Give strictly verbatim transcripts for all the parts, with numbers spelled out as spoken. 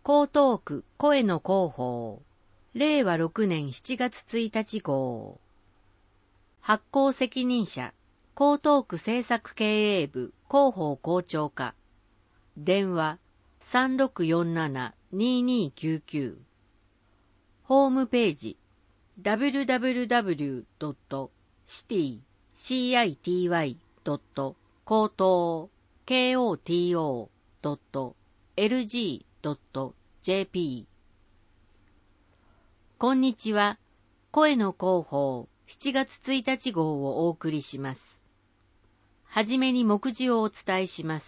江東区声の広報れいわろくねんしちがつついたち号発行責任者江東区政策経営部広報校長課電話 さんろくよんななにーにーきゅうきゅう ホームページ ダブリュダブリュダブリュードットシティドット高等 ドットエルジードットジェーピー こんにちは。声の広報しちがつついたち号をお送りします。はじめに目次をお伝えします。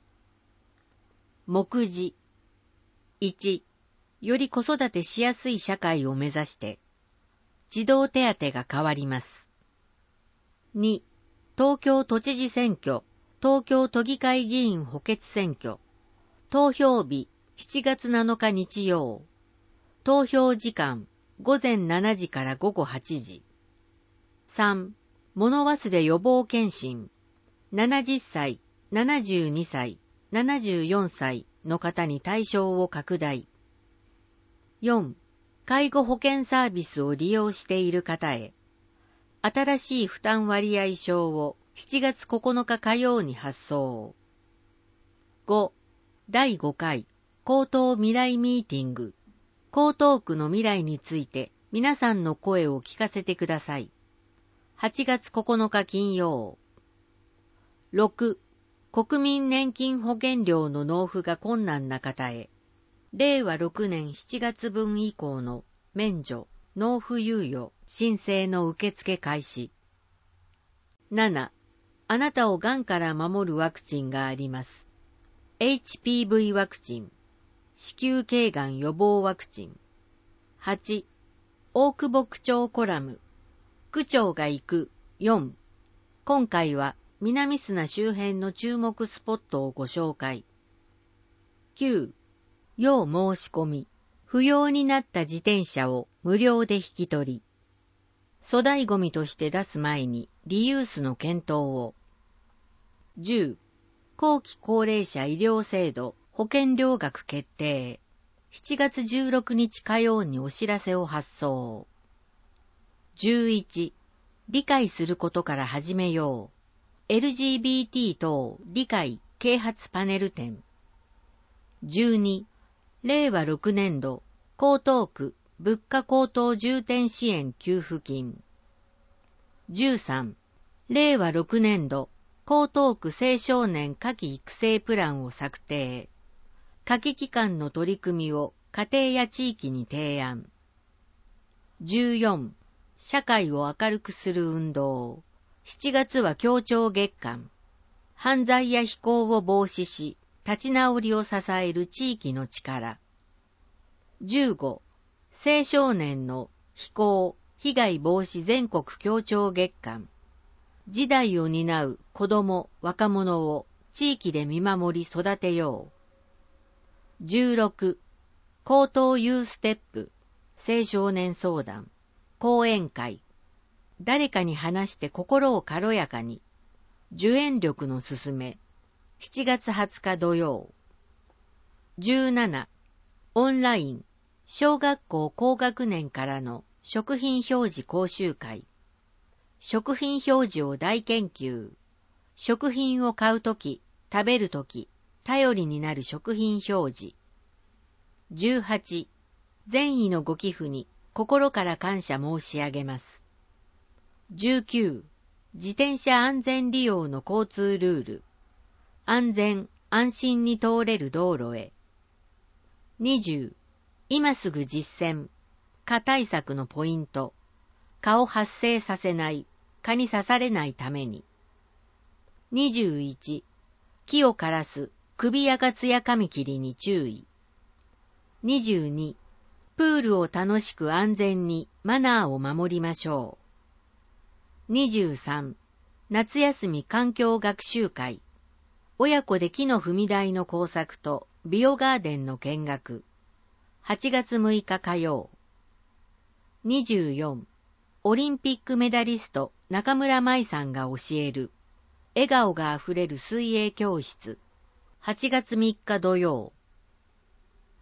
目次いち、より子育てしやすい社会を目指して児童手当が変わります。に、東京都知事選挙、東京都議会議員補欠選挙、投票日しちがつなのか日曜、投票時間ごぜんしちじからごごはちじ。さん、物忘れ予防検診、ななじゅっさい、ななじゅうにさい、ななじゅうよんさいの方に対象を拡大。よん、介護保険サービスを利用している方へ、新しい負担割合証をしちがつここのか火曜に発送。ご、だいごかい江東未来ミーティング。江東区の未来について皆さんの声を聞かせてください。はちがつここのか金曜。ろく、国民年金保険料の納付が困難な方へ、れいわろくねんしちがつぶん以降の免除、納付猶予、申請の受付開始。なな、あなたをがんから守るワクチンがあります。エイチピーブイ ワクチン、子宮頸がん予防ワクチン。はち、大久保区長コラム、区長が行く。よん、今回は南砂周辺の注目スポットをご紹介。きゅう、要申し込み、不要になった自転車を無料で引き取り、粗大ゴミとして出す前にリユースの検討を。じゅう、後期高齢者医療制度保険料額決定。しちがつじゅうろくにち火曜にお知らせを発送。じゅういち、理解することから始めよう。エルジービーティー 等理解啓発パネル展。じゅうに、れいわろくねんど江東区物価高騰重点支援給付金。じゅうさん、れいわろくねんど江東区青少年夏季育成プランを策定。夏季期間の取り組みを家庭や地域に提案。じゅうよん、社会を明るくする運動。しちがつは協調月間。犯罪や非行を防止し、立ち直りを支える地域の力。じゅうご、青少年の非行、被害防止全国協調月間。次代を担う子ども、若者を地域で見守り育てよう。じゅうろく、江東ユーステップ、青少年相談、講演会。誰かに話して心を軽やかに。受援力のすすめ。しちがつはつか土曜。じゅうなな、オンライン、小学校高学年からの食品表示講習会。食品表示を大研究。食品を買うとき、食べるとき、頼りになる食品表示。じゅうはち、善意のご寄付に心から感謝申し上げます。じゅうきゅう、自転車安全利用の交通ルール。安全、安心に通れる道路へ。にじゅう、今すぐ実践。蚊対策のポイント。蚊を発生させない、蚊に刺されないために。にじゅういち、木を枯らす、首やかつやカミキリに注意。にじゅうに、プールを楽しく安全にマナーを守りましょう。にじゅうさん、夏休み環境学習会。親子で木の踏み台の工作とビオガーデンの見学。はちがつむいか火曜。にじゅうよん、オリンピックメダリスト中村舞さんが教える笑顔があふれる水泳教室。はちがつみっか土曜。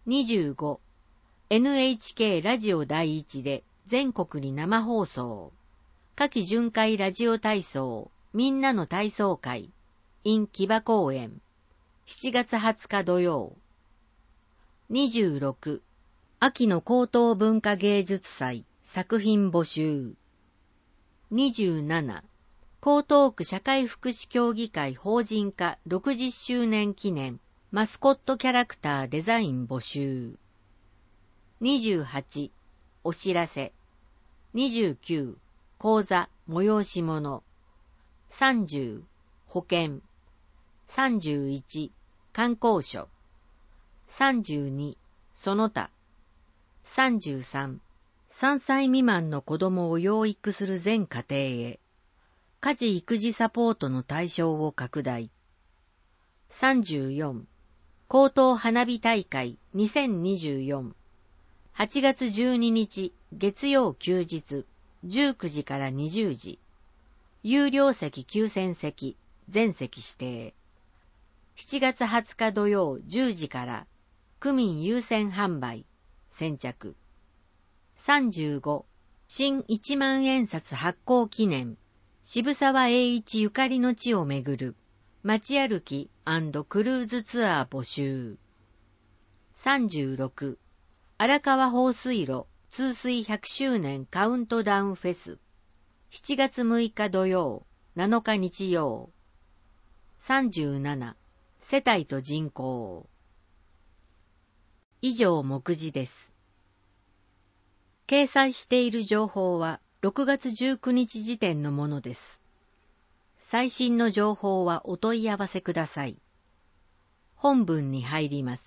にじゅうご、エヌエイチケー ラジオ第一で全国に生放送。夏季巡回ラジオ体操、みんなの体操会、in 木場公園。しちがつはつか土曜。にじゅうろく、秋の高等文化芸術祭、作品募集。にじゅうなな、江東区社会福祉協議会法人化ろくじゅっしゅうねん記念マスコットキャラクターデザイン募集。にじゅうはち、お知らせ。にじゅうきゅう、講座催し物。さんじゅう、保険。さんじゅういち、観光所。さんじゅうに、その他。さんじゅうさん、さんさい未満の子供を養育する全家庭へ。家事育児サポートの対象を拡大。さんじゅうよん、高等花火大会にせんにじゅうよん。はちがつじゅうににち月曜休日じゅうくじからにじゅうじ。有料席きゅうせんせき、全席指定。しちがつはつか土曜じゅうじから区民優先販売、先着。さんじゅうご、新いちまんえん札発行記念。渋沢栄一ゆかりの地をめぐる街歩き&クルーズツアー募集。さんじゅうろく、荒川放水路通水ひゃくしゅうねんカウントダウンフェス。しちがつむいか土曜、なのか日曜。さんじゅうなな、世帯と人口。以上目次です。掲載している情報はろくがつじゅうくにち時点のものです。最新の情報はお問い合わせください。本文に入ります。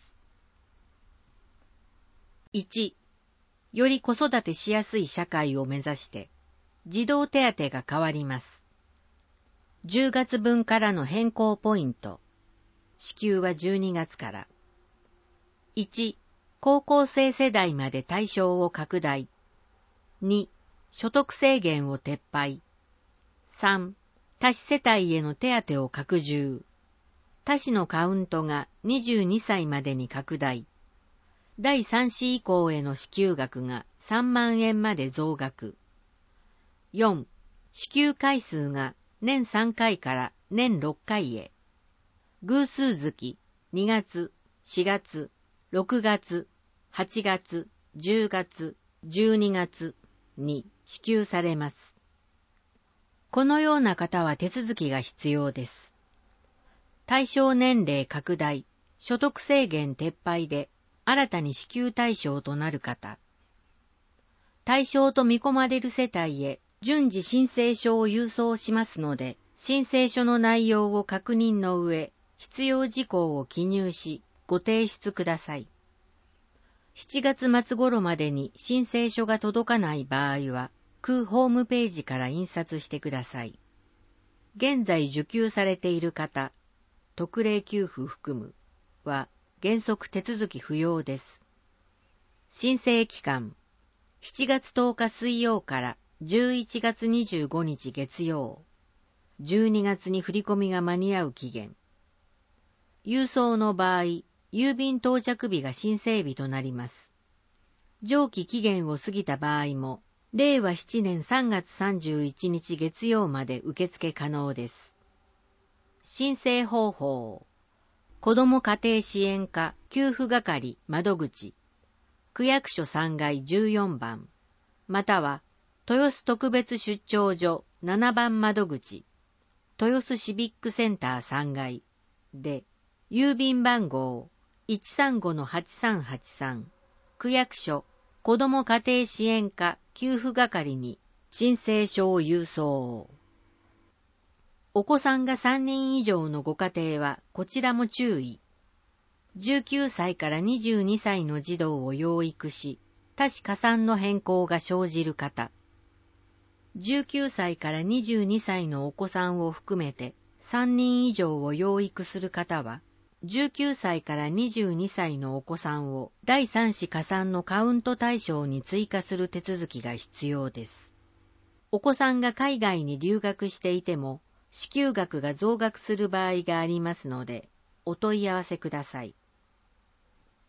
いち、より子育てしやすい社会を目指して、児童手当が変わります。じゅうがつぶんからの変更ポイント。支給はじゅうにがつから。いち、高校生世代まで対象を拡大。に、所得制限を撤廃。さん、多子世帯への手当を拡充。多子のカウントがにじゅうにさいまでに拡大。だいさん子以降への支給額がさんまんえんまで増額。よん、支給回数が年さんかいから年ろっかいへ。偶数月にがつ、しがつ、ろくがつ、はちがつ、じゅうがつ、じゅうにがつに支給されます。このような方は手続きが必要です。対象年齢拡大、所得制限撤廃で新たに支給対象となる方。対象と見込まれる世帯へ順次申請書を郵送しますので、申請書の内容を確認の上、必要事項を記入し、ご提出ください。しちがつまつ頃までに申請書が届かない場合は、区ホームページから印刷してください。現在受給されている方、特例給付含むは原則手続き不要です。申請期間、しちがつとおか水曜からじゅういちがつにじゅうごにち月曜、じゅうにがつに振り込みが間に合う期限。郵送の場合、郵便到着日が申請日となります。上記期限を過ぎた場合も、れいわしちねんさんがつさんじゅういちにち月曜まで受付可能です。申請方法。子ども家庭支援課給付係窓口、区役所さんがいじゅうよんばん、または豊洲特別出張所ななばん窓口、豊洲シビックセンターさんがいで、郵便番号 いちさんごのはちさんはちさん、区役所子ども家庭支援課給付係に申請書を郵送。お子さんがさんにん以上のご家庭はこちらも注意。じゅうきゅうさいからにじゅうにさいの児童を養育し、多子加算の変更が生じる方。じゅうきゅうさいからにじゅうにさいのお子さんを含めてさんにん以上を養育する方は、じゅうきゅうさいからにじゅうにさいのお子さんをだいさん子加算のカウント対象に追加する手続きが必要です。お子さんが海外に留学していても、支給額が増額する場合がありますので、お問い合わせください。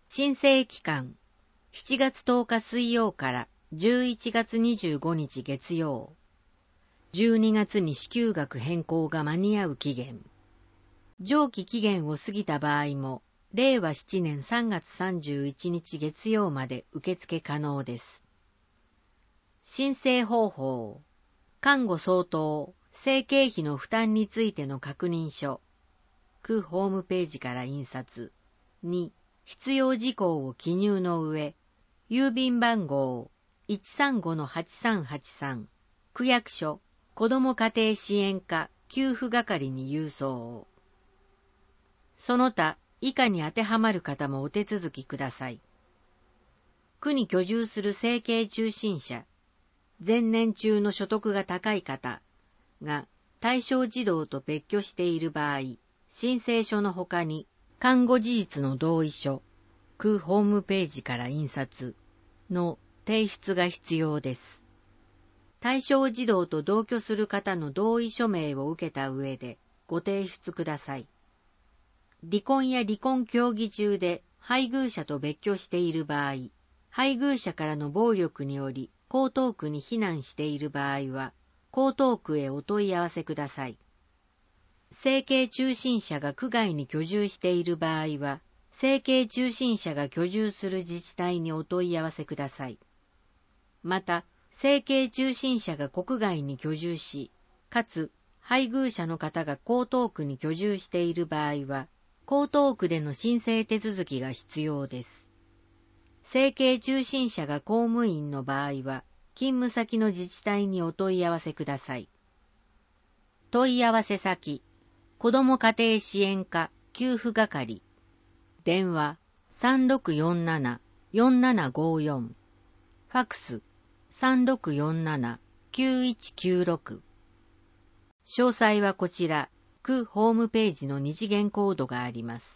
申請期間、しちがつとおか水曜からじゅういちがつにじゅうごにち月曜。じゅうにがつに支給額変更が間に合う期限。上記期限を過ぎた場合も、れいわしちねんさんがつさんじゅういちにち月曜まで受付可能です。申請方法。看護相当、生経費の負担についての確認書。区ホームページから印刷。に、必要事項を記入の上、郵便番号 いちさんごのはちさんはちさん、区役所、子ども家庭支援課給付係に郵送を。その他、以下に当てはまる方もお手続きください。区に居住する生計中心者、前年中の所得が高い方が対象児童と別居している場合、申請書の他に看護事実の同意書、区ホームページから印刷の提出が必要です。対象児童と同居する方の同意書明を受けた上でご提出ください。離婚や離婚協議中で配偶者と別居している場合、配偶者からの暴力により江東区に避難している場合は、江東区へお問い合わせください。生計中心者が区外に居住している場合は、生計中心者が居住する自治体にお問い合わせください。また、生計中心者が国外に居住し、かつ配偶者の方が江東区に居住している場合は、江東区での申請手続きが必要です。生計中心者が公務員の場合は、勤務先の自治体にお問い合わせください。問い合わせ先、子ども家庭支援課給付係、電話 さんろくよんななよんななごよん、ファクス さんろくよんななきゅういちきゅうろく。詳細はこちら、区ホームページの二次元コードがあります。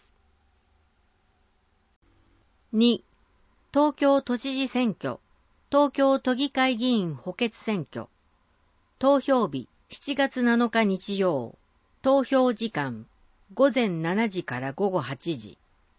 に、東京都知事選挙、東京都議会議員補欠選挙。投票日しちがつなのか日曜。投票時間ごぜんしちじからごごはちじ。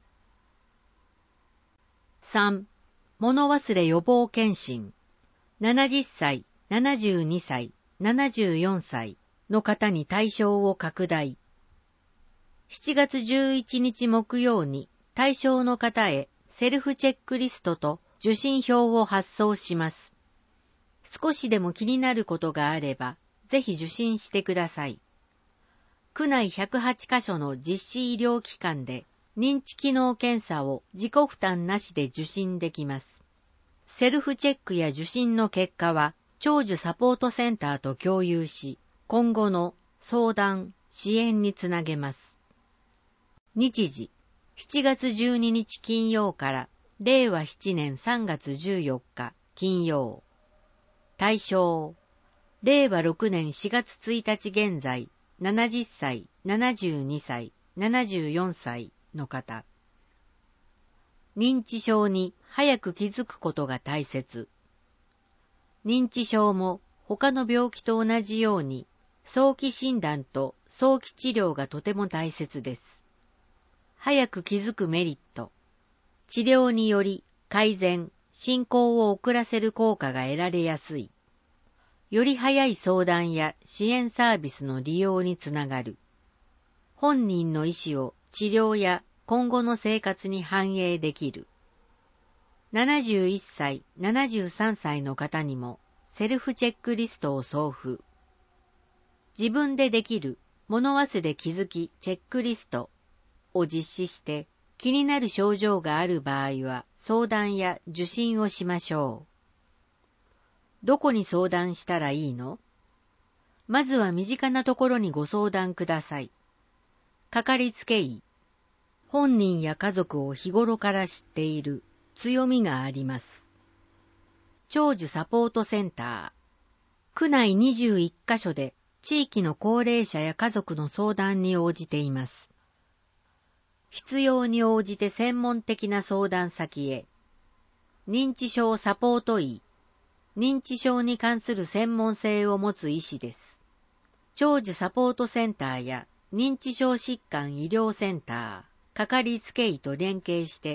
さん、物忘れ予防検診。ななじゅっさい、ななじゅうにさい、ななじゅうよんさいの方に対象を拡大。しちがつじゅういちにち木曜に対象の方へセルフチェックリストと受診票を発送します。少しでも気になることがあれば、ぜひ受診してください。区内ひゃくはちかしょの実施医療機関で認知機能検査を自己負担なしで受診できます。セルフチェックや受診の結果は、長寿サポートセンターと共有し、今後の相談、支援につなげます。日時、しちがつじゅうににち金曜かられいわしちねんさんがつじゅうよっか金曜。対象、れいわろくねんしがつついたち現在、ななじゅっさい、ななじゅうにさい、ななじゅうよんさいの方。認知症に早く気づくことが大切。認知症も他の病気と同じように、早期診断と早期治療がとても大切です。早く気づくメリット。治療により改善、進行を遅らせる効果が得られやすい。より早い相談や支援サービスの利用につながる。本人の意思を治療や今後の生活に反映できる。ななじゅういっさい、ななじゅうさんさいの方にもセルフチェックリストを送付。自分でできる物忘れ気づきチェックリストを実施して気になる症状がある場合は相談や受診をしましょう。どこに相談したらいいの？まずは身近なところにご相談ください。かかりつけ医。本人や家族を日頃から知っている強みがあります。長寿サポートセンター。区内にじゅういっかしょで地域の高齢者や家族の相談に応じています。必要に応じて専門的な相談先へ。認知症サポート医。認知症に関する専門性を持つ医師です。長寿サポートセンターや認知症疾患医療センター、かかりつけ医と連携して、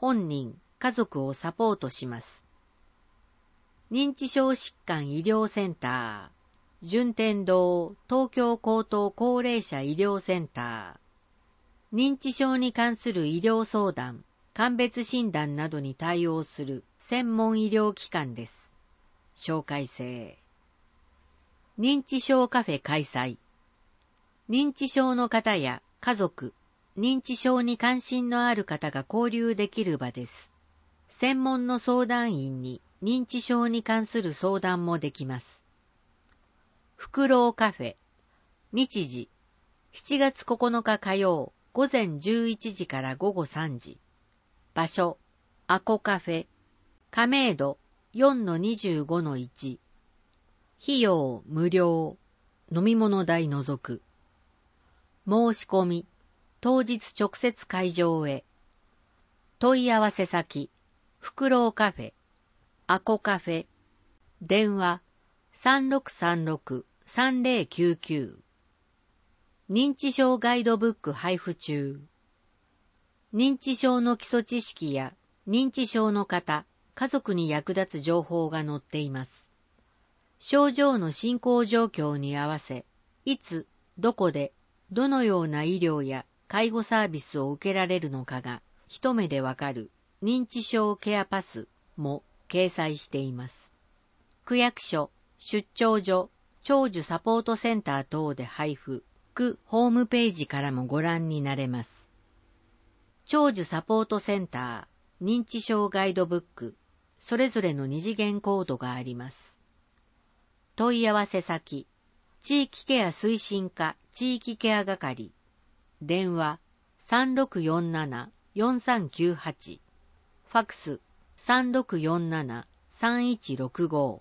本人、家族をサポートします。認知症疾患医療センター、順天堂東京高等高齢者医療センター、認知症に関する医療相談、鑑別診断などに対応する専門医療機関です。紹介制。認知症カフェ開催。認知症の方や家族、認知症に関心のある方が交流できる場です。専門の相談員に認知症に関する相談もできます。フクロウカフェ。日時、しちがつここのか火曜、午前じゅういちじから午後さんじ。場所、アコカフェ。加盟度 よんのにじゅうごのいち。費用無料。飲み物代除く。申し込み、当日直接会場へ。問い合わせ先、フクロウカフェ。アコカフェ。電話 さんろくさんろくさんぜろきゅうきゅう。認知症ガイドブック配布中。認知症の基礎知識や認知症の方、家族に役立つ情報が載っています。症状の進行状況に合わせ、いつ、どこで、どのような医療や介護サービスを受けられるのかが一目でわかる認知症ケアパスも掲載しています。区役所、出張所、長寿サポートセンター等で配布、区ホームページからもご覧になれます。長寿サポートセンター、認知症ガイドブック、それぞれの二次元コードがあります。問い合わせ先、地域ケア推進課地域ケア係、電話 さんろくよんななよんさんきゅうはち、ファックス さんろくよんななさんいちろくご。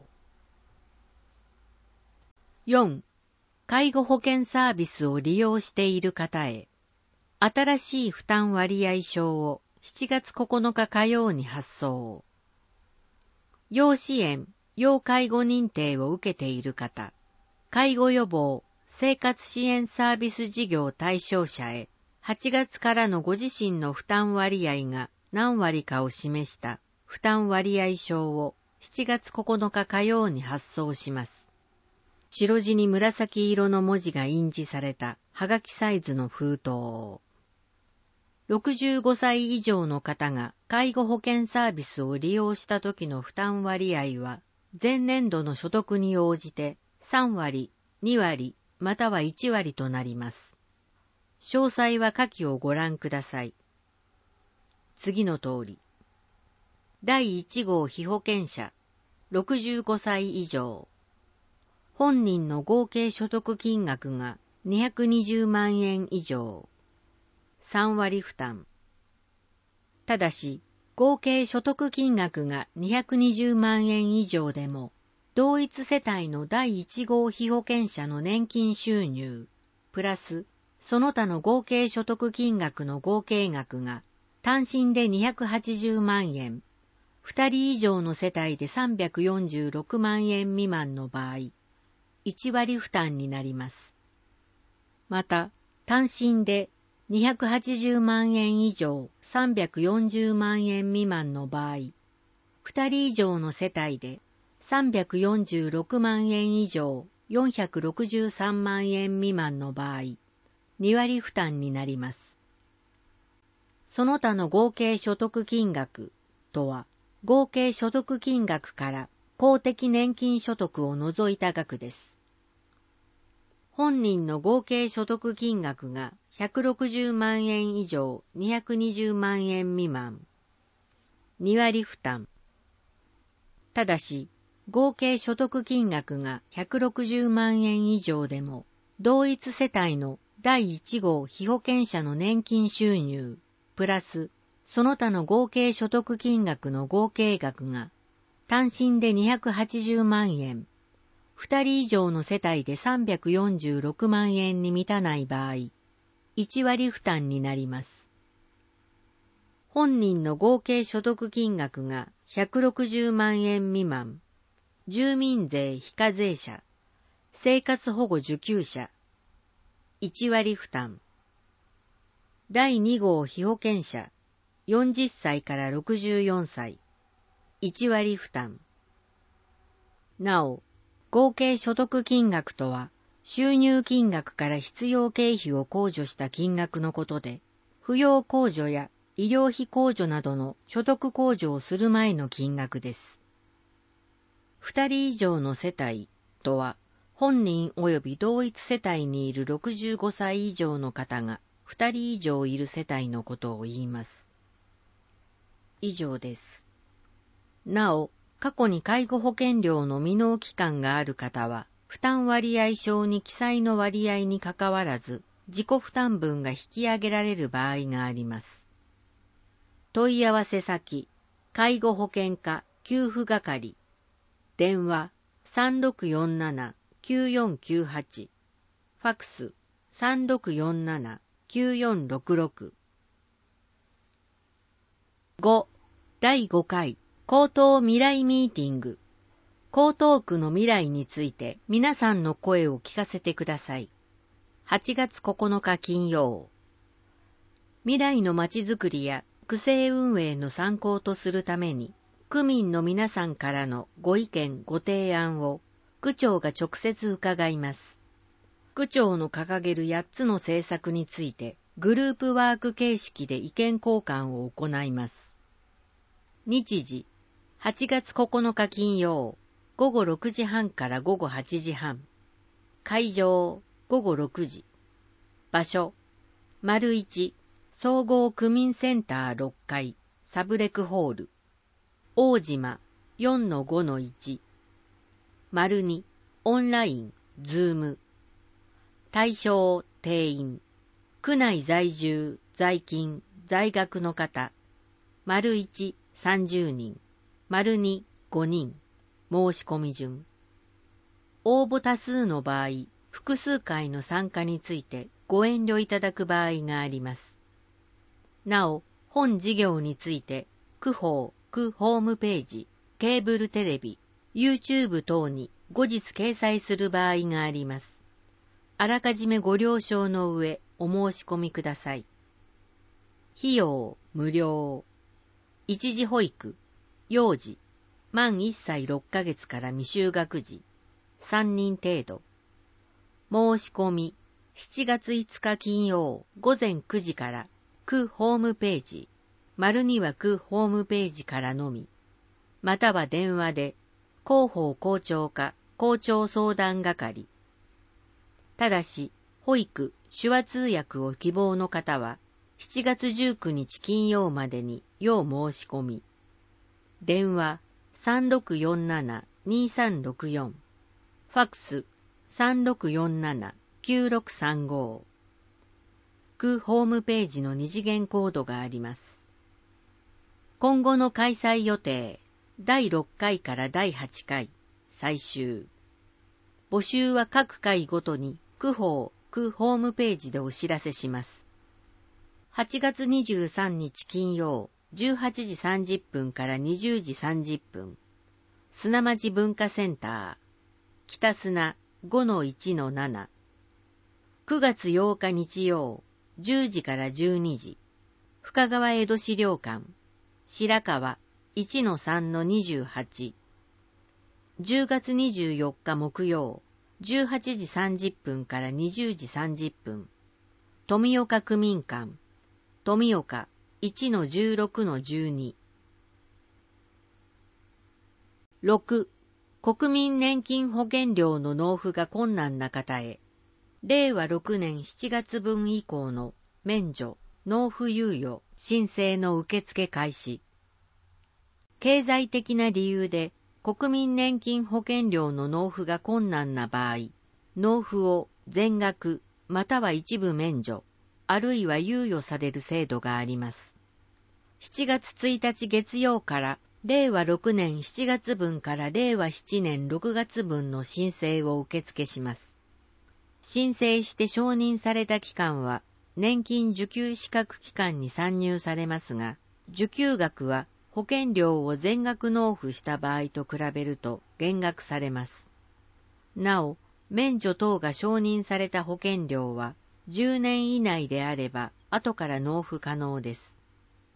よん. 介護保険サービスを利用している方へ、新しい負担割合証をしちがつここのか火曜に発送。要支援、要介護認定を受けている方、介護予防、生活支援サービス事業対象者へ、はちがつからのご自身の負担割合が何割かを示した負担割合証をしちがつここのか火曜に発送します。白地に紫色の文字が印字されたはがきサイズの封筒を。ろくじゅうごさい以上の方が介護保険サービスを利用した時の負担割合は、前年度の所得に応じてさんわり、にわり、またはいちわりとなります。詳細は下記をご覧ください。次の通り。だいいち号被保険者、ろくじゅうごさい以上。本人の合計所得金額がにひゃくにじゅうまんえん以上。さんわり負担。ただし、合計所得金額がにひゃくにじゅうまんえん以上でも、同一世帯のだいいち号被保険者の年金収入、プラス、その他の合計所得金額の合計額が、単身でにひゃくはちじゅうまんえん、ふたり以上の世帯でさんびゃくよんじゅうろくまんえん未満の場合、いちわり負担になります。また、単身でにひゃくはちじゅうまんえん以上さんびゃくよんじゅうまんえん未満の場合、ふたり以上の世帯でさんびゃくよんじゅうろくまんえん以上よんひゃくろくじゅうさんまんえん未満の場合、にわり負担になります。その他の合計所得金額とは、合計所得金額から公的年金所得を除いた額です。本人の合計所得金額がひゃくろくじゅうまんえん以上にひゃくにじゅうまんえん未満、にわり負担。ただし、合計所得金額がひゃくろくじゅうまんえん以上でも、同一世帯のだいいち号被保険者の年金収入、プラス、その他の合計所得金額の合計額が、単身でにひゃくはちじゅうまんえん、ふたり以上の世帯でさんびゃくよんじゅうろくまんえんに満たない場合、いちわり負担になります。本人の合計所得金額がひゃくろくじゅうまんえん未満、住民税非課税者、生活保護受給者、いちわり負担。だいに号被保険者、 よんじゅっさいからろくじゅうよんさい、いちわり負担。なお、合計所得金額とは、収入金額から必要経費を控除した金額のことで、扶養控除や医療費控除などの所得控除をする前の金額です。ふたり以上の世帯とは、本人及び同一世帯にいるろくじゅうごさい以上の方がふたり以上いる世帯のことを言います。以上です。なお、過去に介護保険料の未納期間がある方は、負担割合証に記載の割合にかかわらず、自己負担分が引き上げられる場合があります。問い合わせ先、介護保険課給付係、電話 さんろくよんななきゅうよんきゅうはち、ファクス さんろくよんななきゅうよんろくろく。ご. だいごかい江東未来ミーティング。江東区の未来について皆さんの声を聞かせてください。はちがつここのか金曜。未来のまちづくりや区政運営の参考とするために、区民の皆さんからのご意見ご提案を区長が直接伺います。区長の掲げるやっつの政策についてグループワーク形式で意見交換を行います。日時、はちがつここのか金曜、ごごろくじはんからごごはちじはん。会場、ごごろくじ。場所、丸いち、総合区民センターろっかい、サブレクホール。大島 よんのごのいち。丸に、オンライン、ズーム。対象、定員。区内在住、在勤、在学の方。丸いち、さんじゅうにん。丸に、ごにん。申し込み順。応募多数の場合、複数回の参加についてご遠慮いただく場合があります。なお、本事業について、区法、区ホームページ、ケーブルテレビ、YouTube 等に後日掲載する場合があります。あらかじめご了承の上、お申し込みください。費用、無料。一時保育、幼児、満いっさいろっかげつから未就学児、さんにん程度。申し込み、しちがついつか金曜午前くじから区ホームページ、丸には区ホームページからのみ、または電話で、広報校長課校長相談係。ただし、保育、手話通訳を希望の方は、しちがつじゅうくにち金曜までに要申し込み。電話 さんろくよんななにさんろくよん。ファクス さんろくよんななきゅうろくさんご。区ホームページの二次元コードがあります。今後の開催予定、だいろっかいからだいはちかい、最終。募集は各回ごとに区法、区ホームページでお知らせします。はちがつにじゅうさんにち金曜、じゅうはちじさんじゅっぷんからにじゅうじさんじゅっぷん。砂町文化センター、北砂 ごのいちのなな。くがつようか日曜、じゅうじからじゅうにじ。深川江戸資料館、白川 いちのさんのにじゅうはち。じゅうがつにじゅうよっか木曜、じゅうはちじさんじゅっぷんからにじゅうじさんじゅっぷん。富岡区民館、富岡 いちのじゅうろくのじゅうに。ろく. 国民年金保険料の納付が困難な方へ、れいわろくねんしちがつぶん以降の免除、納付猶予、申請の受付開始。経済的な理由で国民年金保険料の納付が困難な場合、納付を全額または一部免除、あるいは猶予される制度があります。しちがつついたち月曜かられいわろくねんしちがつぶんかられいわななねんろくがつぶんの申請を受付します。申請して承認された期間は年金受給資格期間に算入されますが、受給額は保険料を全額納付した場合と比べると減額されます。なお、免除等が承認された保険料はじゅうねん以内であれば後から納付可能です。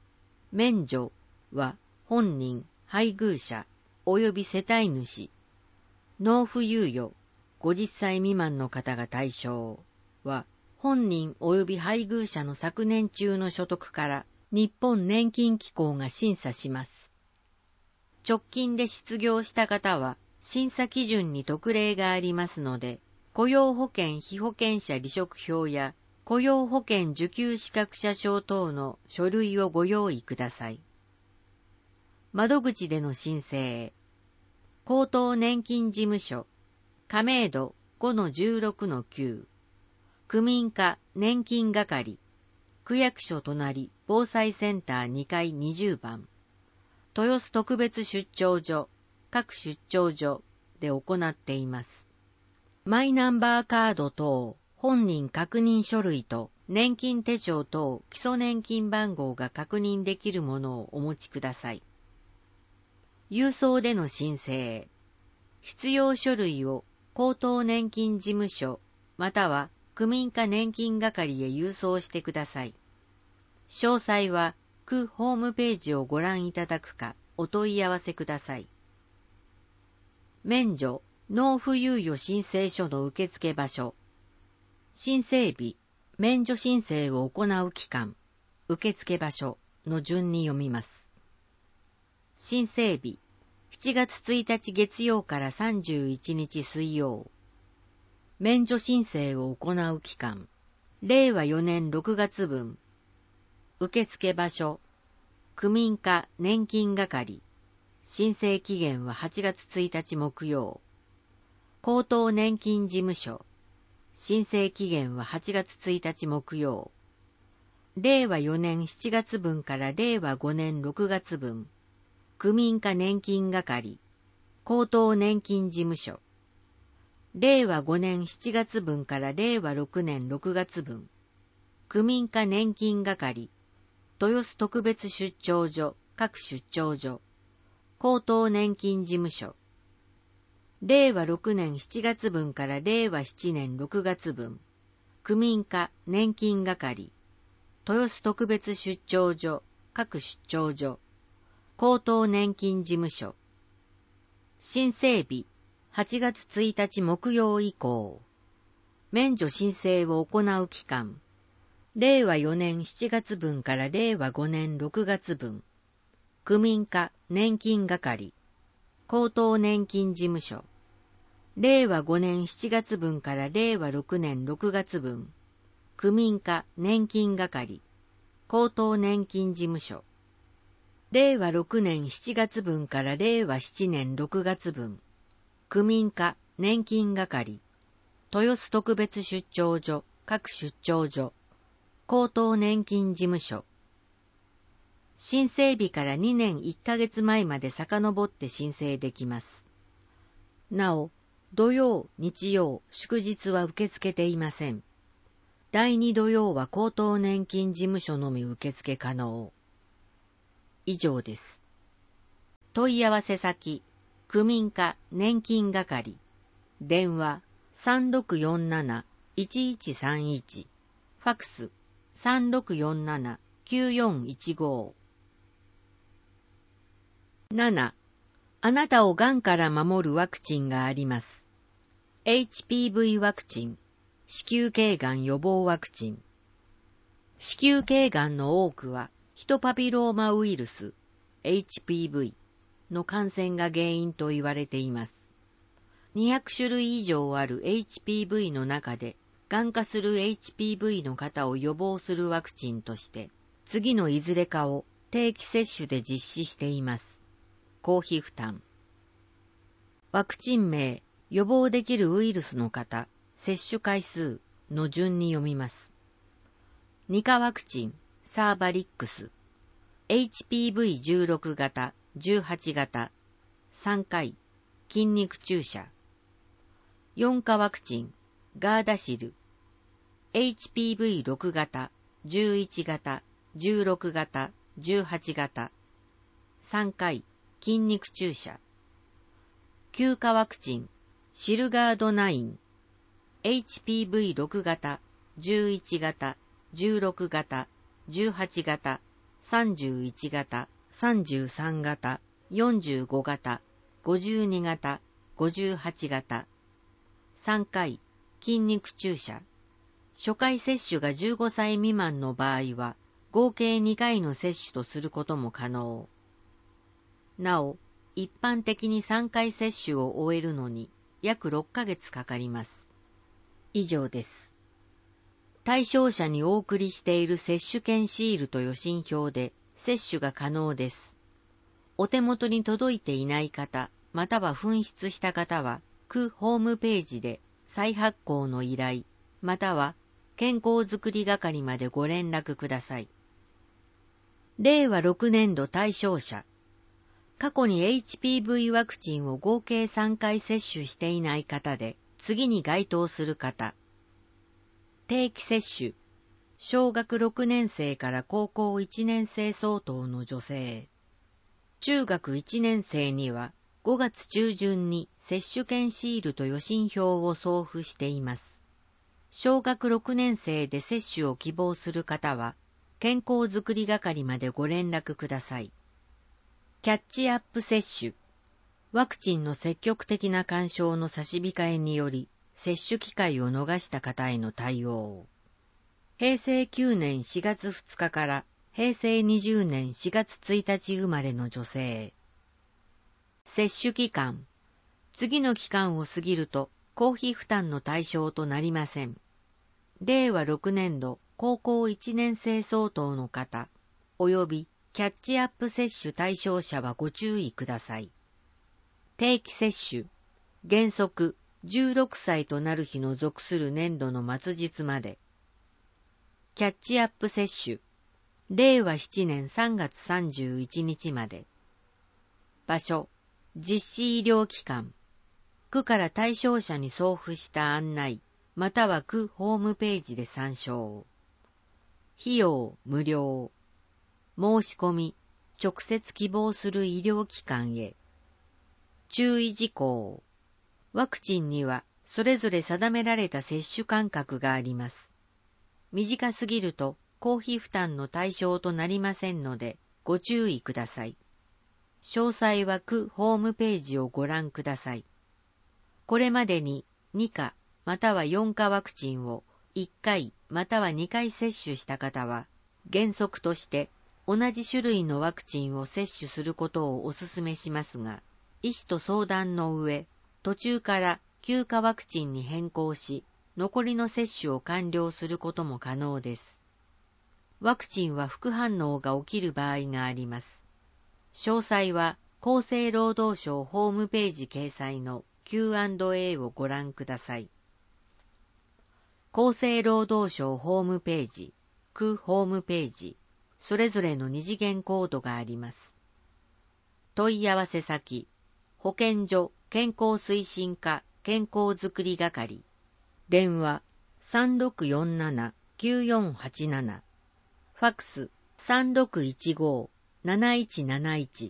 免除は本人、配偶者及び世帯主、納付猶予ごじゅっさい未満の方が対象は、本人及び配偶者の昨年中の所得から日本年金機構が審査します。直近で失業した方は審査基準に特例がありますので、雇用保険被保険者離職票や雇用保険受給資格者証等の書類をご用意ください。窓口での申請。高等年金事務所、亀戸 ごのじゅうろくのきゅう、区民課年金係、区役所隣防災センターにかいにじゅうばん、豊洲特別出張所、各出張所で行っています。マイナンバーカード等、本人確認書類と年金手帳等基礎年金番号が確認できるものをお持ちください。郵送での申請。必要書類を高等年金事務所または区民課年金係へ郵送してください。詳細は区ホームページをご覧いただくかお問い合わせください。免除、納付猶予申請書の受付場所。申請日、免除申請を行う期間、受付場所の順に読みます。申請日、しちがつついたち月曜からさんじゅういちにち水曜。免除申請を行う期間、れいわよねんろくがつぶん。受付場所、区民課年金係。申請期限ははちがつついたち木曜。高等年金事務所。申請期限ははちがつついたち木曜。れいわよねんしちがつぶんかられいわごねんろくがつぶん。区民課年金係。高等年金事務所。れいわごねんしちがつぶんかられいわろくねんろくがつぶん。区民課年金係。豊洲特別出張所、各出張所。高等年金事務所。れいわろくねんしちがつぶんかられいわしちねんろくがつぶん。区民課年金係。豊洲特別出張所、各出張所。高等年金事務所。申請日、はちがつついたち木曜以降。免除申請を行う期間。れいわよねんしちがつぶんかられいわごねんろくがつぶん。区民課年金係。高等年金事務所。れいわごねんしちがつぶんかられいわろくねんろくがつぶん。区民課年金係。高等年金事務所。れいわろくねんしちがつぶんかられいわしちねんろくがつぶん。区民課年金係。豊洲特別出張所、各出張所。高等年金事務所。申請日からにねんいっかげつまえまで遡って申請できます。なお、土曜、日曜、祝日は受け付けていません。だいに土曜は高等年金事務所のみ受付可能。以上です。問い合わせ先、区民課年金係。電話 さんろくよんなないちいちさんいち。ファクス さんろくよんななきゅうよんいちご。なな. あなたをがんから守るワクチンがあります。エイチピーブイ ワクチン、子宮頸がん予防ワクチン。子宮頸がんの多くはヒトパピローマウイルス エイチピーブイ の感染が原因と言われています。にひゃくしゅるい以上ある エイチピーブイ の中で、がん化する エイチピーブイ の方を予防するワクチンとして、次のいずれかを定期接種で実施しています。公費負担。ワクチン名、予防できるウイルスの方、接種回数の順に読みます。に価ワクチン、サーバリックス、エイチピーブイじゅうろく 型、じゅうはち型、さんかい、筋肉注射。よん価ワクチン、ガーダシル、エイチピーブイろく 型、じゅういち型、じゅうろく型、じゅうはち型、さんかい、筋肉注射。きゅう価ワクチン、シルガードナイン、エイチピーブイろく 型、じゅういち型、じゅうろく型、じゅうはち型、 さんじゅういちがた、さんじゅうさんがた、よんじゅうごがた、ごじゅうにがた、ごじゅうはちがた。さんかい、筋肉注射。初回接種がじゅうごさい未満の場合は、合計にかいの接種とすることも可能。なお、一般的にさんかい接種を終えるのに約ろっかげつかかります。以上です。対象者にお送りしている接種券シールと予診票で接種が可能です。お手元に届いていない方、または紛失した方は、区ホームページで再発行の依頼、または健康づくり係までご連絡ください。れいわろくねんど対象者。過去に エイチピーブイ ワクチンを合計さんかい接種していない方で、次に該当する方。定期接種。小学ろくねんせいから高校いちねんせい相当の女性。中学いちねんせいにはごがつちゅうじゅんに接種券シールと予診票を送付しています。小学ろくねんせいで接種を希望する方は、健康づくり係までご連絡ください。キャッチアップ接種。ワクチンの積極的な勧奨の差し控えにより、接種機会を逃した方への対応。へいせいきゅうねんしがつふつかからへいせいにじゅうねんしがつついたち生まれの女性。接種期間。次の期間を過ぎると公費負担の対象となりません。れいわろくねんど高校いちねんせい相当の方、およびキャッチアップ接種対象者はご注意ください。定期接種。原則じゅうろくさいとなる日の属する年度の末日まで。キャッチアップ接種。れいわななねんさんがつさんじゅういちにちまで。場所。実施医療機関。区から対象者に送付した案内、または区ホームページで参照。費用無料。申し込み、直接希望する医療機関へ。注意事項。ワクチンにはそれぞれ定められた接種間隔があります。短すぎると公費負担の対象となりませんのでご注意ください。詳細は区ホームページをご覧ください。これまでににかまたはよんかワクチンをいっかいまたはにかい接種した方は、原則として同じ種類のワクチンを接種することをお勧めしますが、医師と相談の上、途中から休暇ワクチンに変更し、残りの接種を完了することも可能です。ワクチンは副反応が起きる場合があります。詳細は厚生労働省ホームページ掲載の キューアンドエー をご覧ください。厚生労働省ホームページ、区ホームページ、それぞれの二次元コードがあります。問い合わせ先、保健所健康推進課健康づくり係、電話 さんろくよんななきゅうよんはちなな、ファックス さんろくいちごなないちなないち。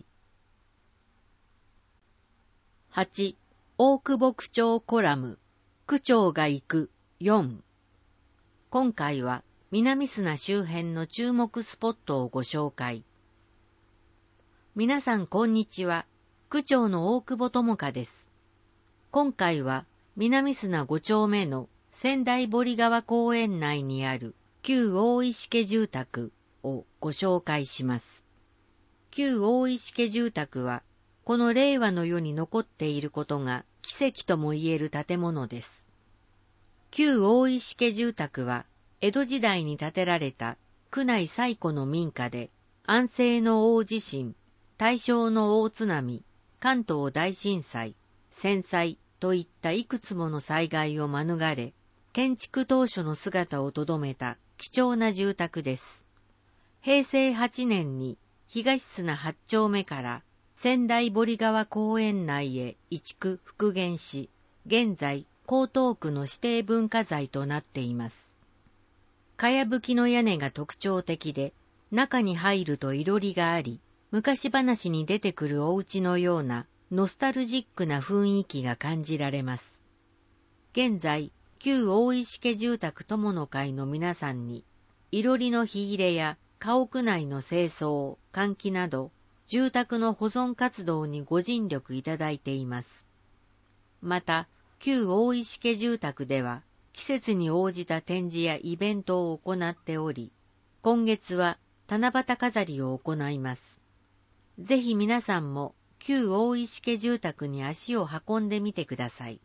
はち. 大久保区長コラム、区長が行くよん。今回は南砂周辺の注目スポットをご紹介。皆さんこんにちは。区長の大久保智香です。今回は南砂ごちょうめの仙台堀川公園内にある旧大石家住宅をご紹介します。旧大石家住宅はこの令和の世に残っていることが奇跡とも言える建物です。旧大石家住宅は江戸時代に建てられた区内最古の民家で、安政の大地震、大正の大津波、関東大震災、戦災といったいくつもの災害を免れ、建築当初の姿をとどめた貴重な住宅です。へいせいはちねんに東砂はちちょうめから仙台堀川公園内へ移築復元し、現在江東区の指定文化財となっています。かやぶきの屋根が特徴的で、中に入るといろりがあり、昔話に出てくるお家のようなノスタルジックな雰囲気が感じられます。現在、旧大石家住宅友の会の皆さんに、いろりの火入れや家屋内の清掃、換気など、住宅の保存活動にご尽力いただいています。また、旧大石家住宅では、季節に応じた展示やイベントを行っており、今月は七夕飾りを行います。ぜひ皆さんも旧大石家住宅に足を運んでみてください。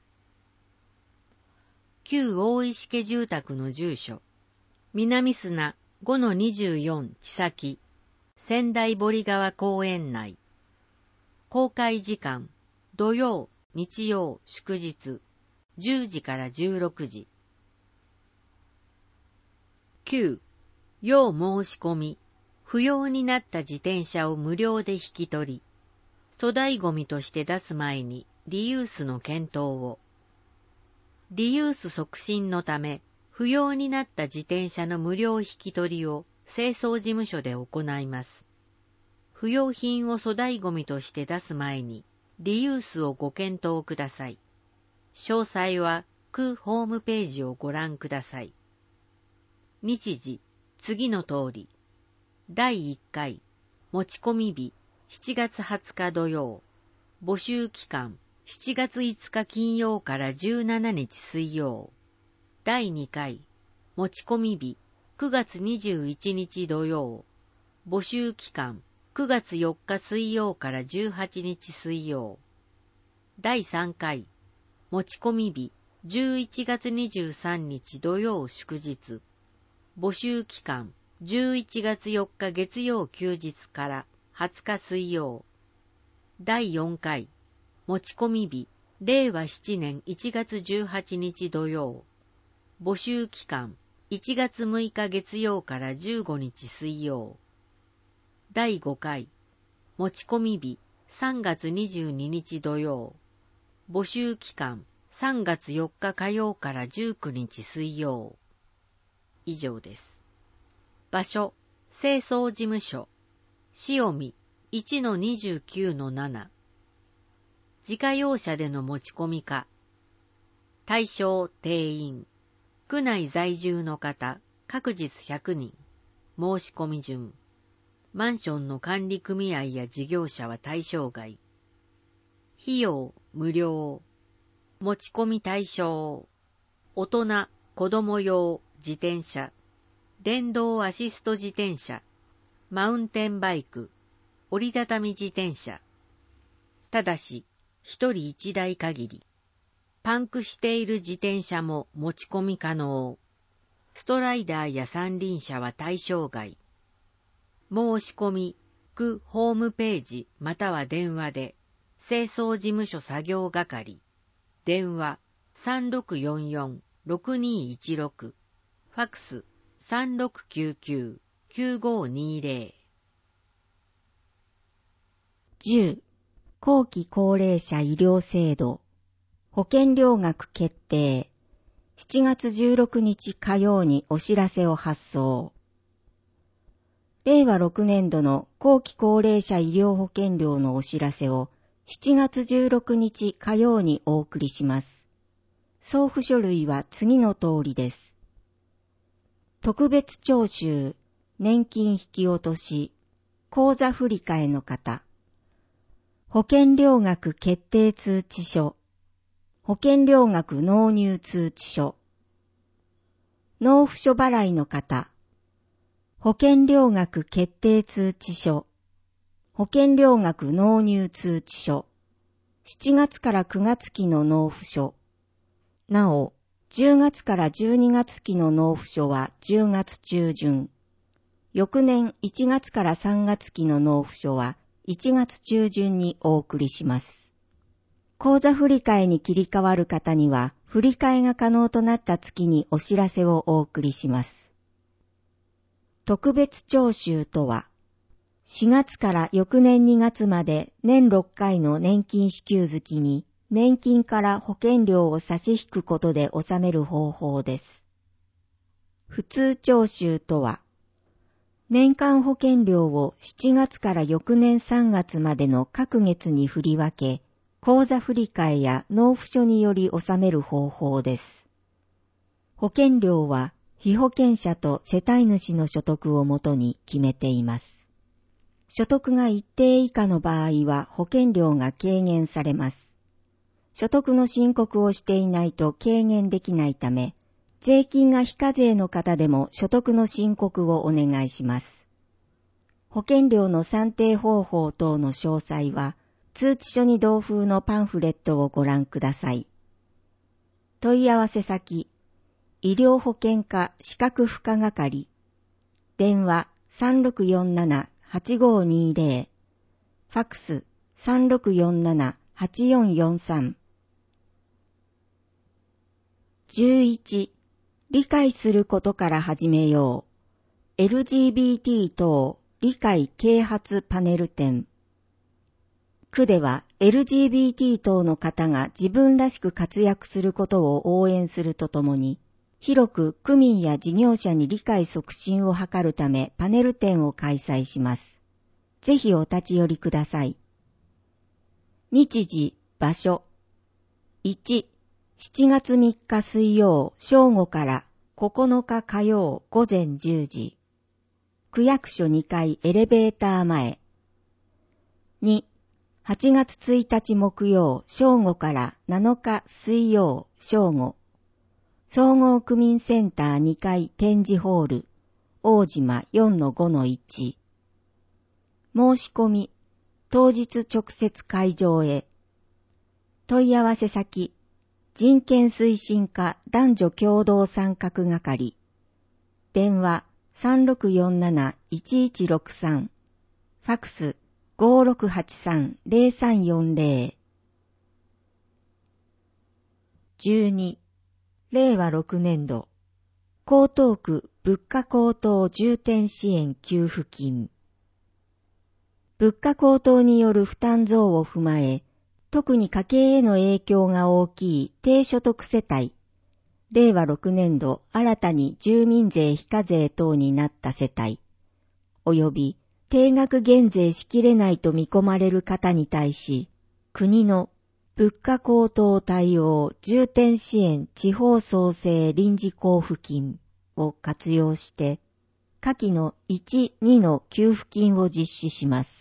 旧大石家住宅の住所、南砂 ごのにじゅうよん 千崎、仙台堀川公園内。公開時間、土曜、日曜、祝日、じゅうじからじゅうろくじ。きゅう. 要申し込み、不要になった自転車を無料で引き取り、粗大ごみとして出す前にリユースの検討を。リユース促進のため、不要になった自転車の無料引き取りを清掃事務所で行います。不要品を粗大ごみとして出す前に、リユースをご検討ください。詳細は区ホームページをご覧ください。日時、次の通り。だいいっかい、持ち込み日、しちがつはつか土曜。募集期間、しちがついつか金曜からじゅうしちにち水曜。だいにかい、持ち込み日、くがつにじゅういちにち土曜。募集期間、くがつよっか水曜からじゅうはちにち水曜。だいさんかい、持ち込み日、じゅういちがつにじゅうさんにち土曜祝日。募集期間、じゅういちがつよっか月曜休日からはつか水曜。だいよんかい、持ち込み日、れいわななねんいちがつじゅうはちにち土曜。募集期間、いちがつむいか月曜からじゅうごにち水曜。だいごかい、持ち込み日、さんがつにじゅうににち土曜。募集期間、さんがつよっか火曜からじゅうくにち水曜。以上です。場所、清掃事務所、塩見 いちのにじゅうきゅうのなな。自家用車での持ち込みか。対象定員。区内在住の方、各日ひゃくにん。申し込み順。マンションの管理組合や事業者は対象外。費用、無料。持ち込み対象。大人、子供用、自転車。電動アシスト自転車。マウンテンバイク。折りたたみ自転車。ただし、一人一台限り。パンクしている自転車も持ち込み可能。ストライダーや三輪車は対象外。申し込み、区ホームページまたは電話で、清掃事務所作業係。電話 さんろくよんよん ろくにいちろく。ファクス さんろくきゅうきゅう きゅうごにぜろ。 じゅう. 後期高齢者医療制度保険料額決定しちがつじゅうろくにち火曜にお知らせを発送。れいわろくねんどの後期高齢者医療保険料のお知らせをしちがつじゅうろくにち火曜にお送りします。送付書類は次の通りです。特別徴収、年金引き落とし、口座振替の方、保険料額決定通知書、保険料額納入通知書、納付書払いの方、保険料額決定通知書、保険料額納入通知書、しちがつからくがつ期の納付書、なお、じゅうがつからじゅうにがつ期の納付書はじゅうがつ中旬、翌年いちがつからさんがつ期の納付書はいちがつ中旬にお送りします。口座振替に切り替わる方には、振替が可能となった月にお知らせをお送りします。特別徴収とは、しがつから翌年にがつまで年ろっかいの年金支給月に年金から保険料を差し引くことで納める方法です。普通徴収とは、年間保険料をしちがつから翌年さんがつまでの各月に振り分け、口座振替や納付書により納める方法です。保険料は被保険者と世帯主の所得をもとに決めています。所得が一定以下の場合は保険料が軽減されます。所得の申告をしていないと軽減できないため、税金が非課税の方でも所得の申告をお願いします。保険料の算定方法等の詳細は、通知書に同封のパンフレットをご覧ください。問い合わせ先、医療保険課資格付加係、電話 さんろくよんななはちごにぜろ、ファックス さんろくよんななはちよんよんさん。じゅういち、理解することから始めよう。エルジービーティー 等理解啓発パネル展。区では エルジービーティー 等の方が自分らしく活躍することを応援するとともに、広く区民や事業者に理解促進を図るためパネル展を開催します。ぜひお立ち寄りください。日時、場所。いち、しちがつみっか水曜正午からここのか火曜午前じゅうじ。区役所にかいエレベーター前。に、はちがつついたち木曜正午からなのか水曜正午。総合区民センターにかい展示ホール、大島 よんのごのいち。申し込み、当日直接会場へ。問い合わせ先、人権推進課男女共同参画係。電話 さんろくよんなないちいちろくさん。ファックス ごろくはちさんぜろさんよんぜろ。じゅうに、れいわろくねんど、江東区物価高騰重点支援給付金。物価高騰による負担増を踏まえ、特に家計への影響が大きい低所得世帯、れいわろくねんど新たに住民税非課税等になった世帯、及び定額減税しきれないと見込まれる方に対し、国の物価高騰対応重点支援地方創生臨時交付金を活用して、下記のいち、にの給付金を実施します。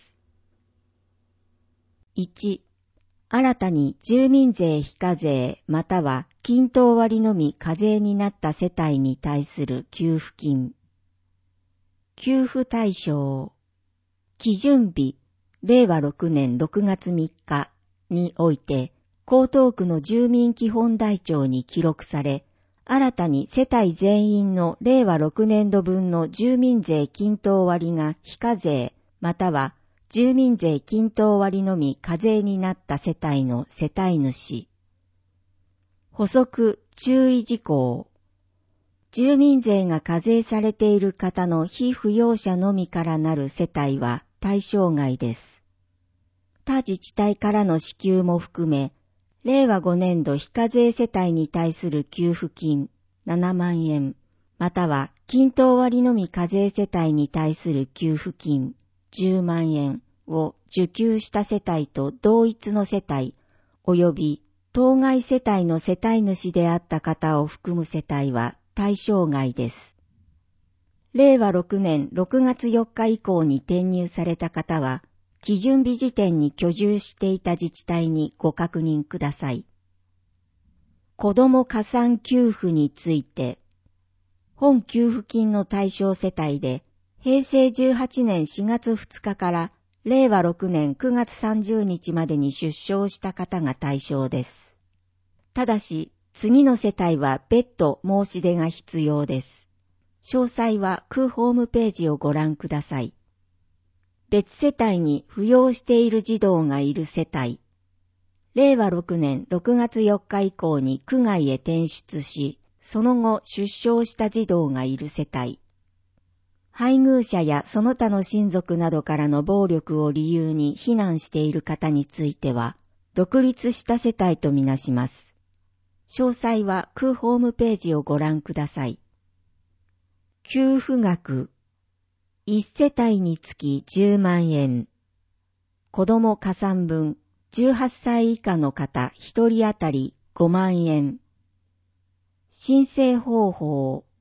いち、新たに住民税非課税または均等割のみ課税になった世帯に対する給付金。給付対象。基準日、れいわろくねんろくがつみっかにおいて、江東区の住民基本台帳に記録され、新たに世帯全員のれいわろくねんどぶんの住民税均等割が非課税または住民税均等割のみ課税になった世帯の世帯主。補足注意事項。住民税が課税されている方の被扶養者のみからなる世帯は対象外です。他自治体からの支給も含め、れいわごねんど非課税世帯に対する給付金ななまんえん、または均等割のみ課税世帯に対する給付金じゅうまんえんを受給した世帯と同一の世帯、及び当該世帯の世帯主であった方を含む世帯は対象外です。れいわろくねんろくがつよっか以降に転入された方は、基準日時点に居住していた自治体にご確認ください。子ども加算給付について、本給付金の対象世帯で、へいせいじゅうはちねんしがつふつかかられいわろくねんくがつさんじゅうにちまでに出生した方が対象です。ただし、次の世帯は別途申し出が必要です。詳細は区ホームページをご覧ください。別世帯に扶養している児童がいる世帯。れいわろくねんろくがつよっか以降に区外へ転出し、その後出生した児童がいる世帯。配偶者やその他の親族などからの暴力を理由に避難している方については、独立した世帯とみなします。詳細は区ホームページをご覧ください。給付額。一世帯につきじゅうまんえん。子ども加算分じゅうはっさい以下の方ひとり当たりごまんえん。申請方法。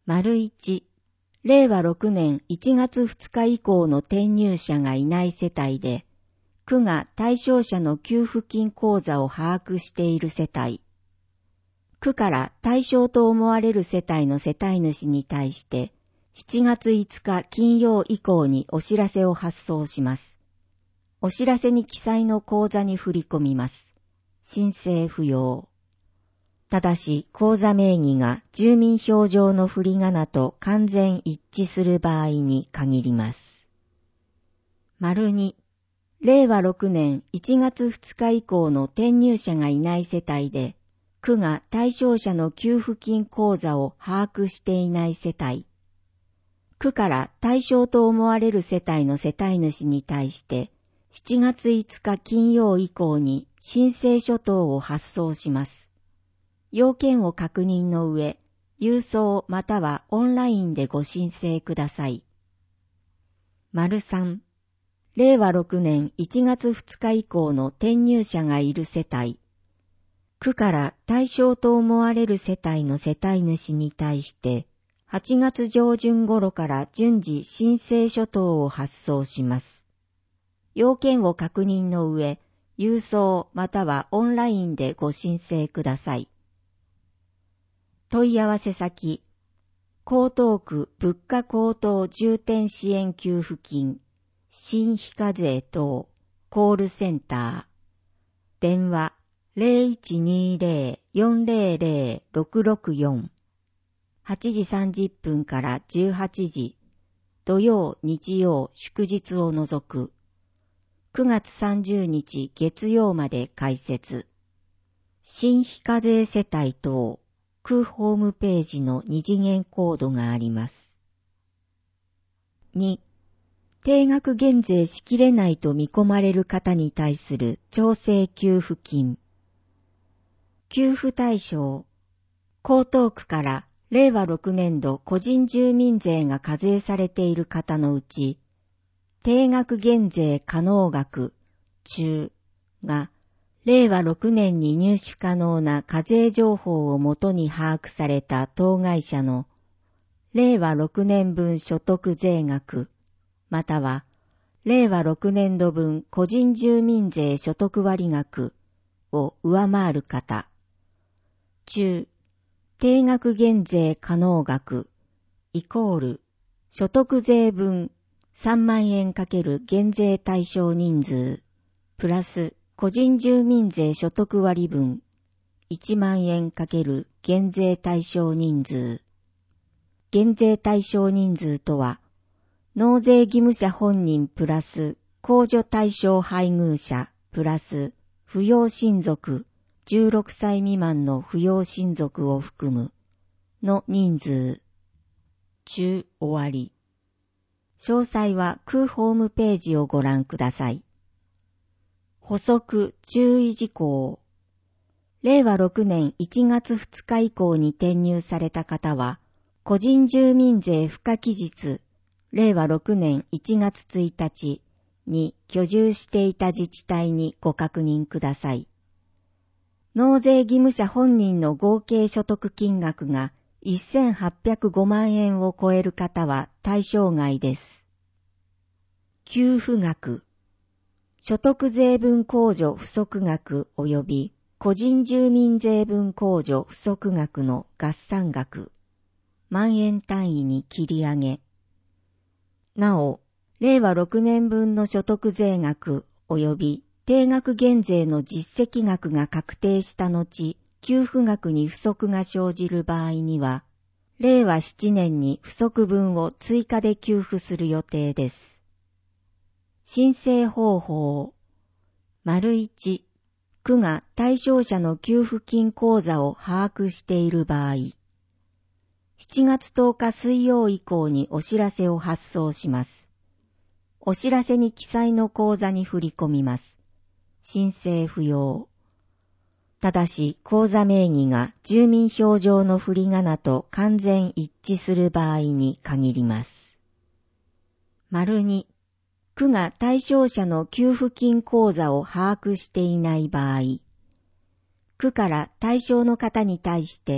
丸一、れいわろくねんいちがつふつか以降の転入者がいない世帯で、区が対象者の給付金口座を把握している世帯。区から対象と思われる世帯の世帯主に対して、しちがついつか金曜以降にお知らせを発送します。お知らせに記載の口座に振り込みます。申請不要。ただし、口座名義が住民票上の振り仮名と完全一致する場合に限ります。丸に、れいわろくねんいちがつふつか以降の転入者がいない世帯で、区が対象者の給付金口座を把握していない世帯。区から対象と思われる世帯の世帯主に対して、しちがついつか金曜以降に申請書等を発送します。要件を確認の上、郵送またはオンラインでご申請ください。丸さん、れいわろくねんいちがつふつか以降の転入者がいる世帯。区から対象と思われる世帯の世帯主に対して、はちがつ上旬頃から順次申請書等を発送します。要件を確認の上、郵送またはオンラインでご申請ください。問い合わせ先、江東区物価高騰重点支援給付金、新非課税等、コールセンター、電話 ゼロいちにゼロ よんゼロゼロ ろくろくよん、はちじさんじゅっぷんからじゅうはちじ、土曜、日曜、祝日を除く、くがつさんじゅうにち月曜まで開設。新非課税世帯等、区ホームページの二次元コードがあります。に、定額減税しきれないと見込まれる方に対する調整給付金。給付対象、江東区かられいわろくねんど個人住民税が課税されている方のうち、定額減税可能額、中が、れいわろくねんに入手可能な課税情報をもとに把握された当該者の、れいわろくねんぶん所得税額、または、れいわろくねんどぶん個人住民税所得割額を上回る方、中、定額減税可能額、イコール、所得税分さんまんえん×減税対象人数、プラス個人住民税所得割分いちまんえん×減税対象人数。減税対象人数とは、納税義務者本人プラス控除対象配偶者プラス扶養親族じゅうろくさい未満の扶養親族を含むの人数。中終わり。詳細は区ホームページをご覧ください。補足注意事項。れいわろくねんいちがつふつか以降に転入された方は、個人住民税付加期日、れいわろくねんいちがつついたちに居住していた自治体にご確認ください。納税義務者本人の合計所得金額がせんはっぴゃくごまんえんを超える方は対象外です。給付額、所得税分控除不足額及び個人住民税分控除不足額の合算額、万円単位に切り上げ。なお、れいわろくねんぶんの所得税額及び定額減税の実績額が確定した後、給付額に不足が生じる場合には、れいわななねんに不足分を追加で給付する予定です。申請方法。丸一、区が対象者の給付金口座を把握している場合、しちがつとおか水曜以降にお知らせを発送します。お知らせに記載の口座に振り込みます。申請不要。ただし、口座名義が住民票上の振り仮名と完全一致する場合に限ります。丸に、区が対象者の給付金口座を把握していない場合、区から対象の方に対して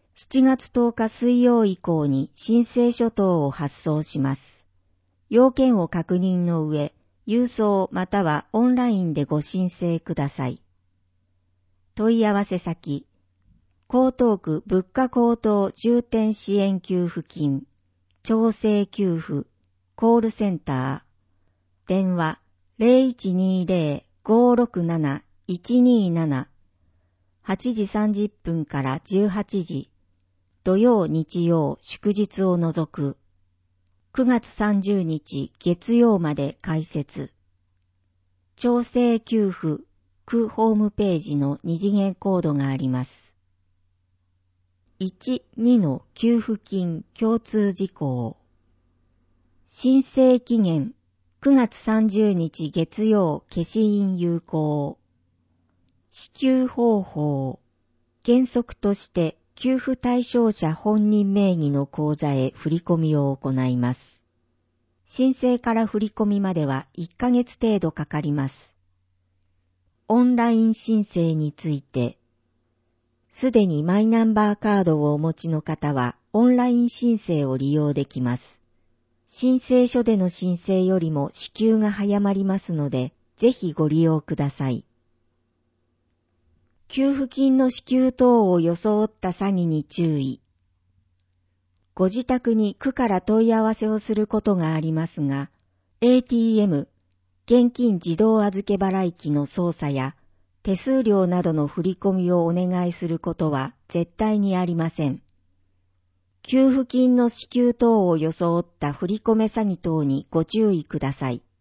しちがつとおか水曜以降に申請書等を発送します。要件を確認の上、郵送またはオンラインでご申請ください。問い合わせ先、江東区物価高騰重点支援給付金、調整給付、コールセンター、電話 ゼロいちにゼロ ごろくなな いちになな、はちじさんじゅっぷんからじゅうはちじ、土曜日曜祝日を除く、くがつさんじゅうにち月曜まで開設。調整給付、区ホームページの二次元コードがあります。いち、にの給付金共通事項。申請期限、くがつさんじゅうにち月曜消印有効。支給方法。原則として給付対象者本人名義の口座へ振り込みを行います。申請から振り込みまではいっかげつ程度かかります。オンライン申請について、すでにマイナンバーカードをお持ちの方はオンライン申請を利用できます。申請書での申請よりも支給が早まりますので、ぜひご利用ください。給付金の支給等を装った詐欺に注意。ご自宅に区から問い合わせをすることがありますが、エーティーエム、現金自動預け払い機の操作や手数料などの振り込みをお願いすることは絶対にありません。給付金の支給等を装った振り込め詐欺等にご注意ください。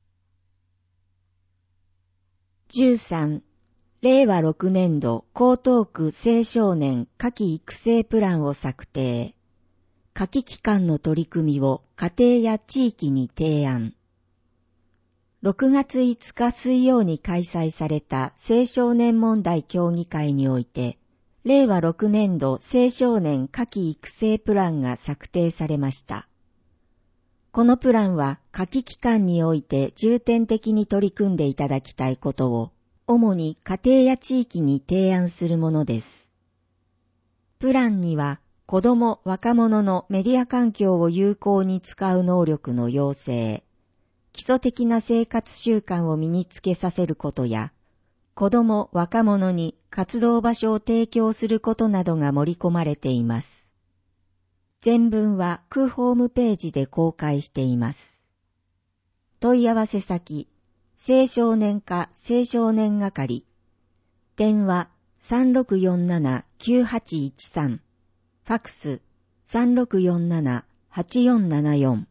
じゅうさん、れいわろくねんど江東区青少年夏季育成プランを策定。夏季期間の取り組みを家庭や地域に提案。ろくがついつか水曜に開催された青少年問題協議会において、れいわろくねんど青少年夏季育成プランが策定されました。このプランは夏季期間において重点的に取り組んでいただきたいことを、主に家庭や地域に提案するものです。プランには、子ども・若者のメディア環境を有効に使う能力の養成、基礎的な生活習慣を身につけさせることや、子ども・若者に活動場所を提供することなどが盛り込まれています。全文は区ホームページで公開しています。問い合わせ先、青少年課青少年係、電話 さんろくよんななきゅうはちいちさん、ファックス さんろくよんななはちよんななよん。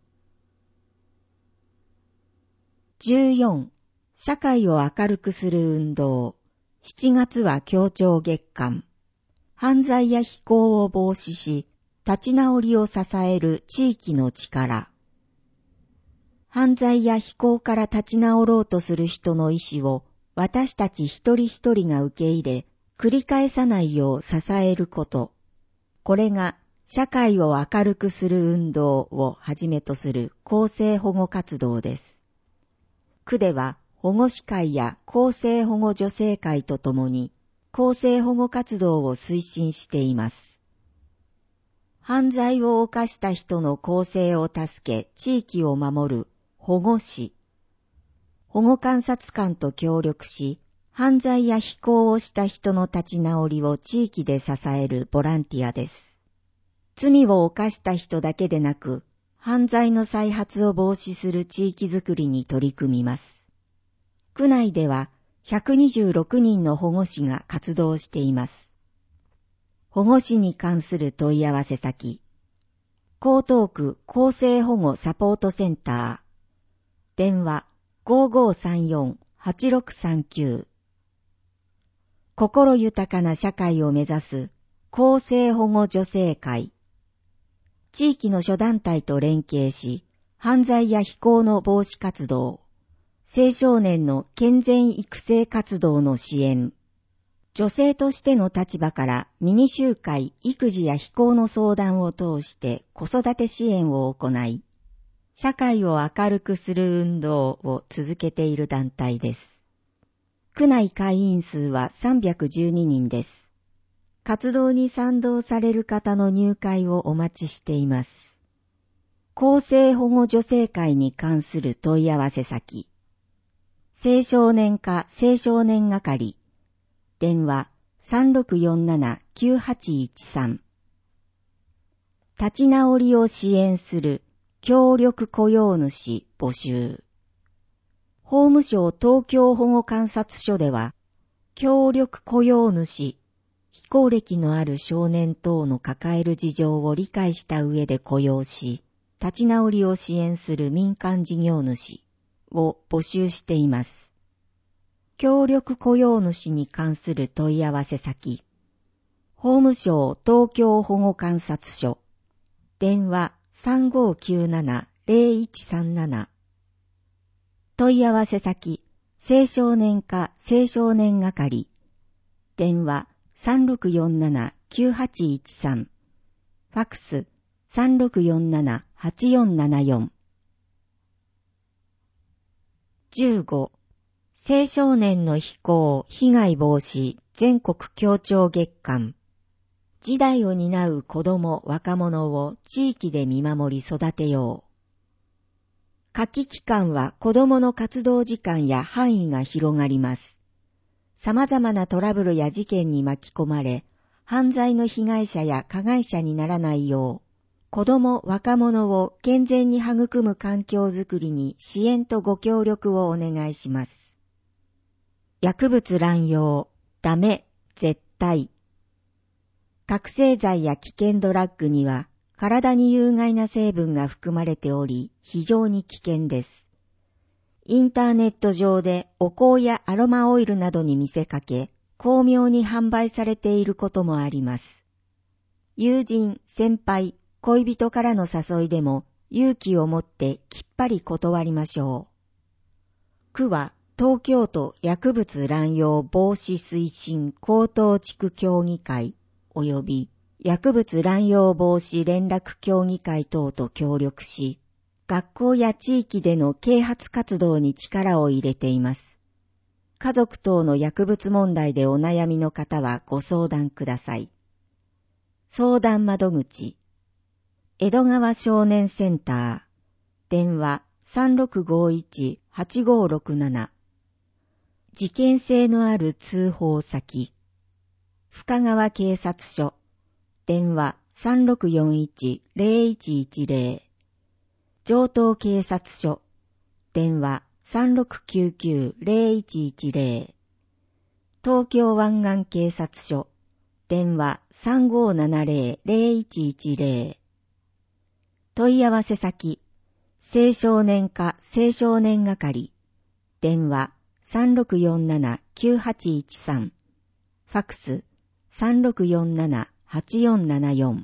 じゅうよん、社会を明るくする運動。しちがつは協調月間。犯罪や非行を防止し、立ち直りを支える地域の力。犯罪や非行から立ち直ろうとする人の意思を私たち一人一人が受け入れ、繰り返さないよう支えること。これが社会を明るくする運動をはじめとする更生保護活動です。区では保護司会や更生保護助成会とともに更生保護活動を推進しています。犯罪を犯した人の更生を助け地域を守る保護司。保護観察官と協力し、犯罪や非行をした人の立ち直りを地域で支えるボランティアです。罪を犯した人だけでなく、犯罪の再発を防止する地域づくりに取り組みます。区内ではひゃくにじゅうろくにんの保護司が活動しています。保護司に関する問い合わせ先、江東区更生保護サポートセンター、電話 ごーごーさんよんはちろくさんきゅう。心豊かな社会を目指す更生保護助成会。地域の諸団体と連携し、犯罪や非行の防止活動、青少年の健全育成活動の支援、女性としての立場からミニ集会、育児や非行の相談を通して子育て支援を行い、社会を明るくする運動を続けている団体です。区内会員数はさんびゃくじゅうににんです。 活動に賛同される方の入会をお待ちしています。厚生保護助成会に関する問い合わせ先。青少年課青少年係。電話 さんろくよんななきゅうはちいちさん。立ち直りを支援する協力雇用主募集。法務省東京保護観察所では、協力雇用主、非行歴のある少年等の抱える事情を理解した上で雇用し、立ち直りを支援する民間事業主を募集しています。協力雇用主に関する問い合わせ先。法務省東京保護観察所。電話 さんごきゅうななゼロいちさんなな。問い合わせ先。青少年課青少年係。電話 さんろくよんななきゅうはちいちさん。ファックス さんろくよんななはちよんななよん。じゅうご. 青少年の非行・被害防止全国協調月間。次代を担う子ども・若者を地域で見守り育てよう。夏季期間は子どもの活動時間や範囲が広がります。様々なトラブルや事件に巻き込まれ、犯罪の被害者や加害者にならないよう、子ども・若者を健全に育む環境づくりに支援とご協力をお願いします。薬物乱用、ダメ、絶対。覚醒剤や危険ドラッグには体に有害な成分が含まれており非常に危険です。インターネット上でお香やアロマオイルなどに見せかけ、巧妙に販売されていることもあります。友人、先輩、恋人からの誘いでも勇気を持ってきっぱり断りましょう。区は東京都薬物乱用防止推進高等地区協議会及び薬物乱用防止連絡協議会等と協力し、学校や地域での啓発活動に力を入れています。家族等の薬物問題でお悩みの方はご相談ください。相談窓口、江戸川少年センター、電話 さんろくごいちはちごろくなな。事件性のある通報先、深川警察署、電話 さんろくよんいちゼロいちいちゼロ。城東警察署、電話 さんろくきゅうきゅうゼロいちいちゼロ。東京湾岸警察署、電話 さんごななゼロゼロいちいちゼロ。問い合わせ先、青少年課青少年係、電話 さんろくよんななきゅうはちいちさん。ファックス さんろくよんななはちよんななよん。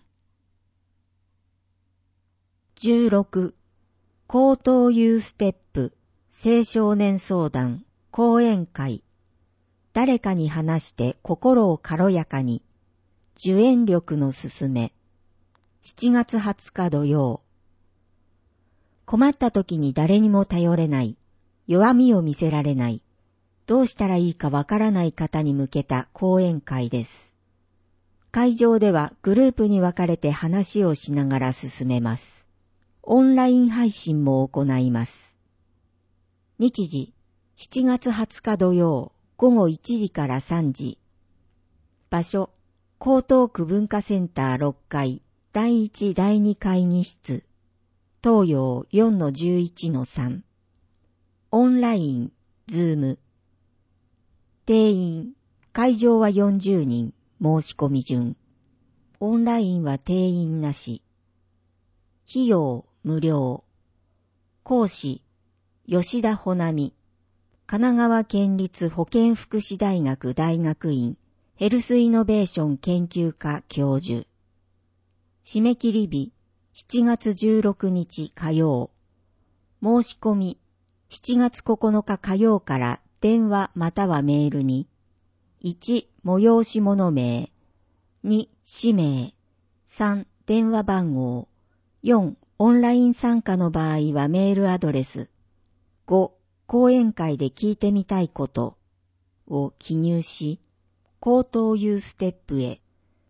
じゅうろく. 高等ユーステップ青少年相談講演会。誰かに話して心を軽やかに。受援力のすすめ。しちがつはつか土曜。困った時に誰にも頼れない。弱みを見せられない。どうしたらいいかわからない方に向けた講演会です。会場ではグループに分かれて話をしながら進めます。オンライン配信も行います。日時、しちがつはつか土曜、ごごいちじからさんじ。場所、江東区文化センターろっかい、だいいちだいに会議室。東洋 よんのじゅういちのさん。オンライン、ズーム。定員、会場はよんじゅうにん、申し込み順。オンラインは定員なし。費用、無料。講師、吉田穂波。神奈川県立保健福祉大学大学院、ヘルスイノベーション研究科教授。締め切り日、しちがつじゅうろくにち火曜。申し込み、しちがつここのか火曜から電話またはメールに、いち. 催し物名、に. 氏名、さん. 電話番号、よん. オンライン参加の場合はメールアドレス、ご. 講演会で聞いてみたいことを記入し、高等ユーステップへ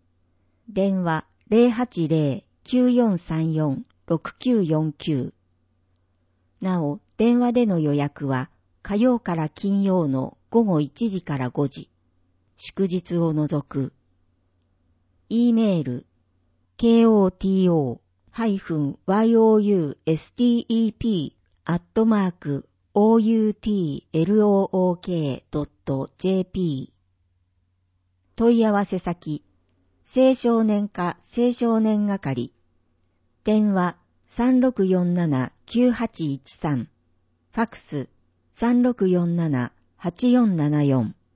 電話 ゼロはちゼロ きゅうよんさんよん ろくきゅうよんきゅう。なお、電話での予約は火曜から金曜のごごいちじからごじ、祝日を除く。E メール ケーオーティーオー ハイフン ワイオーユーエスティーイーピー アットマーク オーユーティーエルオーオーケー ドット ジェーピー。問い合わせ先青少年課青少年係、電話 さんろくよんなな きゅうはちいちさん、ファクス さんろくよんなな はちよんななよん。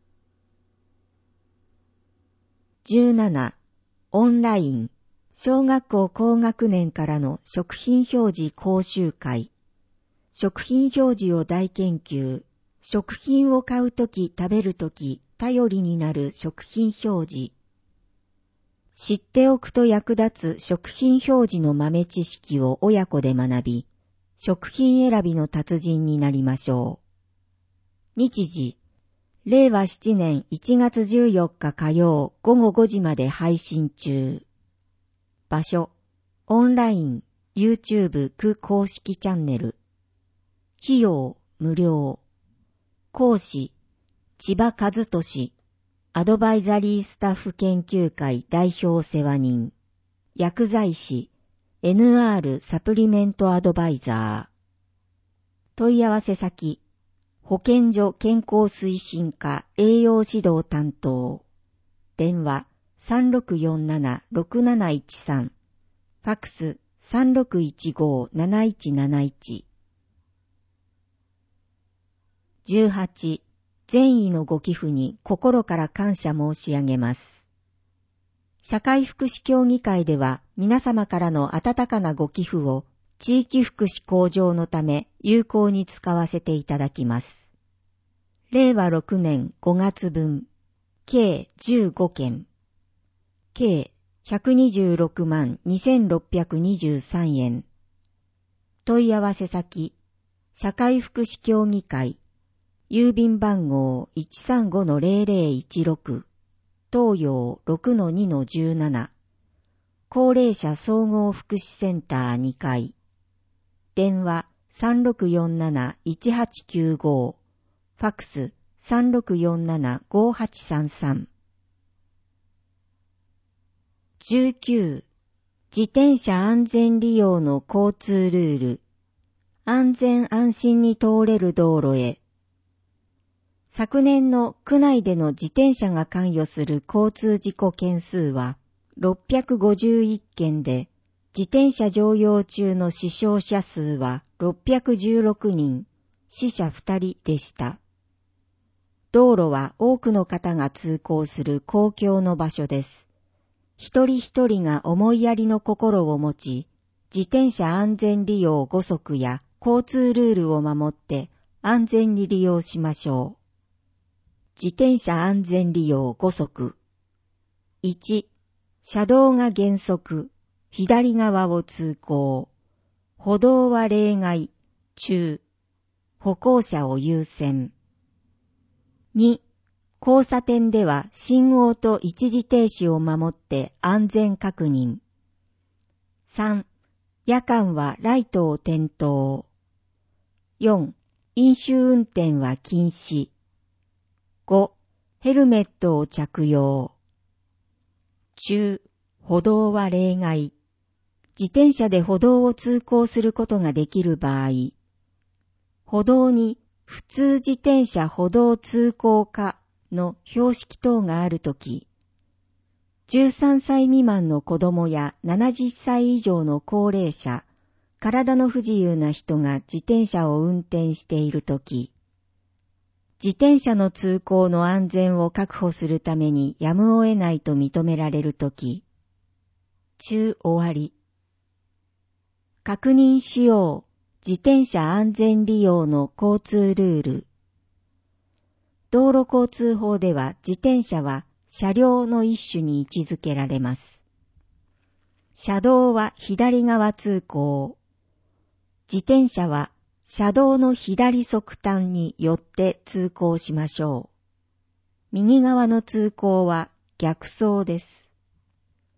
じゅうなな、オンライン、小学校高学年からの食品表示講習会、食品表示を大研究、食品を買うとき食べるとき頼りになる食品表示、知っておくと役立つ食品表示の豆知識を親子で学び、食品選びの達人になりましょう。日時、れいわしちねんいちがつじゅうよっか火曜ごごごじまで配信中。場所、オンライン、YouTube 区公式チャンネル。費用、無料。講師、千葉和俊。アドバイザリースタッフ研究会代表世話人。薬剤師、エヌアール サプリメントアドバイザー。問い合わせ先、保健所健康推進課栄養指導担当。電話 さんろくよんなな ろくなないちさん。ファクス さんろくいちご なないちなないち。じゅうはち、善意のご寄付に心から感謝申し上げます。社会福祉協議会では皆様からの温かなご寄付を地域福祉向上のため有効に使わせていただきます。れいわろくねんごがつぶん、計じゅうごけん、計ひゃくにじゅうろくまんにせんろっぴゃくにじゅうさんえん。問い合わせ先、社会福祉協議会、郵便番号 いちさんごのゼロゼロいちろく、東洋 ろくのにのじゅうなな、高齢者総合福祉センターにかい、電話 さんろくよんなないちはちきゅうご、ファクス さんろくよんなな ごはちさんさん。じゅうきゅう、自転車安全利用の交通ルール、安全安心に通れる道路へ。昨年の区内での自転車が関与する交通事故件数はろっぴゃくごじゅういっけんで、自転車乗用中の死傷者数はろっぴゃくじゅうろくにん、死者ふたりでした。道路は多くの方が通行する公共の場所です。一人一人が思いやりの心を持ち、自転車安全利用ごそくや交通ルールを守って安全に利用しましょう。自転車安全利用ごそく。いち、車道が原則、左側を通行。歩道は例外、中。歩行者を優先。に、交差点では信号と一時停止を守って安全確認。さん、夜間はライトを点灯。よん、飲酒運転は禁止。ご、ヘルメットを着用。中、歩道は例外。自転車で歩道を通行することができる場合、歩道に普通自転車歩道通行可の標識等があるとき、じゅうさんさい未満の子供やななじゅっさい以上の高齢者、体の不自由な人が自転車を運転しているとき、自転車の通行の安全を確保するためにやむを得ないと認められるとき、中終わり。確認しよう。自転車安全利用の交通ルール。道路交通法では自転車は車両の一種に位置づけられます。車道は左側通行。自転車は車道の左側端によって通行しましょう。右側の通行は逆走です。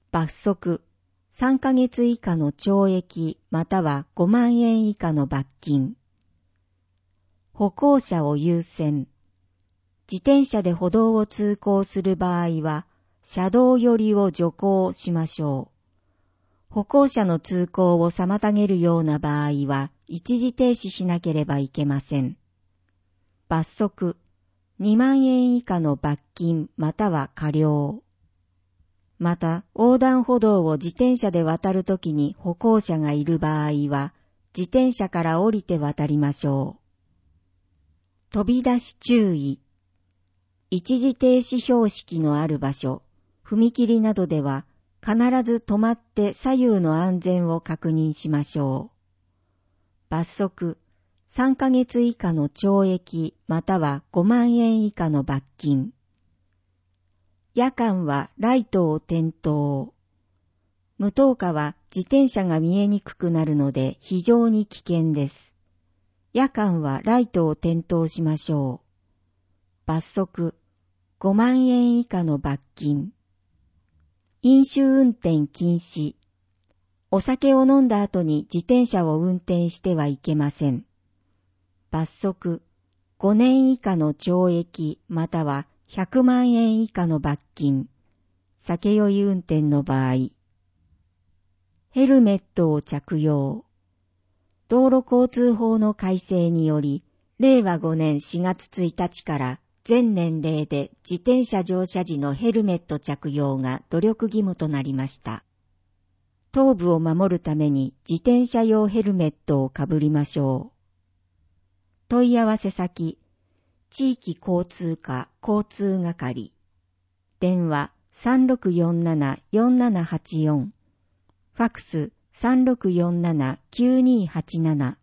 罰則、さんかげつ以下の懲役またはごまんえん以下の罰金。歩行者を優先。自転車で歩道を通行する場合は、車道寄りを徐行しましょう。歩行者の通行を妨げるような場合は、一時停止しなければいけません。罰則、にまんえん以下の罰金または科料。また、横断歩道を自転車で渡るときに歩行者がいる場合は、自転車から降りて渡りましょう。飛び出し注意。一時停止標識のある場所、踏切などでは必ず止まって左右の安全を確認しましょう。罰則、さんかげつ以下の懲役またはごまんえん以下の罰金。夜間はライトを点灯。無灯火は自転車が見えにくくなるので非常に危険です。夜間はライトを点灯しましょう。罰則、ごまんえん以下の罰金。飲酒運転禁止。お酒を飲んだ後に自転車を運転してはいけません。罰則、ごねん以下の懲役またはひゃくまんえん以下の罰金。酒酔い運転の場合。ヘルメットを着用。道路交通法の改正により、れいわごねんしがつついたちから全年齢で自転車乗車時のヘルメット着用が努力義務となりました。頭部を守るために自転車用ヘルメットをかぶりましょう。問い合わせ先、地域交通課交通係。電話 さんろくよんなな よんななはちよん。ファックスさんろくよんなな きゅうにはちなな。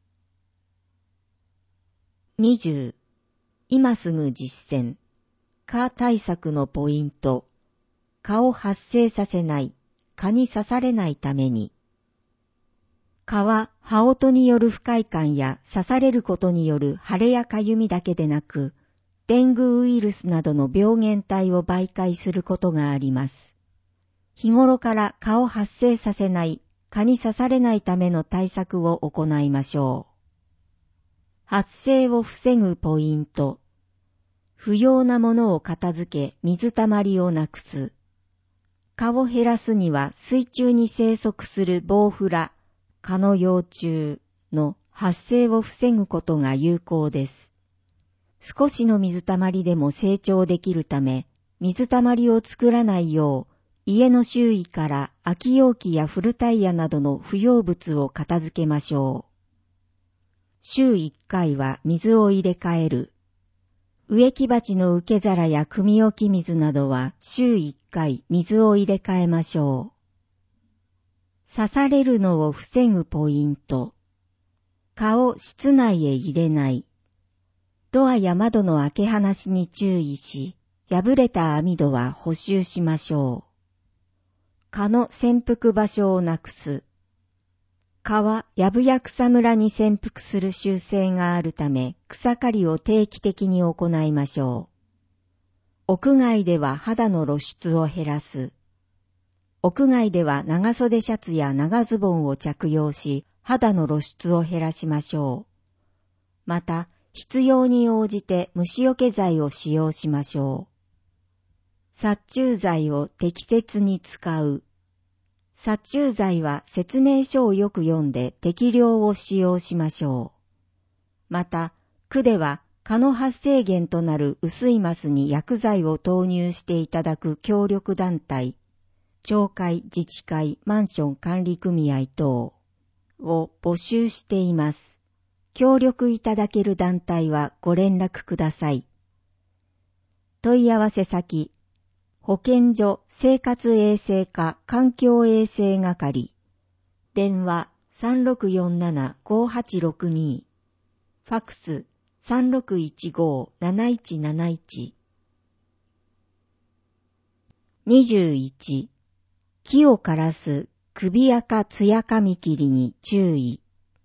にじゅう. 今すぐ実践。蚊対策のポイント。蚊を発生させない。蚊に刺されないために。蚊は羽音による不快感や刺されることによる腫れやかゆみだけでなく、デングウイルスなどの病原体を媒介することがあります。日頃から蚊を発生させない、蚊に刺されないための対策を行いましょう。発生を防ぐポイント。不要なものを片付け、水たまりをなくす。蚊を減らすには水中に生息するボウフラ、蚊の幼虫の発生を防ぐことが有効です。少しの水たまりでも成長できるため、水たまりを作らないよう、家の周囲から空き容器や古タイヤなどの不要物を片付けましょう。週いっかいは水を入れ替える。植木鉢の受け皿や汲み置き水などは週いっかい水を入れ替えましょう。刺されるのを防ぐポイント。蚊を室内へ入れない。ドアや窓の開け放しに注意し、破れた網戸は補修しましょう。蚊の潜伏場所をなくす。蚊はやぶや草むらに潜伏する習性があるため、草刈りを定期的に行いましょう。屋外では肌の露出を減らす。屋外では長袖シャツや長ズボンを着用し、肌の露出を減らしましょう。また、必要に応じて虫除け剤を使用しましょう。殺虫剤を適切に使う。殺虫剤は説明書をよく読んで適量を使用しましょう。また、区では蚊の発生源となる薄いマスに薬剤を投入していただく協力団体、町会、自治会、マンション管理組合等を募集しています。協力いただける団体はご連絡ください。問い合わせ先、保健所生活衛生課環境衛生係。電話 さんろくよんなな ごはちろくに。ファックス さんろくいちご なないちなないち。にじゅういち. 木を枯らす首垢艶カミキリに注意。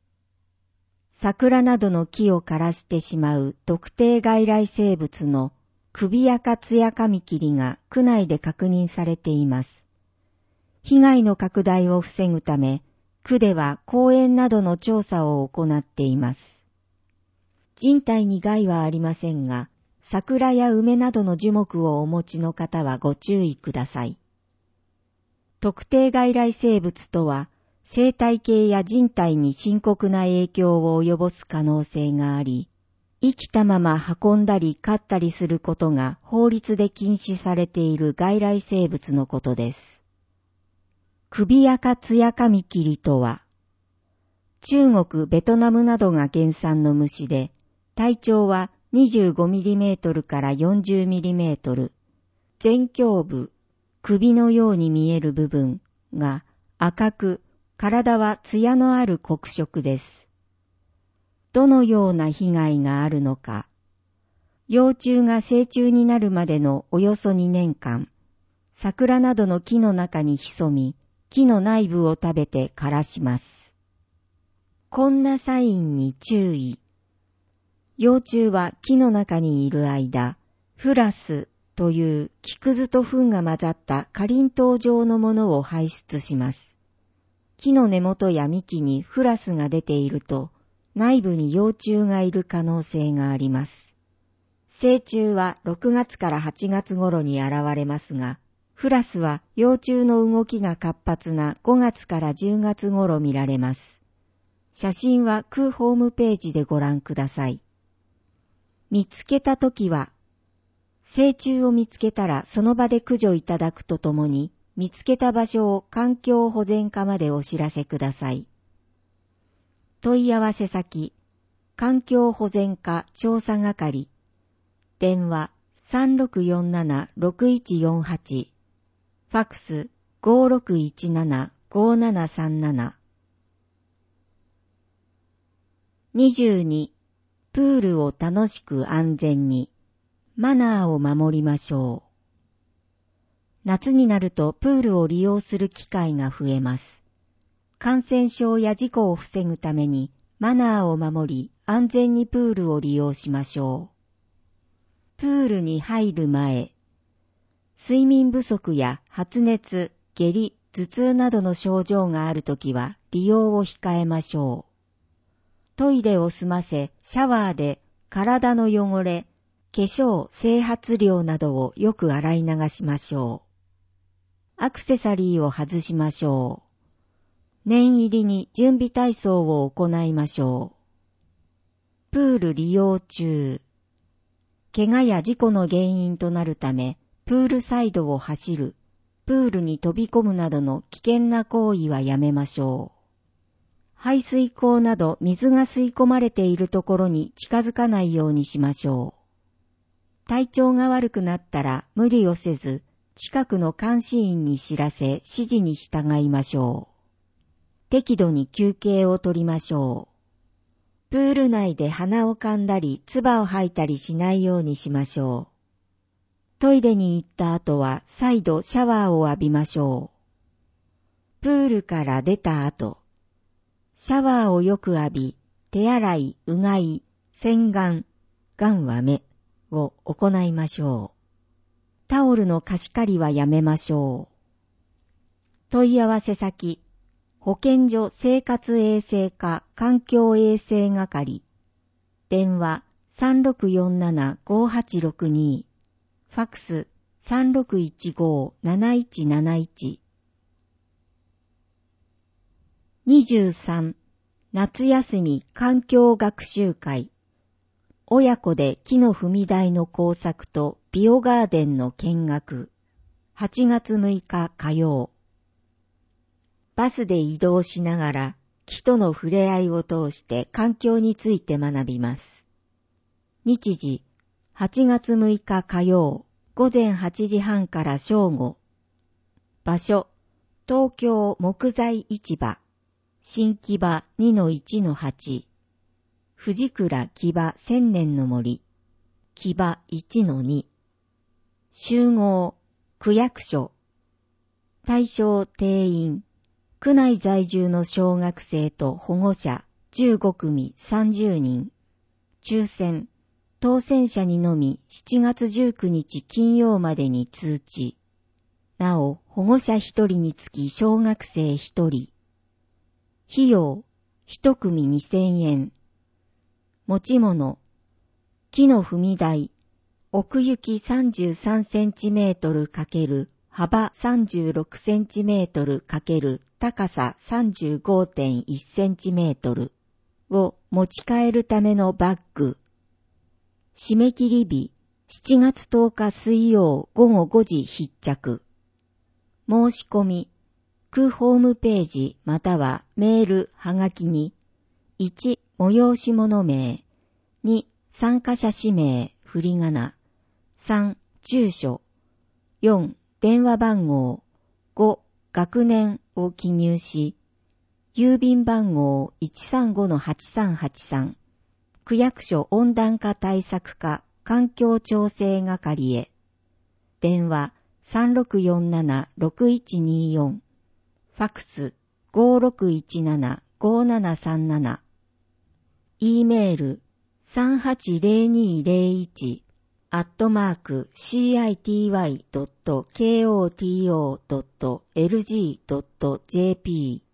桜などの木を枯らしてしまう特定外来生物の首垢艶カミキリが区内で確認されています。 被害の拡大を防ぐため、区では公園などの調査を行っています。人体に害はありませんが、桜や梅などの樹木をお持ちの方はご注意ください。特定外来生物とは、生態系や人体に深刻な影響を及ぼす可能性があり、生きたまま運んだり飼ったりすることが法律で禁止されている外来生物のことです。首アカツヤカミキリとは、中国、ベトナムなどが原産の虫で、体長はにじゅうごミリメートルからよんじゅうミリメートル、前胸部、首のように見える部分が赤く、体は艶のある黒色です。どのような被害があるのか。幼虫が成虫になるまでのおよそにねんかん、桜などの木の中に潜み、木の内部を食べて枯らします。こんなサインに注意。幼虫は木の中にいる間、フラスという木くずと糞が混ざったかりんとう状のものを排出します。木の根元や幹にフラスが出ていると、内部に幼虫がいる可能性があります。成虫はろくがつからはちがつ頃に現れますが、フラスは幼虫の動きが活発なごがつからじゅうがつ頃見られます。写真は区ホームページでご覧ください。見つけたときは、成虫を見つけたらその場で駆除いただくとともに、見つけた場所を環境保全課までお知らせください。問い合わせ先、環境保全課調査係、電話 さんろくよんななろくいちよんはち、ファックス ごろくいちななごななさんなな。にじゅうに、プールを楽しく安全に、マナーを守りましょう。夏になるとプールを利用する機会が増えます。感染症や事故を防ぐためにマナーを守り安全にプールを利用しましょう。プールに入る前、睡眠不足や発熱、下痢、頭痛などの症状があるときは利用を控えましょう。トイレを済ませシャワーで体の汚れ、化粧、整髪料などをよく洗い流しましょう。アクセサリーを外しましょう。念入りに準備体操を行いましょう。プール利用中。怪我や事故の原因となるため、プールサイドを走る、プールに飛び込むなどの危険な行為はやめましょう。排水口など水が吸い込まれているところに近づかないようにしましょう。体調が悪くなったら無理をせず、近くの監視員に知らせ指示に従いましょう。適度に休憩をとりましょう。プール内で鼻を噛んだり唾を吐いたりしないようにしましょう。トイレに行った後は再度シャワーを浴びましょう。プールから出た後、シャワーをよく浴び、手洗い、うがい、洗顔、眼は目を行いましょう。タオルの貸し借りはやめましょう。問い合わせ先、保健所生活衛生課環境衛生係、電話 さんろくよんななごはちろくに、ファックス さんろくいちごなないちなないち。にじゅうさん、夏休み環境学習会。親子で木の踏み台の工作とビオガーデンの見学。はちがつむいか火曜。バスで移動しながら木との触れ合いを通して環境について学びます。日時、はちがつむいか火曜、ごぜんはちじはんから正午。場所、東京木材市場、新木場 にのいちのはち。藤倉木場千年の森、木場 いちのに。集合、区役所。対象定員、区内在住の小学生と保護者じゅうごくみさんじゅうにん。抽選、当選者にのみしちがつじゅうくにち金曜までに通知。 なお、保護者一人につき小学生一人。費用、一組にせんえん。持ち物、木の踏み台、奥行きさんじゅうさんセンチメートル×幅さんじゅうろくセンチメートル×高さ さんじゅうごてんいちセンチメートルを持ち帰るためのバッグ。締め切り日、しちがつとおか水曜午後ごじ必着。申し込み、区ホームページまたはメール、はがきに、いち、催し物名、に、参加者氏名、振り仮名、さん、住所、よん、電話番号、ご、学年を記入し、郵便番号 いちさんごのはちさんはちさん、区役所温暖化対策課環境調整係へ、電話 さんろくよんななろくいちによん、ファクス ごろくいちななごななさんなな、E メール さんはちぜろにぜろいち アットマーク シーアイティーワイドットケーオーティーオードットエルジードットジェーピ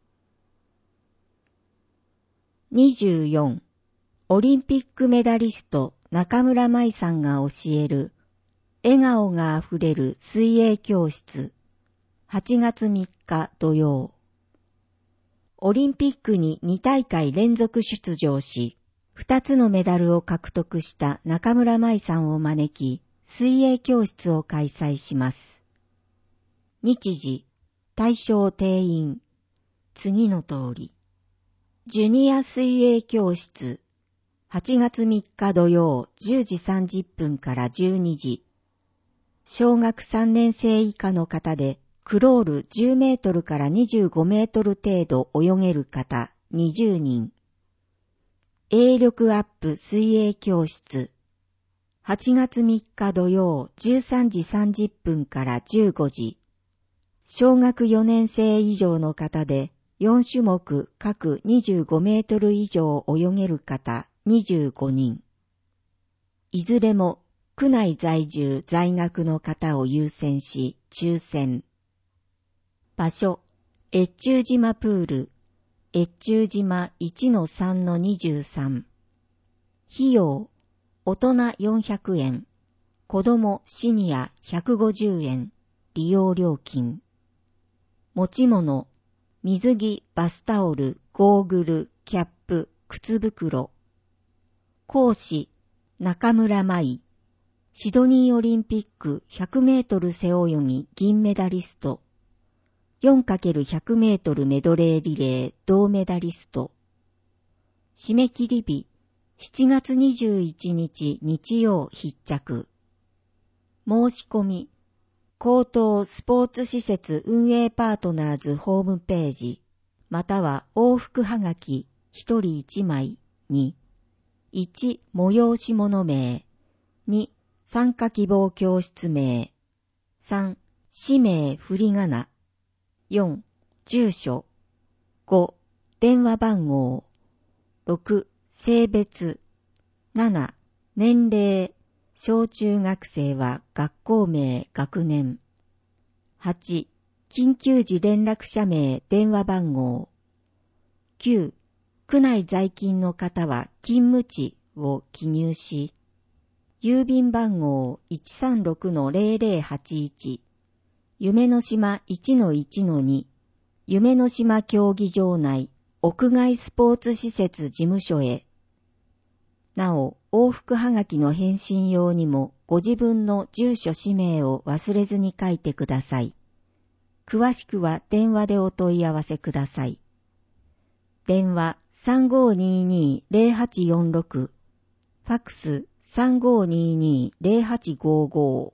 ー にじゅうよん. オリンピックメダリスト中村舞さんが教える笑顔があふれる水泳教室。はちがつみっか土曜。オリンピックににたいかい連続出場し、ふたつのメダルを獲得した中村舞さんを招き、水泳教室を開催します。日時、対象定員、次の通り。ジュニア水泳教室、はちがつみっか土曜じゅうじさんじゅっぷんからじゅうにじ。小学さんねん生以下の方で、クロールじゅうメートルからにじゅうごメートル程度泳げる方にじゅうにん。泳力アップ水泳教室。はちがつみっか土曜じゅうさんじさんじゅっぷんからじゅうごじ。小学よねん生以上の方でよんしゅもく各にじゅうごメートル以上泳げる方にじゅうごにん。いずれも区内在住在学の方を優先し抽選。場所、越中島プール、越中島 いちのさんのにじゅうさん。費用、大人よんひゃくえん、子供シニアひゃくごじゅうえん、利用料金。持ち物、水着、バスタオル、ゴーグル、キャップ、靴袋。講師、中村舞。シドニーオリンピックひゃくメートル背泳ぎ銀メダリスト。よんかけるひゃくメートルメドレーリレー銅メダリスト。締め切り日、しちがつにじゅういちにち日曜必着。申し込み、高等スポーツ施設運営パートナーズホームページ、または往復はがきひとりいちまいに、いち催し物名、に参加希望教室名、さん氏名振り仮名、よん住所、ご電話番号、ろく性別、なな年齢、小中学生は学校名学年、はち緊急時連絡者名電話番号、きゅう区内在勤の方は勤務地を記入し、郵便番号 いちさんろくのぜろぜろはちいち、夢の島 いちのいちのに、夢の島競技場内屋外スポーツ施設事務所へ。なお、往復はがきの返信用にもご自分の住所氏名を忘れずに書いてください。詳しくは電話でお問い合わせください。電話 さんごーにーにーぜろはちよんろく、ファクス さんごーにーにーぜろはちごーごー。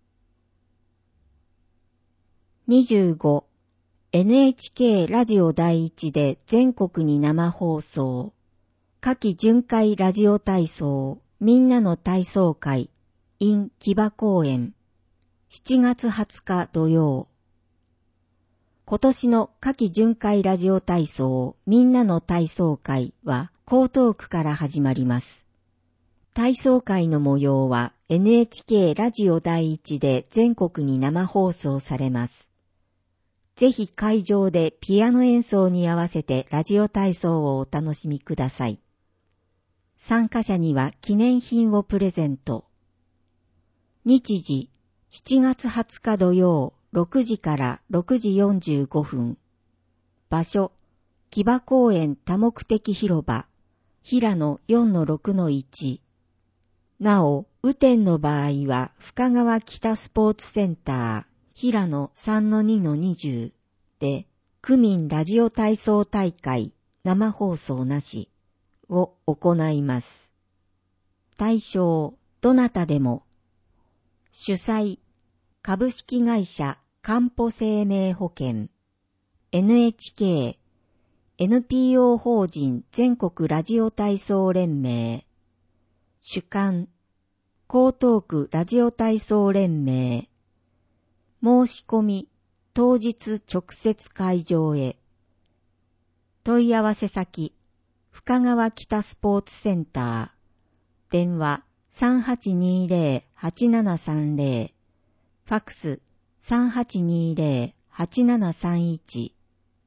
にじゅうご エヌエイチケー ラジオ第一で全国に生放送。夏季巡回ラジオ体操みんなの体操会 in 木場公園。しちがつはつか土曜。今年の夏季巡回ラジオ体操みんなの体操会は江東区から始まります。 体操会の模様は エヌエイチケー ラジオ第一で全国に生放送されます。ぜひ会場でピアノ演奏に合わせてラジオ体操をお楽しみください。参加者には記念品をプレゼント。日時しちがつはつか土曜ろくじからろくじよんじゅうごふん。場所木場公園多目的広場平野 よんのろくのいち。なお、雨天の場合は深川北スポーツセンター平野 さんのにのにじゅう で区民ラジオ体操大会生放送なしを行います。対象どなたでも。主催株式会社かんぽ生命保険 エヌエイチケー エヌピーオー 法人全国ラジオ体操連盟主幹江東区ラジオ体操連盟申し込み当日直接会場へ。問い合わせ先深川北スポーツセンター電話 さんはちにーぜろ はちななさんぜろ ファックス さんはちにーぜろ はちななさんいち。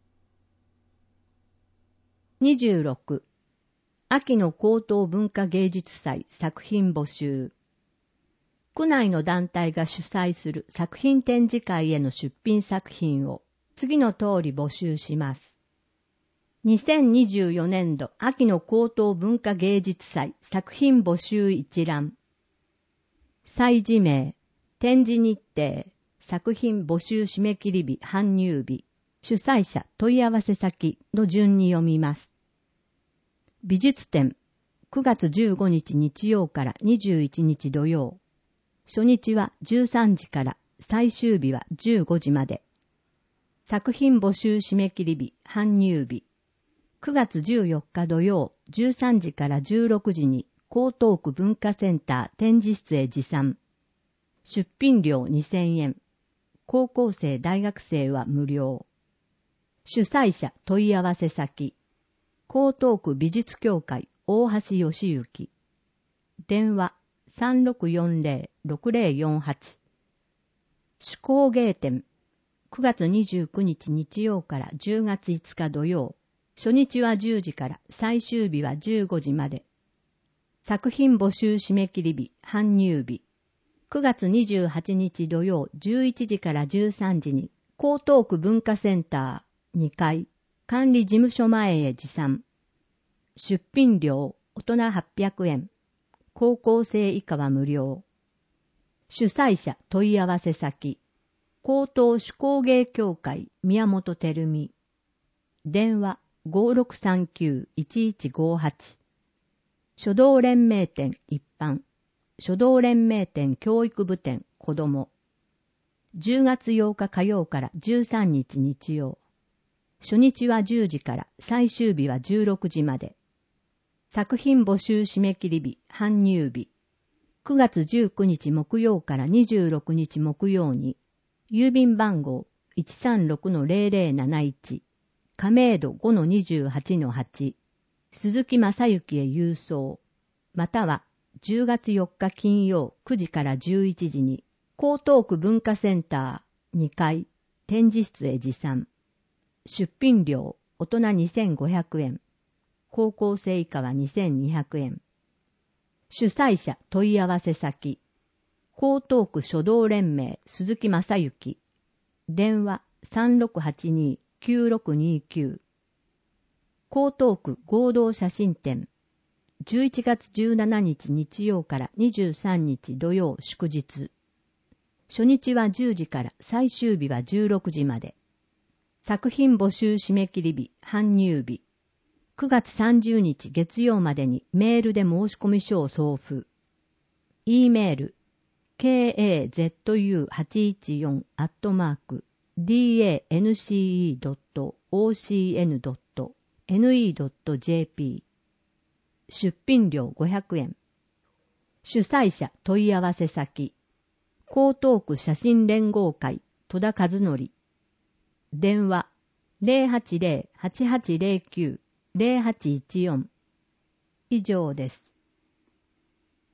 にじゅうろく秋の高等文化芸術祭作品募集。区内の団体が主催する作品展示会への出品作品を次の通り募集します。にせんにじゅうよねんど秋の高等文化芸術祭作品募集一覧。祭事名、展示日程、作品募集締め切り日、搬入日、主催者、問い合わせ先の順に読みます。美術展、くがつじゅうごにち日曜からにじゅういちにち土曜。初日はじゅうさんじから最終日はじゅうごじまで。作品募集締め切り日、搬入日。くがつじゅうよっか土曜じゅうさんじからじゅうろくじに江東区文化センター展示室へ持参。出品料にせんえん。高校生大学生は無料。主催者問い合わせ先。江東区美術協会大橋義行。電話さんろくよんぜろ ろくぜろよんはち。手工芸展くがつにじゅうくにち日曜からじゅうがついつか土曜。初日はじゅうじから最終日はじゅうごじまで。作品募集締め切り日、搬入日。くがつにじゅうはちにち土曜じゅういちじからじゅうさんじに江東区文化センターにかい管理事務所前へ持参。出品料大人はっぴゃくえん。高校生以下は無料。主催者問い合わせ先。江東手工芸協会宮本照美。電話ごろくさんきゅういちいちごはち。書道連盟展一般。書道連盟展教育部展子ども。じゅうがつようか火曜からじゅうさんにち日曜。初日はじゅうじから最終日はじゅうろくじまで。作品募集締め切り日、搬入日。くがつじゅうくにち木曜からにじゅうろくにち木曜に、郵便番号 いちさんろくのぜろぜろなないち、亀戸 ごのにじゅうはちのはち、鈴木正幸へ郵送、またはじゅうがつよっか金曜くじからじゅういちじに、江東区文化センターにかい展示室へ持参。出品料大人にせんごひゃくえん。高校生以下はにせんにひゃくえん。主催者問い合わせ先。江東区書道連盟鈴木正幸。電話さんろくはちに きゅうろくにきゅう。江東区合同写真展。じゅういちがつじゅうしちにち日曜からにじゅうさんにち土曜祝日。初日はじゅうじから最終日はじゅうろくじまで。作品募集締め切り日、搬入日。くがつさんじゅうにち月曜までにメールで申込書を送付。E メール ケーエーゼットユーはちいちよん アットマーク ディーエーエヌシーイードットオーシーエヌドットエヌイードットジェーピー。出品料ごひゃくえん。主催者問い合わせ先。江東区写真連合会戸田和則。電話 ゼロはちゼロ はちはちゼロきゅう ゼロはちいちよん。以上です。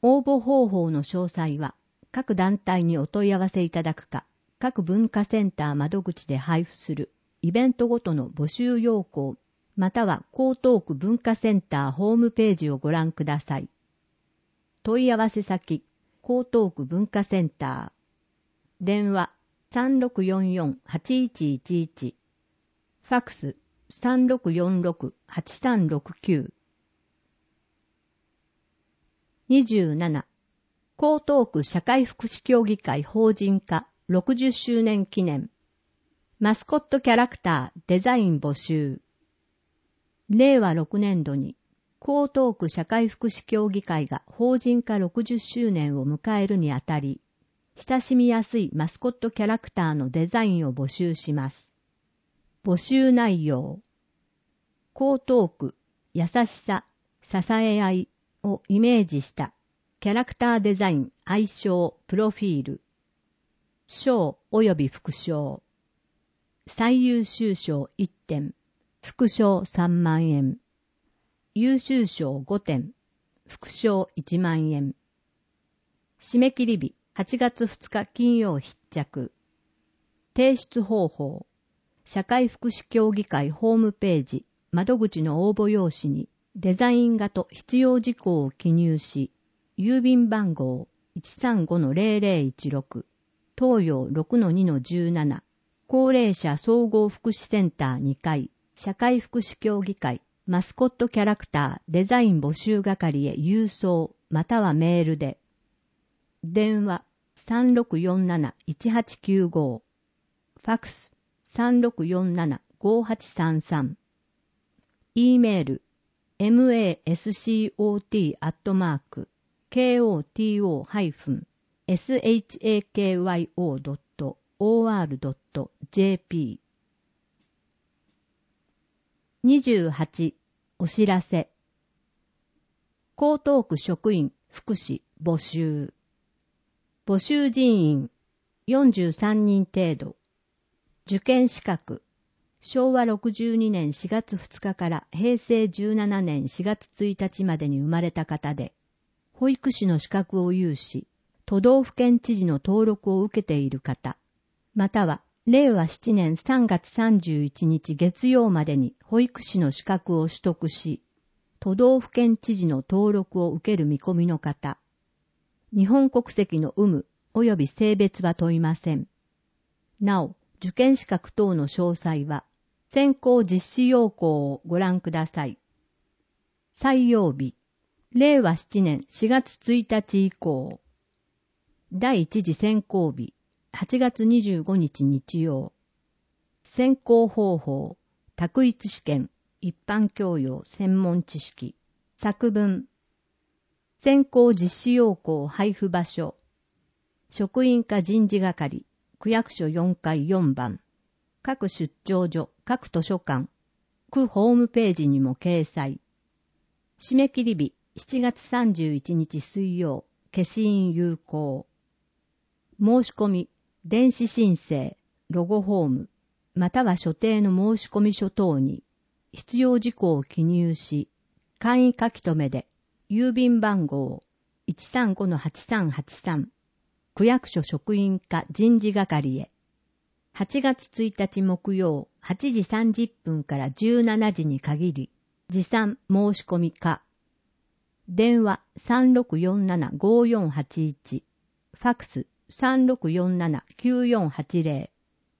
応募方法の詳細は各団体にお問い合わせいただくか、各文化センター窓口で配布するイベントごとの募集要項、または江東区文化センターホームページをご覧ください。問い合わせ先、江東区文化センター。電話 さんろくよんよんはちいちいちいち。ファックス さんろくよんろくはちさんろくきゅう。にじゅうなな. 江東区社会福祉協議会法人化ろくじゅっしゅうねん記念。マスコットキャラクターデザイン募集。れいわろくねんどに江東区社会福祉協議会が法人化ろくじゅっしゅうねんを迎えるにあたり、親しみやすいマスコットキャラクターのデザインを募集します。募集内容。江東区優しさ、支え合いをイメージしたキャラクターデザイン愛称プロフィール。賞及び副賞。最優秀賞いってん、副賞さんまんえん。優秀賞ごてん、副賞いちまんえん。締め切り日はちがつふつか金曜必着。提出方法。社会福祉協議会ホームページ、窓口の応募用紙にデザイン画と必要事項を記入し、郵便番号 いちさんごのぜろぜろいちろく、東洋 ろくのにのじゅうなな、高齢者総合福祉センターにかい、社会福祉協議会マスコットキャラクターデザイン募集係へ郵送またはメールで。電話 さんろくよんなないちはちきゅうご、ファックス さんろくよんななごはちさんさん、E メール マスコット アットマーク ケーオーティーオー ハイフン シャキョー ドット オーアール ドット ジェーピー。にじゅうはち. お知らせ。江東区職員福祉募集。募集人員よんじゅうさんにん程度。受験資格。しょうわろくじゅうにねんしがつふつかからへいせいじゅうななねんしがつついたちまでに生まれた方で、保育士の資格を有し、都道府県知事の登録を受けている方、またはれいわななねんさんがつさんじゅういちにち月曜までに保育士の資格を取得し、都道府県知事の登録を受ける見込みの方、日本国籍の有無及び性別は問いません。なお、受験資格等の詳細は、選考実施要項をご覧ください。採用日、れいわななねんしがつついたち以降。第一次選考日、はちがつにじゅうごにち日曜。選考方法、択一試験、一般教養専門知識。作文。選考実施要項配布場所。職員課人事係、区役所よんかいよんばん。各出張所、各図書館、区ホームページにも掲載。締め切り日、しちがつさんじゅういちにち水曜、消印有効。申し込み、電子申請、ロゴフォーム、または所定の申し込み書等に、必要事項を記入し、簡易書き留めで、郵便番号 いちさんごのはちさんはちさん、区役所職員課人事係へ。はちがつついたち木曜はちじさんじゅっぷんからじゅうしちじに限り、持参申し込み課。電話 さんろくよんななごよんはちいち、ファックス さんろくよんななきゅうよんはちぜろ。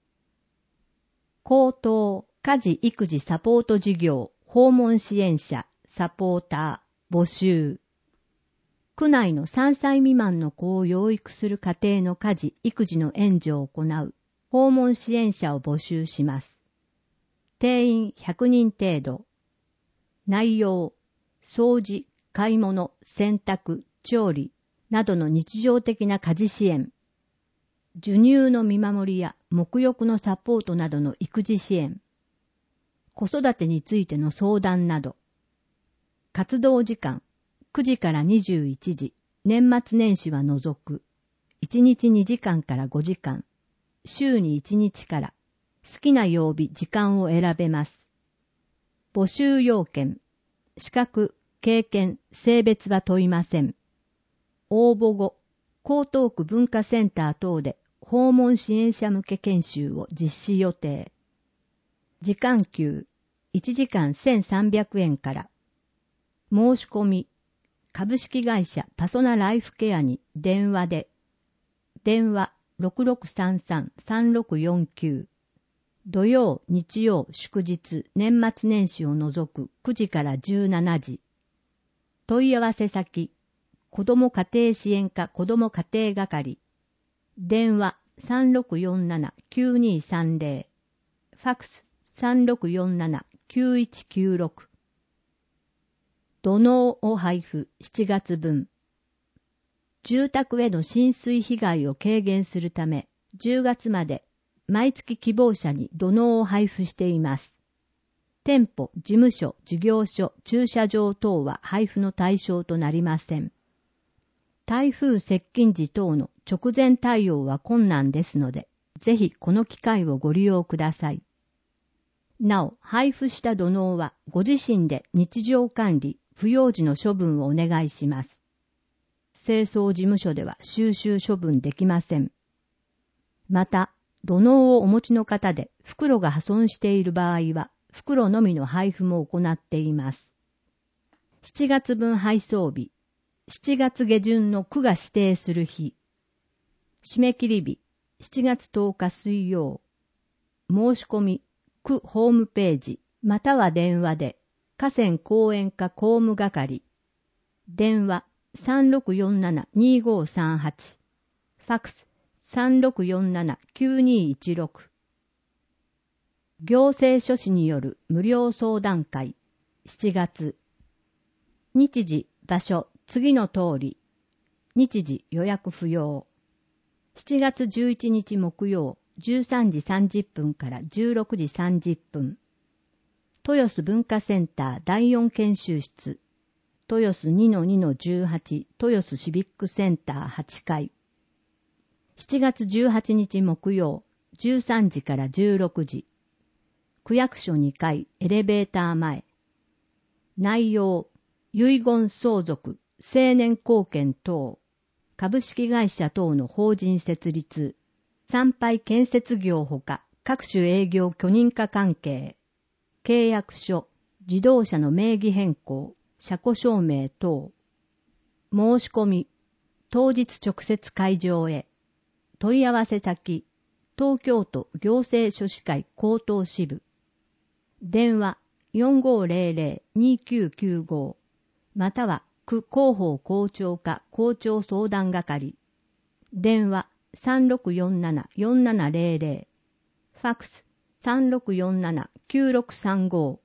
高等家事育児サポート事業訪問支援者サポーター募集。区内のさんさい未満の子を養育する家庭の家事育児の援助を行う訪問支援者を募集します。定員ひゃくにん程度。内容、掃除、買い物、洗濯、調理などの日常的な家事支援。授乳の見守りや沐浴のサポートなどの育児支援。子育てについての相談など。活動時間、くじからにじゅういちじ、年末年始は除く。いちにちにじかんからごじかん。週にいちにちから好きな曜日、時間を選べます。募集要件、資格、経験、性別は問いません。 応募後、江東区文化センター等で訪問支援者向け研修を実施予定。時間給いちじかんせんさんびゃくえんから。申し込み、株式会社パソナライフケアに電話で、電話 ろくろくさんさんさんろくよんきゅう、土曜、日曜、祝日、年末年始を除くくじからじゅうしちじ。問い合わせ先、子ども家庭支援課子ども家庭係、電話 さんろくよんななきゅうにさんぜろ、ファックス さんろくよんななきゅういちきゅうろく。土のうを配布しちがつぶん。住宅への浸水被害を軽減するため、じゅうがつまで毎月希望者に土のうを配布しています。店舗、事務所、事業所、駐車場等は配布の対象となりません。台風接近時等の直前対応は困難ですので、ぜひこの機会をご利用ください。なお、配布した土のうはご自身で日常管理、不要時の処分をお願いします。清掃事務所では収集処分できません。また、土のうをお持ちの方で袋が破損している場合は、袋のみの配布も行っています。しちがつぶん配送日、しちがつ下旬の区が指定する日。締め切り日、しちがつとおか水曜。申し込み、区ホームページ、または電話で、河川公園課公務係。電話、さんろくよんななにごさんはち。ファックス、さんろくよんななきゅうにいちろく。行政書士による無料相談会、しちがつ。日時、場所、次の通り。日時、予約不要。しちがつじゅういちにち木曜、じゅうさんじさんじゅっぷんからじゅうろくじさんじゅっぷん。豊洲文化センターだいよん研修室。豊洲 にのにのじゅうはち 豊洲シビックセンターはちかい。しちがつじゅうはちにち木曜、じゅうさんじからじゅうろくじ。区役所にかいエレベーター前。内容、遺言相続、成年後見等、株式会社等の法人設立、参拝建設業ほか各種営業許認可関係、契約書、自動車の名義変更、車庫証明等。申し込み、当日直接会場へ。問い合わせ先、東京都行政書士会高等支部。電話 よんごーぜろぜろにきゅうきゅうご または区広報校長課校長相談係。電話 さんろくよんななよんななぜろぜろ。ファックス さんろくよんななきゅうろくさんご。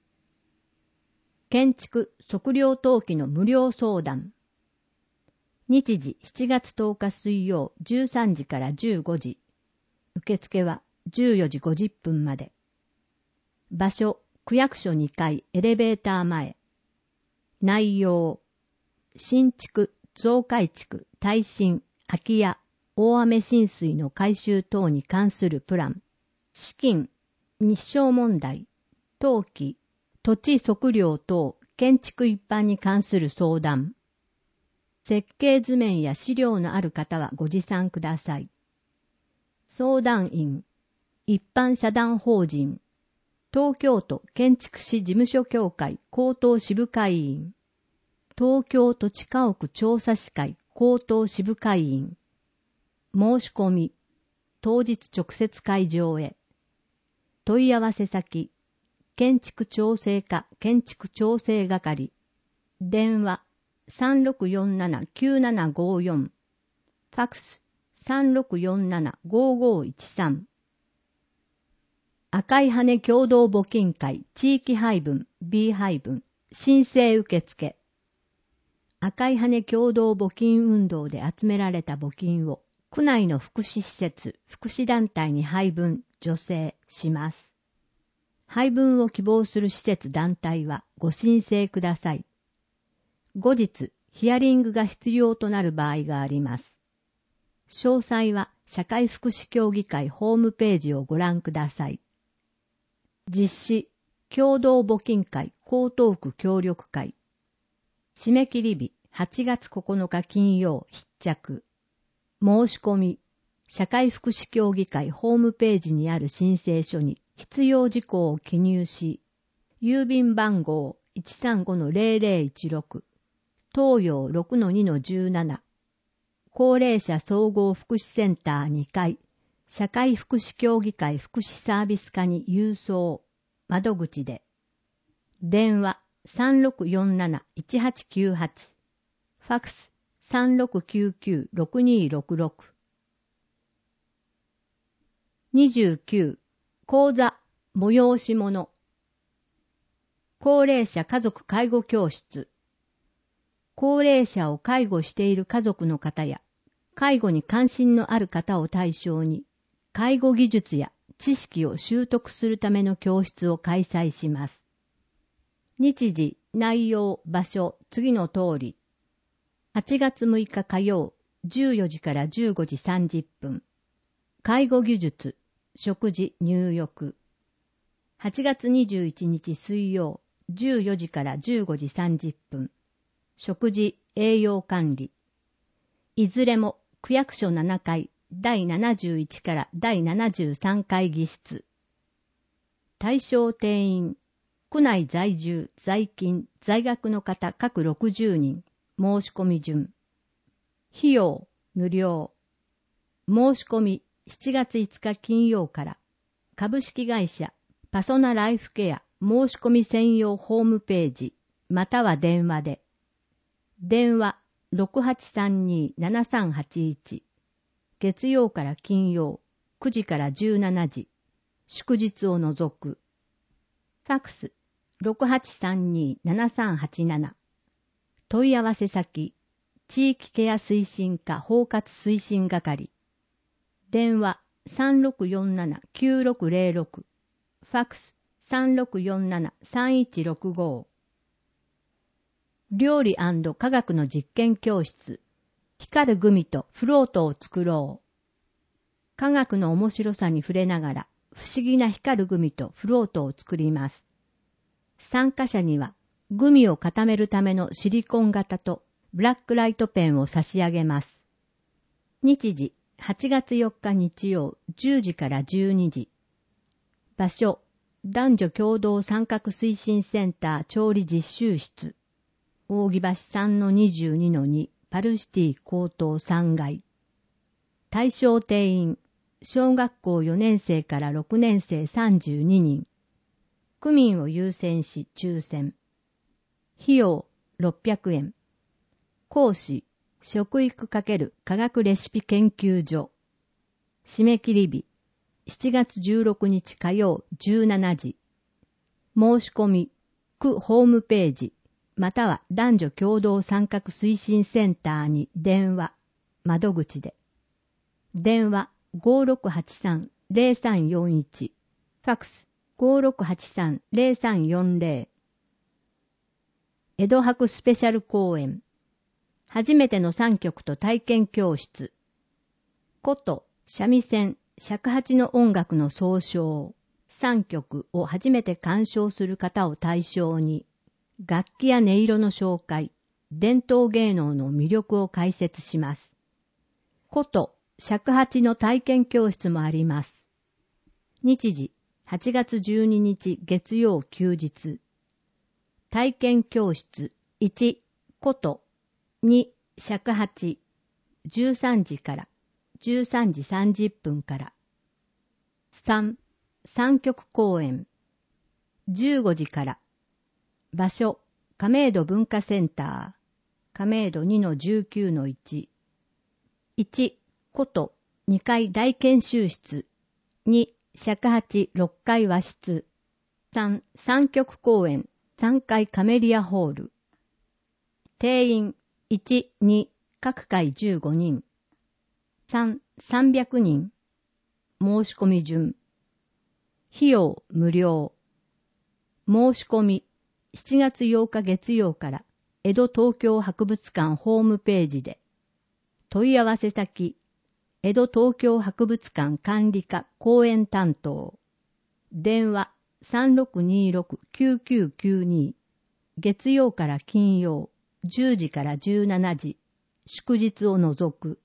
建築測量登記の無料相談。日時しちがつとおか水曜じゅうさんじからじゅうごじ。受付はじゅうよじごじゅっぷんまで。場所、区役所にかいエレベーター前。内容、新築、増改築、耐震、空き家、大雨浸水の改修等に関するプラン。資金、日照問題、登記、土地測量等建築一般に関する相談。設計図面や資料のある方はご持参ください。相談員、一般社団法人、東京都建築士事務所協会高等支部会員、東京土地家屋調査士会高等支部会員。申し込み、当日直接会場へ。問い合わせ先、建築調整課建築調整係。電話 さんろくよんななきゅうななごよん。ファックス さんろくよんななごごいちさん。赤い羽共同募金会地域配分 B 配分申請受付。赤い羽共同募金運動で集められた募金を区内の福祉施設、福祉団体に配分、助成します。配分を希望する施設団体はご申請ください。後日、ヒアリングが必要となる場合があります。詳細は社会福祉協議会ホームページをご覧ください。実施、共同募金会江東区協力会。締め切り日はちがつここのか金曜必着。申し込み。社会福祉協議会ホームページにある申請書に必要事項を記入し、郵便番号 いちさんごのゼロゼロいちろく、東洋 ろくのにのじゅうなな、高齢者総合福祉センターにかい、社会福祉協議会福祉サービス課に郵送、窓口で。電話 さんろくよんなないちはちきゅうはち、ファックス さんろくきゅうきゅうろくにろくろく。にじゅうきゅう、講座、催し物。高齢者家族介護教室。高齢者を介護している家族の方や、介護に関心のある方を対象に、介護技術や知識を習得するための教室を開催します。日時、内容、場所、次の通り。はちがつむいか火曜、じゅうよじからじゅうごじさんじゅっぷん。介護技術、食事、入浴。はちがつにじゅういちにち水曜、じゅうよじからじゅうごじさんじゅっぷん。食事、栄養管理。いずれも区役所ななかい、だいななじゅういちからだいななじゅうさん会議室。対象定員、区内在住、在勤、在学の方各ろくじゅうにん。申し込み順。費用、無料。申し込み、しちがついつか金曜から、株式会社、パソナライフケア申し込み専用ホームページ、または電話で。電話 ろくはちさんにーななさんはちいち。月曜から金曜、くじからじゅうしちじ。祝日を除く。ファックス ろくはちさんにーななさんはちなな。問い合わせ先、地域ケア推進課包括推進係。電話 さんろくよんななきゅうろくゼロろく。ファックス さんろくよんななさんいちろくご。料理&科学の実験教室。光るグミとフロートを作ろう。科学の面白さに触れながら不思議な光るグミとフロートを作ります。参加者にはグミを固めるためのシリコン型とブラックライトペンを差し上げます。日時はちがつよっか日曜じゅうじからじゅうにじ。場所、男女共同参画推進センター調理実習室。扇橋 さんのにじゅうにのに パルシティ高等さんがい。対象定員、小学校よねんせいからろくねんせいさんじゅうににん。区民を優先し抽選。費用ろっぴゃくえん。講師、食育×科学レシピ研究所。締め切り日、しちがつじゅうろくにち火曜じゅうしちじ。申し込み、区ホームページ、または男女共同参画推進センターに電話、窓口で。電話 ごろくはちさんゼロさんよんいち。ファックス ごろくはちさんゼロさんよんゼロ。江戸博スペシャル講演。初めてのさんきょくと体験教室。琴、三味線、尺八の音楽の総称。さんきょくを初めて鑑賞する方を対象に、楽器や音色の紹介、伝統芸能の魅力を解説します。琴、尺八の体験教室もあります。日時、はちがつじゅうににち月曜休日。体験教室いち、琴、に、尺八、じゅうさんじからじゅうさんじさんじゅっぷんから。さん、三曲公演、じゅうごじから。場所、亀戸文化センター、亀戸 にのじゅうきゅうのいち。いち、琴、にかい大研修室、に、尺八ろっかい和室。さん、三曲公演、さんかいカメリアホール。定員、いち、に、各回じゅうごにん。さん、さんびゃくにん。申し込み順。費用無料。申し込み、しちがつようか月曜から江戸東京博物館ホームページで。問い合わせ先、江戸東京博物館管理課講演担当。電話 さんろくにろくきゅうきゅうきゅうに。月曜から金曜じゅうじからじゅうしちじ、祝日を除く。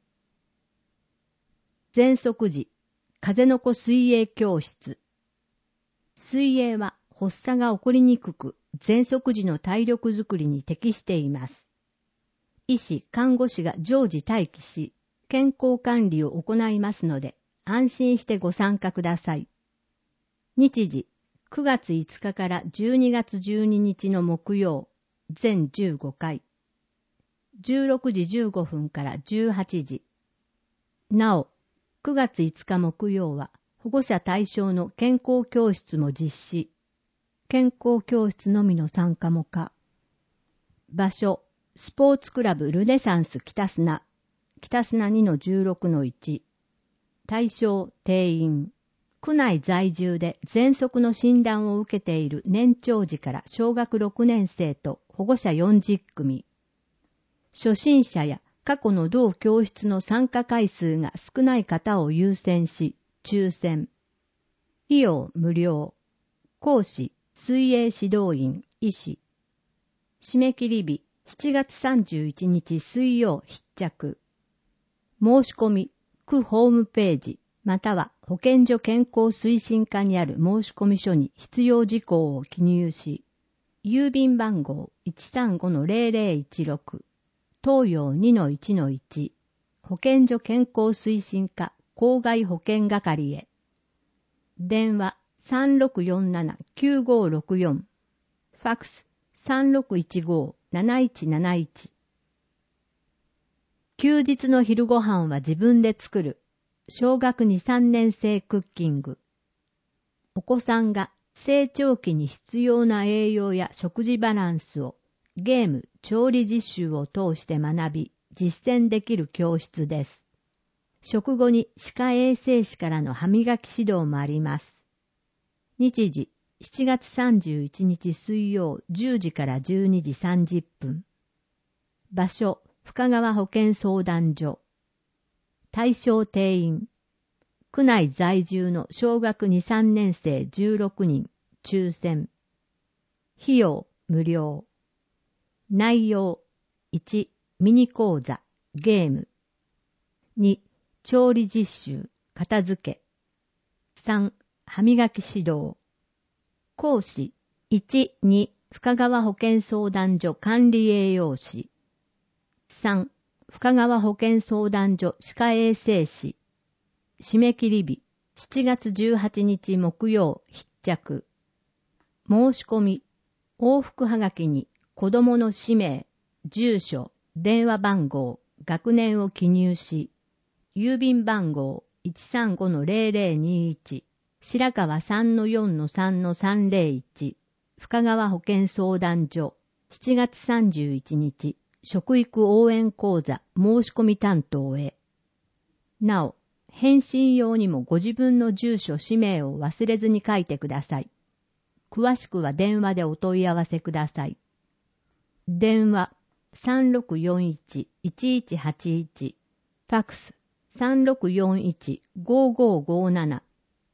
喘息時、風の子水泳教室。水泳は発作が起こりにくく、喘息時の体力づくりに適しています。医師・看護師が常時待機し、健康管理を行いますので、安心してご参加ください。日時、くがついつかからじゅうにがつじゅうににちの木曜、全じゅうごかい。じゅうろくじじゅうごふんからじゅうはちじ。なお、くがついつか木曜は保護者対象の健康教室も実施。健康教室のみの参加も可。場所、スポーツクラブルネサンス北砂、北砂 にのじゅうろくのいち。対象、定員。区内在住で喘息の診断を受けている年長児から小学ろくねん生と保護者よんじゅっくみ。初心者や過去の同教室の参加回数が少ない方を優先し、抽選。費用無料。講師、水泳指導員、医師。締め切り日、しちがつさんじゅういちにち水曜必着。申し込み、区ホームページ、または保健所健康推進課にある申込書に必要事項を記入し、郵便番号 いちさんごのゼロゼロいちろく、東洋 にのいちのいち、保健所健康推進課郊外保健係へ。電話 さんろくよんななきゅうごろくよん、ファックス さんろくいちごなないちなないち。休日の昼ご飯は自分で作る。小学に、さんねん生クッキング。お子さんが成長期に必要な栄養や食事バランスをゲーム、調理実習を通して学び、実践できる教室です。食後に歯科衛生士からの歯磨き指導もあります。日時、しちがつさんじゅういちにち水曜じゅうじからじゅうにじさんじゅっぷん。場所、深川保健相談所。対象定員。区内在住の小学に、さんねん生じゅうろくにん、抽選。費用無料。内容いち、ミニ講座、ゲーム。に、調理実習、片付け。さん、歯磨き指導。講師いち、に、深川保健相談所管理栄養士。さん、深川保健相談所歯科衛生士。締め切り日、しちがつじゅうはちにち木曜必着。申し込み、往復はがきに子供の氏名、住所、電話番号、学年を記入し、郵便番号 いちさんごのゼロゼロにいち、白川 さんのよんのさんのさんゼロいち、深川保健相談所、しちがつさんじゅういちにち、食育応援講座申し込み担当へ。なお、返信用にもご自分の住所氏名を忘れずに書いてください。詳しくは電話でお問い合わせください。電話 さんろくよんいちいちいちはちいち、ファックス さんろくよんいちごごごなな。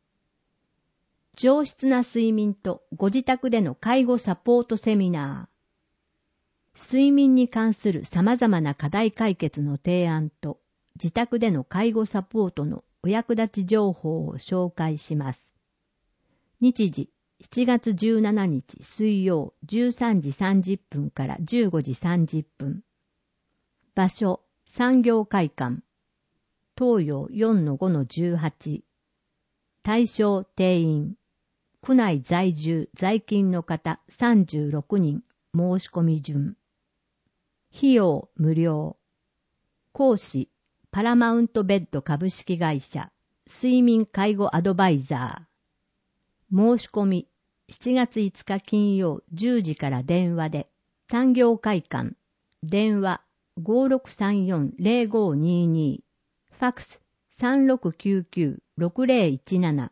上質な睡眠とご自宅での介護サポートセミナー。睡眠に関する様々な課題解決の提案と自宅での介護サポートのお役立ち情報を紹介します。日時しちがつじゅうしちにち水曜じゅうさんじさんじゅっぷんからじゅうごじさんじゅっぷん。場所産業会館。東洋 よんのごのじゅうはち。対象定員。区内在住在勤の方さんじゅうろくにん。申し込み順。費用無料。講師パラマウントベッド株式会社睡眠介護アドバイザー。申し込みしちがついつか金曜じゅうじから電話で。産業会館電話 ごろくさんよんゼロごにに、ファックス さんろくきゅうきゅうろくゼロいちなな。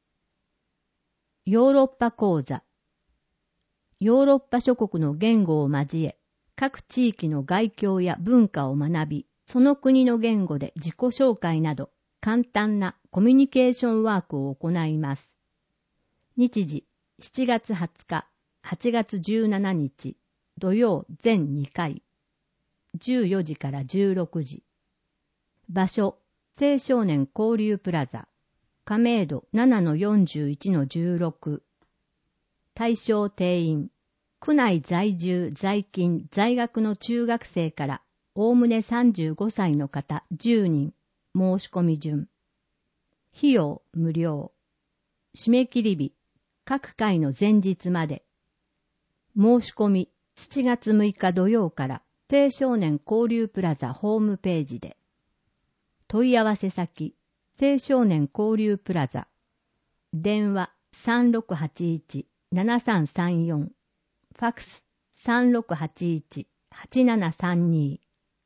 ヨーロッパ講座。ヨーロッパ諸国の言語を交え、各地域の外境や文化を学び、その国の言語で自己紹介など簡単なコミュニケーションワークを行います。日時しちがつはつか、はちがつじゅうしちにち、土曜全にかい、 じゅうよじからじゅうろくじ。場所、青少年交流プラザ。亀戸 ななのよんじゅういちのじゅうろく。対象定員。区内在住、在勤、在学の中学生からおおむねさんじゅうごさいの方じゅうにん。申し込み順。費用無料。締め切り日。各回の前日まで。申し込みしちがつむいか土曜から青少年交流プラザホームページで。問い合わせ先、青少年交流プラザ。電話 さんろくはちいちななさんさんよん。ファックス さんろくはちいちはちななさんに。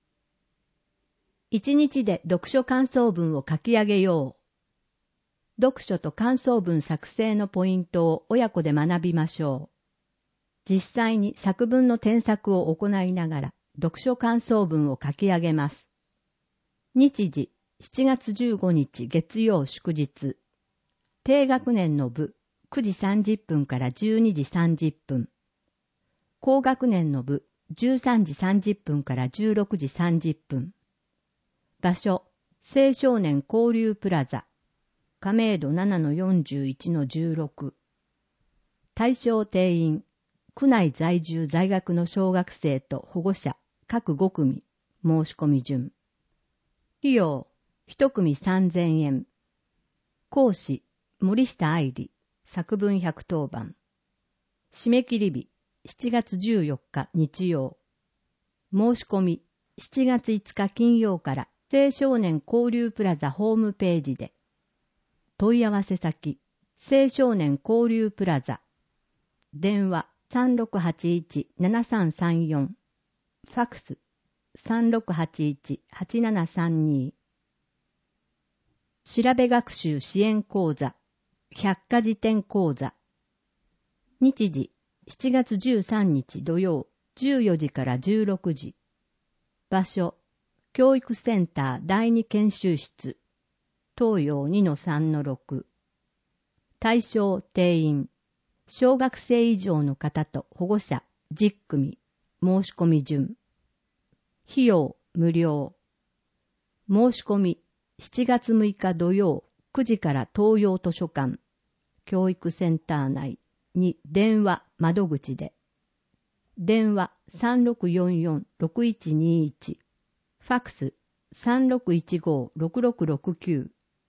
一日で読書感想文を書き上げよう。読書と感想文作成のポイントを親子で学びましょう。実際に作文の添削を行いながら読書感想文を書き上げます。日時しちがつじゅうごにち月曜祝日。低学年の部くじさんじゅっぷんからじゅうにじさんじゅっぷん。高学年の部じゅうさんじさんじゅっぷんからじゅうろくじさんじゅっぷん。場所、青少年交流プラザ。亀戸 ななのよんじゅういちのじゅうろく。対象定員。区内在住在学の小学生と保護者各ごくみ。申し込み順。費用一組さんぜんえん。講師森下愛理。作文ひゃくとおばん。締め切り日しちがつじゅうよっか日曜。申し込みしちがついつか金曜から青少年交流プラザホームページで。問い合わせ先、青少年交流プラザ。電話さんろくはちいちななさんさんよん。ファックスさんろくはちいちはちななさんに。調べ学習支援講座、百科事典講座。日時しちがつじゅうさんにち土曜じゅうよじからじゅうろくじ。場所、教育センターだいに研修室。東洋 にのさんのろく。対象定員。小学生以上の方と保護者じゅっくみ。申し込み順。費用無料。申し込みしちがつむいか土曜くじから東洋図書館教育センター内に電話窓口で。電話 さんろくよんよんろくいちにいち。ファックス さんろくいちごろくろくろくきゅう。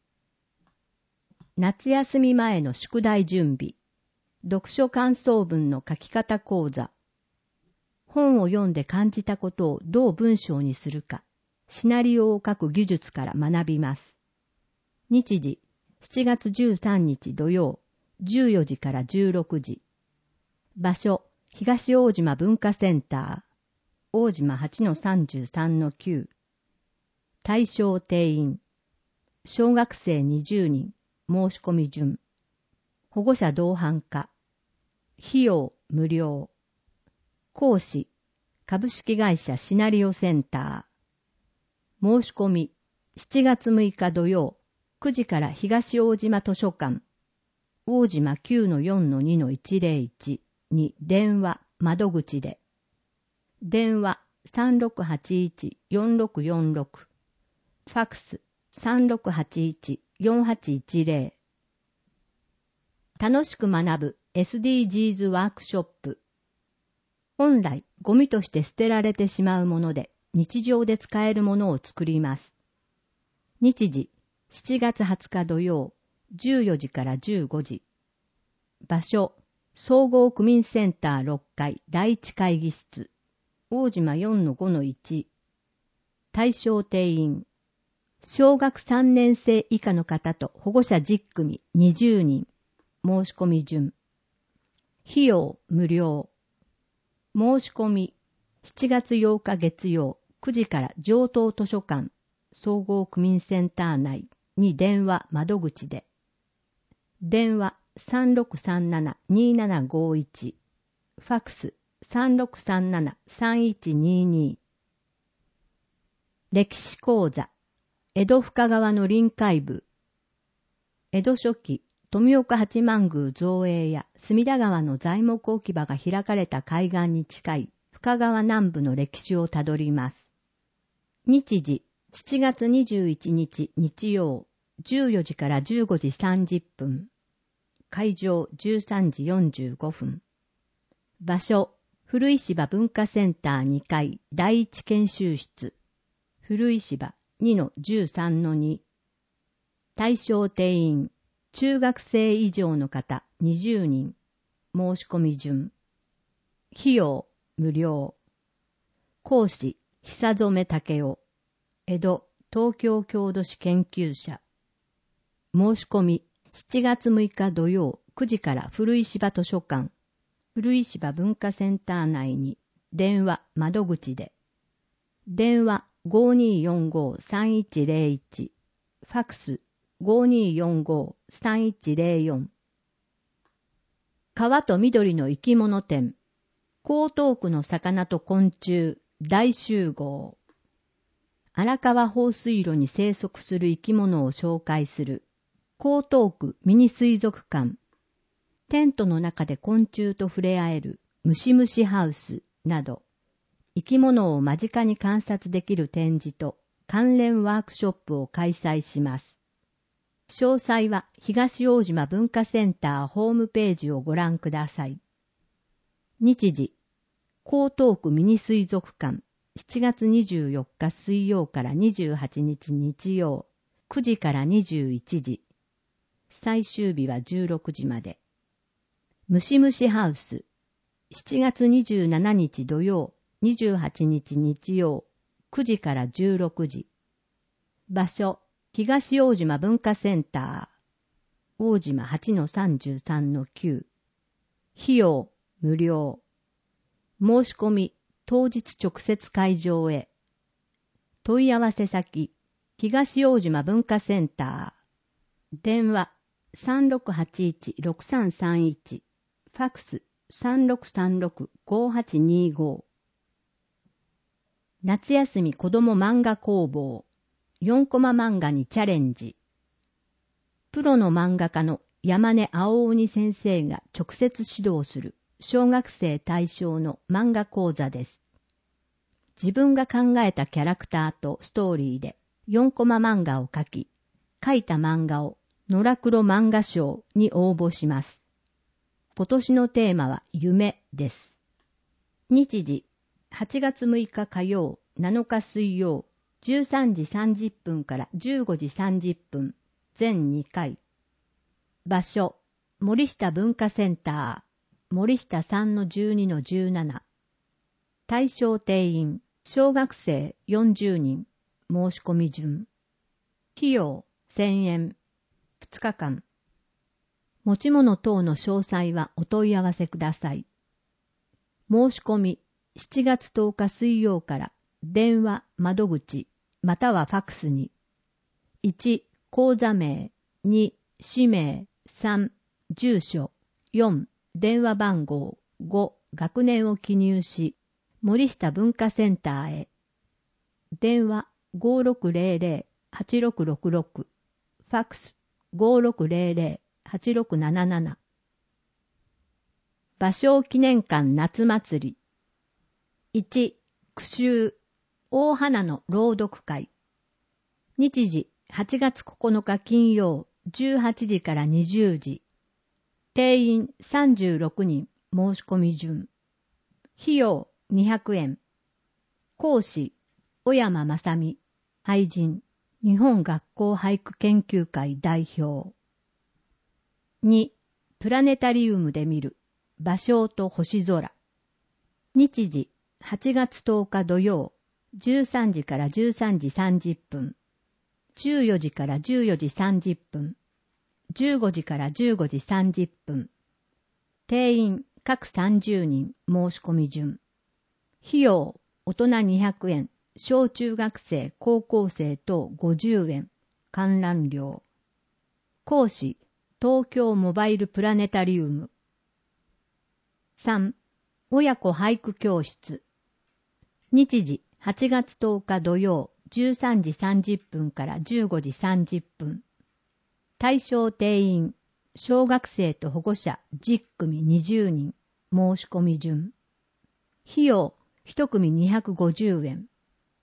夏休み前の宿題準備。読書感想文の書き方講座。本を読んで感じたことをどう文章にするか、シナリオを書く技術から学びます。日時しちがつじゅうさんにち土曜じゅうよじからじゅうろくじ。場所、東大島文化センター。大島 はちのさんじゅうさんのきゅう。対象定員。小学生にじゅうにん。申し込み順。保護者同伴化。費用無料。講師株式会社シナリオセンター。申し込みしちがつむいか土曜くじから東大島図書館大島 きゅうのよんのにのいちぜろいち に電話窓口で。電話 さんろくはちいちよんろくよんろく。ファックス さんろくはちいちよんはちいちぜろ。楽しく学ぶ エスディージーズ ワークショップ。本来ゴミとして捨てられてしまうもので日常で使えるものを作ります。日時しちがつはつか土曜じゅうよじからじゅうごじ。場所、総合区民センターろっかいだいいち会議室。大島 よんのごのいち。対象定員。小学さんねんせい以下の方と保護者じゅっくみにじゅうにん。申し込み順。費用無料。申し込みしちがつようか月曜くじから上東図書館総合区民センター内に電話窓口で。電話 さんろくさんななにななごいち。ファックス さんろくさんななさんいちにに。歴史講座。江戸深川の臨海部。江戸初期富岡八幡宮造営や隅田川の材木置き場が開かれた海岸に近い深川南部の歴史をたどります。 日時、しちがつにじゅういちにち日曜、じゅうよじからじゅうごじさんじゅっぷん。会場じゅうさんじよんじゅうごふん。場所、古石場文化センターにかい第一研修室。古石場 にのじゅうさんのに。対象定員、中学生以上の方にじゅうにん。申し込み順。費用、無料。講師、久染武雄。江戸、東京郷土史研究者。申し込み、しちがつむいか土曜くじから古石場図書館、古石場文化センター内に電話窓口で。電話 ごーにーよんごーさんいちゼロいち、ファックス ごーにーよんごーさんいちゼロよん。川と緑の生き物展、江東区の魚と昆虫大集合。荒川放水路に生息する生き物を紹介する江東区ミニ水族館。テントの中で昆虫と触れ合えるムシムシハウスなど、生き物を間近に観察できる展示と関連ワークショップを開催します。詳細は東大島文化センターホームページをご覧ください。日時、江東区ミニ水族館、しちがつにじゅうよっか水曜からにじゅうはちにち日曜、くじからにじゅういちじ。最終日はじゅうろくじまで。ムシムシハウス、しちがつにじゅうしちにち土曜、にじゅうはちにち日曜、くじからじゅうろくじ。場所、東大島文化センター、大島 はちのさんじゅうさんのきゅう。費用、無料。申し込み、当日直接会場へ。問い合わせ先、東大島文化センター。電話、さんろくはちいちろくさんさんいち。ファックス、さんろくさんろくごはちにご。夏休み子ども漫画工房。よんコマ漫画にチャレンジ。プロの漫画家の山根青鬼先生が直接指導する小学生対象の漫画講座です。自分が考えたキャラクターとストーリーでよんコマ漫画を描き、描いた漫画を野良黒漫画賞に応募します。今年のテーマは夢です。日時、はちがつむいか火曜、なのか水曜、じゅうさんじさんじゅっぷんからじゅうごじさんじゅっぷん、全にかい。場所、森下文化センター、森下 さんのじゅうにのじゅうなな。対象定員、小学生よんじゅうにん、申し込み順。費用せんえん、ふつかかん。持ち物等の詳細はお問い合わせください。申し込み、しちがつとおか水曜から電話、窓口、またはファックスに。いち、口座名、に、氏名、さん、住所、よん、電話番号、ご、学年を記入し、森下文化センターへ。電話 ごろくぜろぜろはちろくろくろく、ファックス ごろくぜろぜろはちろくなななな。芭蕉記念館夏祭り。いち、句集、大花の朗読会。日時、はちがつここのか金曜、じゅうはちじからにじゅうじ。定員さんじゅうろくにん、申し込み順。費用にひゃくえん。講師、小山正美、俳人、日本学校俳句研究会代表。に、プラネタリウムで見る、芭蕉と星空。日時、はちがつとおか土曜、じゅうさんじからじゅうさんじさんじゅっぷん、じゅうよじからじゅうよじさんじゅっぷん、じゅうごじからじゅうごじさんじゅっぷん。定員各さんじゅうにん、申し込み順。費用、大人にひゃくえん、小中学生、高校生等ごじゅうえん、観覧料。講師、東京モバイルプラネタリウム。さん、親子俳句教室。日時、はちがつとおか土曜、じゅうさんじさんじゅっぷんからじゅうごじさんじゅっぷん。対象定員、小学生と保護者じゅっくみにじゅうにん、申し込み順。費用、いちくみにひゃくごじゅうえん。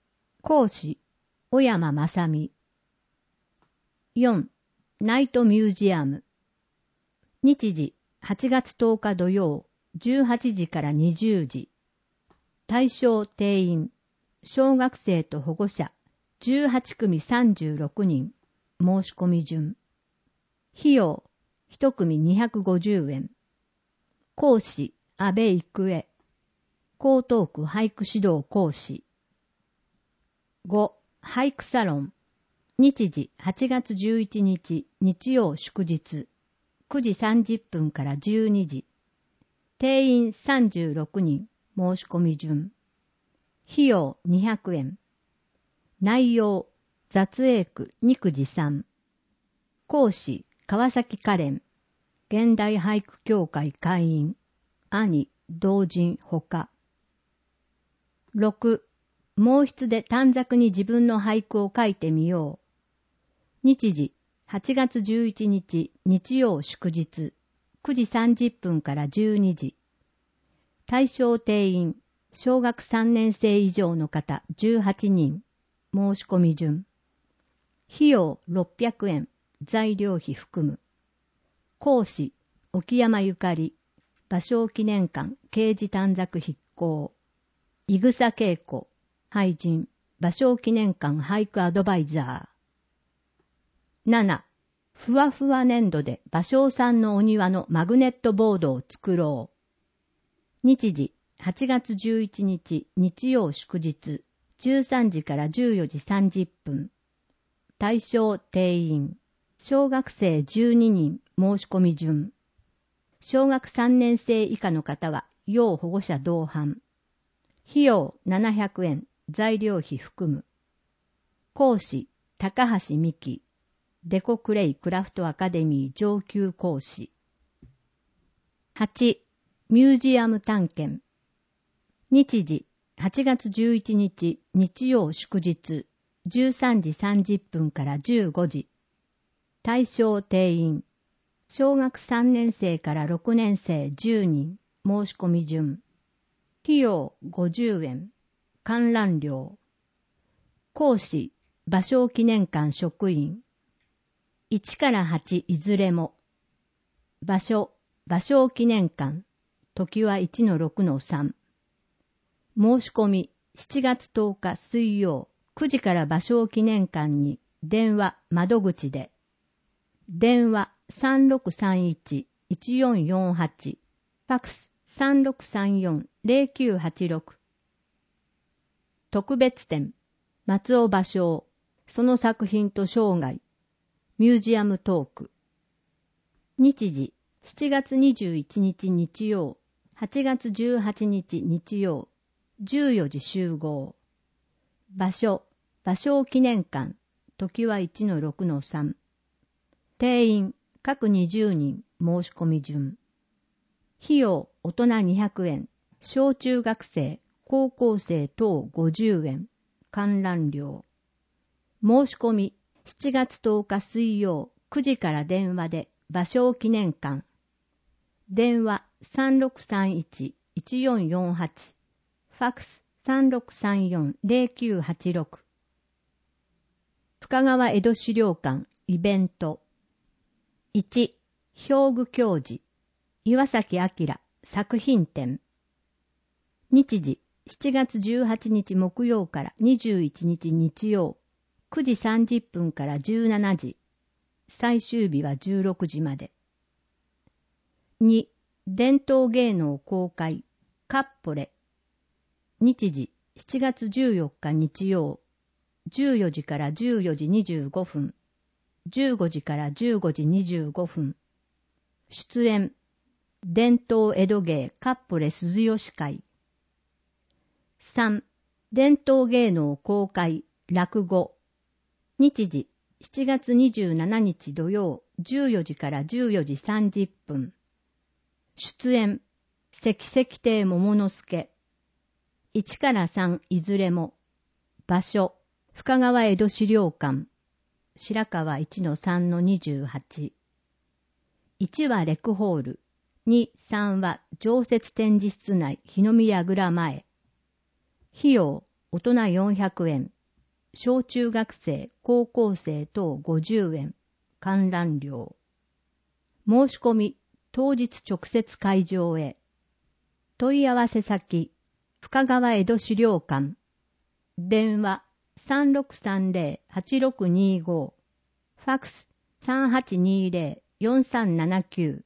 講師、小山正美。よん、ナイトミュージアム。日時、はちがつとおか土曜、じゅうはちじからにじゅうじ。対象定員、小学生と保護者、じゅうはちくみさんじゅうろくにん、申し込み順。費用、いちくみにひゃくごじゅうえん。講師、安倍育恵。江東区俳句指導講師。ご、俳句サロン。日時はちがつじゅういちにち日曜祝日。くじさんじゅっぷんからじゅうにじ。定員さんじゅうろくにん、申し込み順。費用にひゃくえん。内容、雑英句肉次さん。講師、川崎カレン。現代俳句協会会員。兄、同人ほか。ろく、毛筆で短冊に自分の俳句を書いてみよう。日時、はちがつじゅういちにち日曜祝日。くじさんじゅっぷんからじゅうにじ。対象定員、小学さんねん生以上の方じゅうはちにん。申し込み順。費用ろっぴゃくえん。材料費含む。講師、沖山ゆかり。芭蕉記念館掲示短冊筆行。いぐさ恵子。俳人、芭蕉記念館俳句アドバイザー。なな、ふわふわ粘土で芭蕉さんのお庭のマグネットボードを作ろう。日時、はちがつじゅういちにち日曜祝日。じゅうさんじからじゅうよじさんじゅっぷん。対象定員。小学生じゅうににん申し込み順。小学さんねん生以下の方は要保護者同伴。費用ななひゃくえん。材料費含む。講師、高橋美希。デコクレイクラフトアカデミー上級講師。はち、ミュージアム探検。日時、はちがつじゅういちにち日曜祝日。じゅうさんじさんじゅっぷんからじゅうごじ。対象定員。小学さんねん生からろくねん生じゅうにん。申し込み順。費用ごじゅうえん。観覧料。講師、芭蕉記念館職員。いちからはちいずれも。場所、芭蕉記念館。時はいちのろくのさん。申し込み、しちがつとおか水曜、くじから芭蕉記念館に電話窓口で。電話さんろくさんいち いちよんよんはち。ファックスさんろくさんよん ゼロきゅうはちろく。特別展、松尾芭蕉、その作品と生涯、ミュージアムトーク。日時、しちがつにじゅういちにち日曜、はちがつじゅうはちにち日曜、じゅうよじ集合。場所、芭蕉記念館、時はいちのろくのさん。定員、各にじゅうにん、申し込み順。費用、大人にひゃくえん、小中学生、高校生等ごじゅうえん、観覧料。申し込み、しちがつとおか水曜、くじから電話で、芭蕉記念館。電話さんろくさんいち いちよんよんはち。ファックスさんろくさんよん ゼロきゅうはちろく。深川江戸資料館イベント。いち、表具教授、岩崎明作品展。日時、しちがつじゅうはちにち木曜からにじゅういちにち日曜、くじさんじゅっぷんからじゅうしちじ。最終日はじゅうろくじまで。に、伝統芸能公開、カッポレ。日時、しちがつじゅうよっか日曜、じゅうよじからじゅうよじにじゅうごふん、じゅうごじからじゅうごじにじゅうごふん。出演、伝統江戸芸カッポレ鈴吉会。さん、伝統芸能公開、落語。日時、しちがつにじゅうしちにち土曜、じゅうよじからじゅうよじさんじゅっぷん。出演、関石亭桃之助。いちからさんいずれも。場所、深川江戸資料館。白川いちのさんのにじゅうはち。いちはレクホール。に、さんは常設展示室内日の見櫓前。費用、大人よんひゃくえん。 小中学生、高校生等ごじゅうえん、観覧料。申し込み、当日直接会場へ。問い合わせ先、深川江戸資料館。電話 さんろくさんぜろ はちろくにご。ファックス さんはちにぜろ よんさんななきゅう。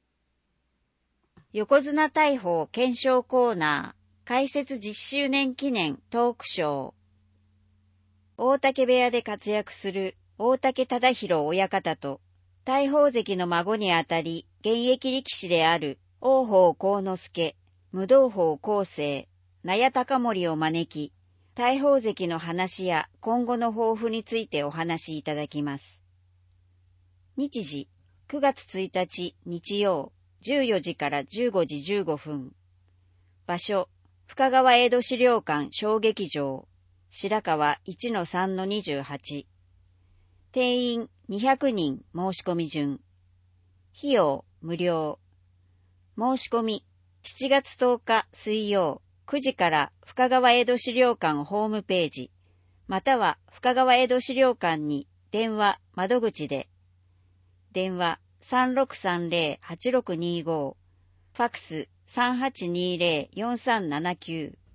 横綱大鵬検証コーナー、開設じゅっしゅうねん記念トークショー。大竹部屋で活躍する大竹忠弘親方と、大鵬関の孫にあたり、現役力士である王鵬幸之助、無道鵬光成、納谷隆盛を招き、大鵬関の話や今後の抱負についてお話しいただきます。日時、くがつついたち日曜、じゅうよじからじゅうごじじゅうごふん。場所、深川江戸資料館小劇場、白川 いちのさんのにじゅうはち。定員にひゃくにん申し込み順。費用無料。申し込みしちがつとおか水曜くじから深川江戸資料館ホームページ、または深川江戸資料館に電話窓口で。電話 さんろくさんぜろ はちろくにご。ファックス さんはちにぜろ よんさんななきゅう。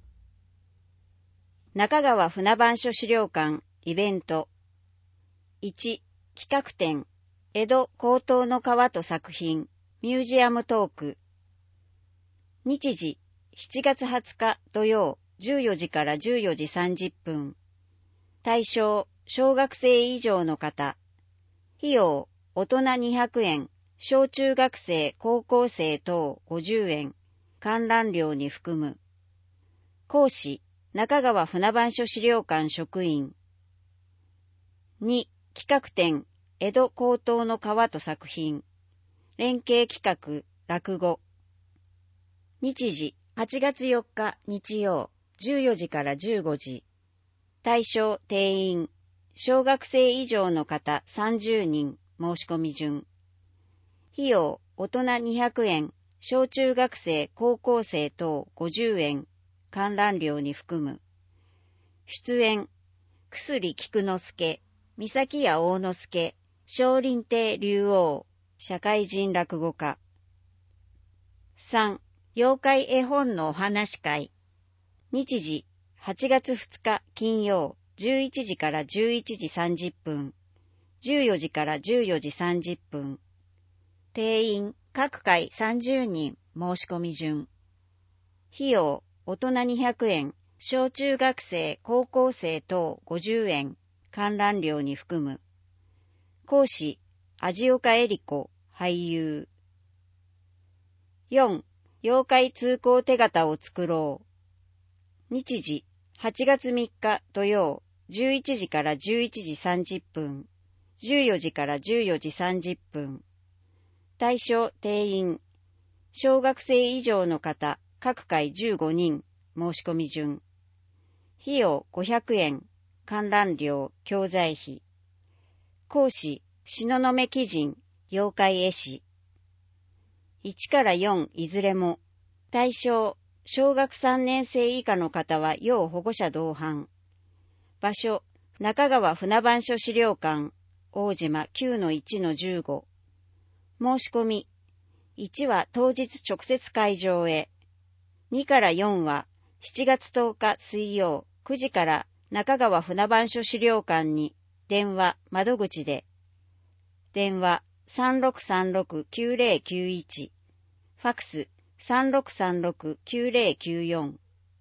中川船番所資料館イベント。いち. 企画展江戸高等の川と作品ミュージアムトーク。日時しちがつはつか土曜じゅうよじからじゅうよじさんじゅっぷん。対象小学生以上の方。費用大人にひゃくえん、小中学生高校生等ごじゅうえん、観覧料に含む。講師中川船番所資料館職員。に. 企画展江戸高等の川と作品連携企画落語。日時はちがつよっか日曜じゅうよじからじゅうごじ。対象定員小学生以上の方さんじゅうにん申し込み順。費用大人にひゃくえん、小中学生高校生等ごじゅうえん、観覧料に含む。出演薬菊之助、三崎屋大之助、少林亭竜王、社会人落語家。さん. 妖怪絵本のお話会。日時はちがつふつか金曜じゅういちじからじゅういちじさんじゅっぷん、じゅうよじからじゅうよじさんじゅっぷん。定員各回さんじゅうにん申し込み順。費用大人にひゃくえん、小中学生高校生等ごじゅうえん、観覧料に含む。講師味岡恵里子俳優。よん. 妖怪通行手形を作ろう。日時はちがつみっか土曜じゅういちじからじゅういちじさんじゅっぷん、じゅうよじからじゅうよじさんじゅっぷん。対象定員小学生以上の方各回じゅうごにん申し込み順。費用ごひゃくえん、観覧料教材費。講師東雲鬼神妖怪絵師。いちからよんいずれも。対象小学さんねん生以下の方は要保護者同伴。場所中川船番所資料館大島 きゅうのいちのじゅうご。申し込みいちは当日直接会場へ。にからよんはしちがつとおか水曜くじから中川船番所資料館に電話窓口で。電話 さんろくさんろくきゅうぜろきゅういち。ファックス さんろくさんろくきゅうぜろきゅうよん。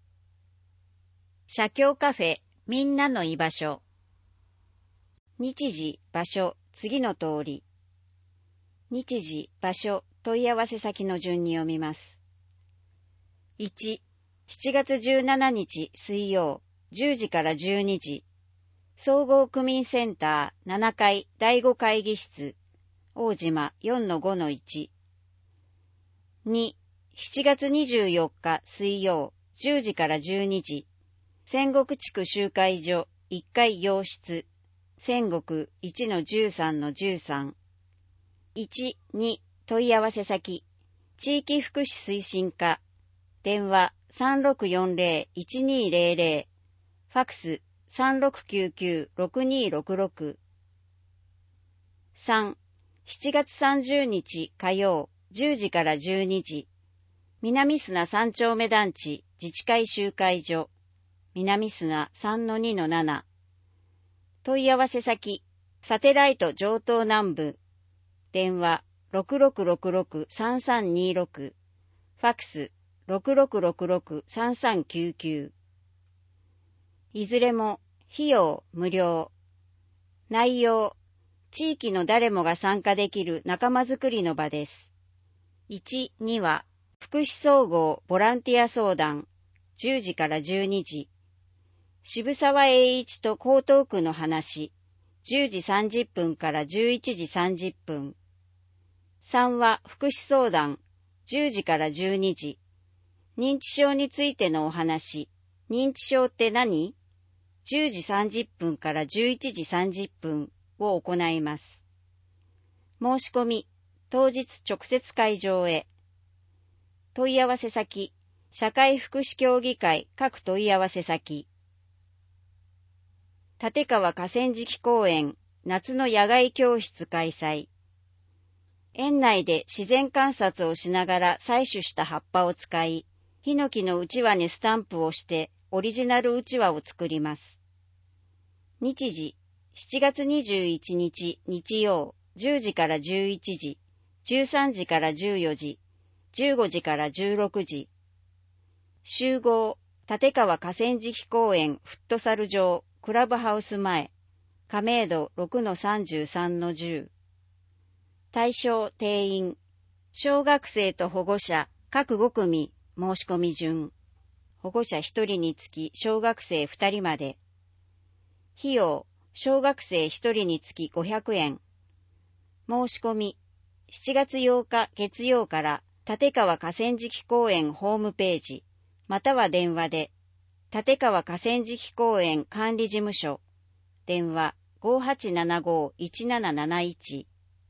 写経カフェみんなの居場所。日時場所次の通り。日時場所問い合わせ先の順に読みます。いち. しちがつじゅうしちにち水曜じゅうじからじゅうにじ。総合区民センターななかいだいご会議室大島 よんのごのいち。に. しちがつにじゅうよっか水曜じゅうじからじゅうにじ。仙石地区集会所いっかい洋室仙石 いちのじゅうさんのじゅうさん。いち、に問い合わせ先地域福祉推進課電話 さんろくよんぜろいちにぜろぜろ。ファックスさんろくきゅうきゅう ろくにろくろく。さん、しちがつさんじゅうにち火曜じゅうじからじゅうにじ、南砂三丁目団地自治会集会所、南砂 さんのにのなな。問い合わせ先、サテライト上東南部、電話 ろくろくろくろくさんさんにろく、ファクス ろくろくろくろくさんさんきゅうきゅう。いずれも費用無料。内容、地域の誰もが参加できる仲間づくりの場です。いち、には、福祉総合ボランティア相談、じゅうじからじゅうにじ。渋沢栄一と江東区の話、じゅうじさんじゅっぷんからじゅういちじさんじゅっぷん。さんは福祉相談、じゅうじからじゅうにじ。認知症についてのお話、認知症って何？じゅうじさんじゅっぷんからじゅういちじさんじゅっぷんを行います。申し込み、当日直接会場へ。問い合わせ先、社会福祉協議会各問い合わせ先。立川河川敷公園夏の野外教室開催。園内で自然観察をしながら採取した葉っぱを使い、ヒノキのうちわにスタンプをしてオリジナルうちわを作ります。日時、しちがつにじゅういちにち日曜、じゅうじからじゅういちじ、じゅうさんじからじゅうよじ、じゅうごじからじゅうろくじ。集合、立川河川敷公園フットサル場クラブハウス前、亀戸 ろくのさんじゅうさんのじゅう。対象定員、小学生と保護者各ごくみ申し込み順。保護者ひとりにつき小学生ふたりまで。費用、小学生ひとりにつきごひゃくえん。申し込み、しちがつようか月曜から立川河川敷公園ホームページ、または電話で、立川河川敷公園管理事務所、電話 ごはちななご いちなななないち。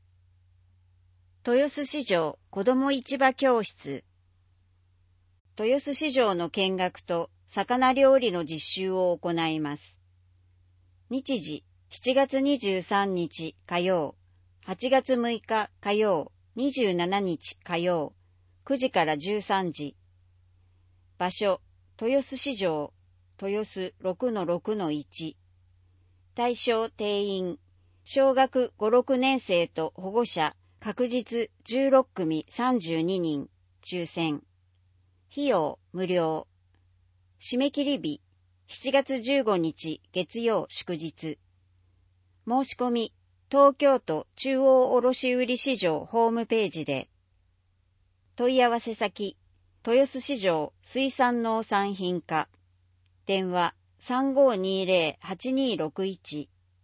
豊洲市場子ども市場教室。豊洲市場の見学と魚料理の実習を行います。日時、しちがつにじゅうさんにち火曜、はちがつむいか火曜、にじゅうしちにち火曜、くじからじゅうさんじ。場所、豊洲市場、豊洲 ろくのろくのいち。対象定員、小学ご、ろくねんせいと保護者、確実じゅうろっくみさんじゅうににん、抽選。費用無料。締め切り日、しちがつじゅうごにち月曜祝日。申し込み、東京都中央卸売市場ホームページで。問い合わせ先、豊洲市場水産農産品課。電話 さんごにぜろ はちにろくいち。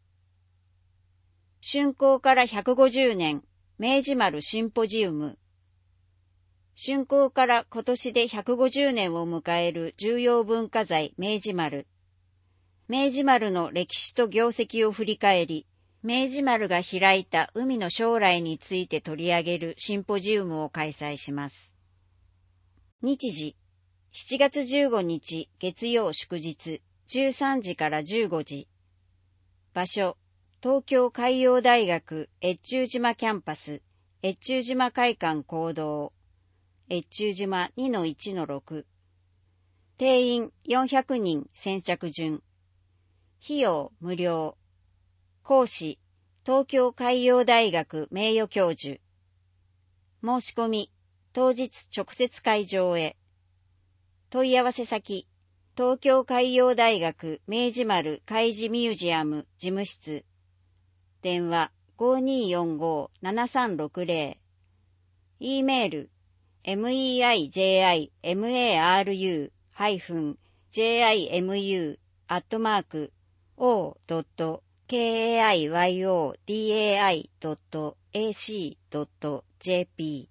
竣工からひゃくごじゅうねん、明治丸シンポジウム。竣工から今年でひゃくごじゅうねんを迎える重要文化財明治丸。明治丸の歴史と業績を振り返り、明治丸が開いた海の将来について取り上げるシンポジウムを開催します。日時、しちがつじゅうごにち月曜祝日、じゅうさんじからじゅうごじ。場所、東京海洋大学越中島キャンパス、越中島会館講堂、越中島 にのいちのろく。定員よんひゃくにん先着順。費用無料。講師、東京海洋大学名誉教授。申し込み、当日直接会場へ。問い合わせ先、東京海洋大学明治丸海事ミュージアム事務室。電話 ごにーよんご ななさんろくぜろ。E メール、メイジマル -jimu アットマーク オードットケーエーアイワイオーディーエーアイドットエーシードットジェーピ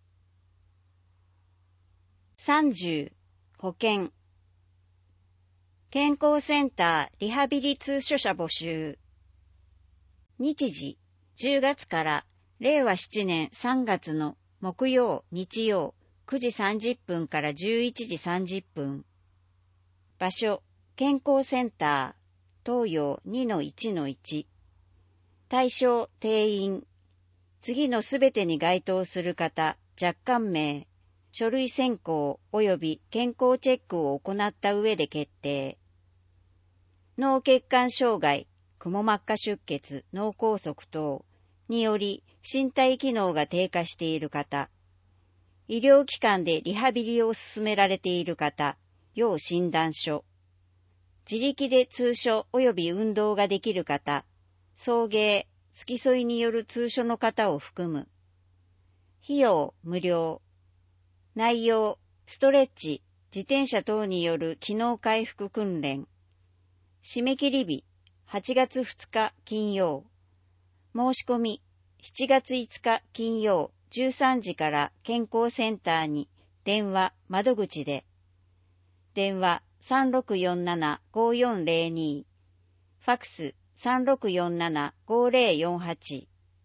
ー。さんじゅう、保険。健康センターリハビリ通所者募集。日時、じゅうがつかられいわしちねんさんがつの木曜、日曜、くじさんじゅっぷんからじゅういちじさんじゅっぷん。場所、健康センター。 東洋 にのいちのいち。対象定員。次のすべてに該当する方、若干名、書類選考及び健康チェックを行った上で決定。脳血管障害、くも膜下出血、脳梗塞等により身体機能が低下している方、医療機関でリハビリを進められている方、要診断書、自力で通所及び運動ができる方、送迎、付き添いによる通所の方を含む。費用無料。内容、ストレッチ、自転車等による機能回復訓練。締め切り日、はちがつふつか金曜。申し込み、しちがついつか金曜じゅうさんじから健康センターに電話窓口で。電話 さんろくよんななごよんぜろに。ファクス さんろくよんななごぜろよんはち。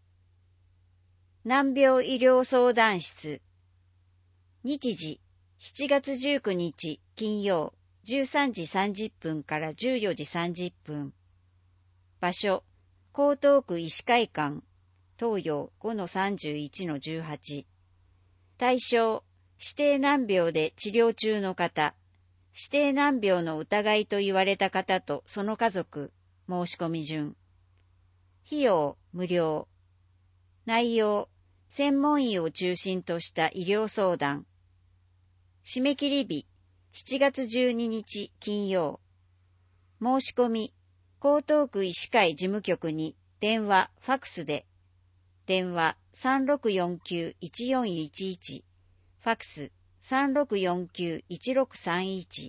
難病医療相談室。日時、しちがつじゅうくにち金曜じゅうさんじさんじゅっぷんからじゅうよじさんじゅっぷん。場所、江東区医師会館、東洋 ごのさんじゅういちのじゅうはち。対象、指定難病で治療中の方、指定難病の疑いと言われた方とその家族、申し込み順。費用、無料。内容、専門医を中心とした医療相談。締め切り日、しちがつじゅうににち金曜。申し込み、江東区医師会事務局に電話、ファクスで。電話 さんろくよんきゅういちよんいちいち。ファクス さんろくよんきゅういちろくさんいち。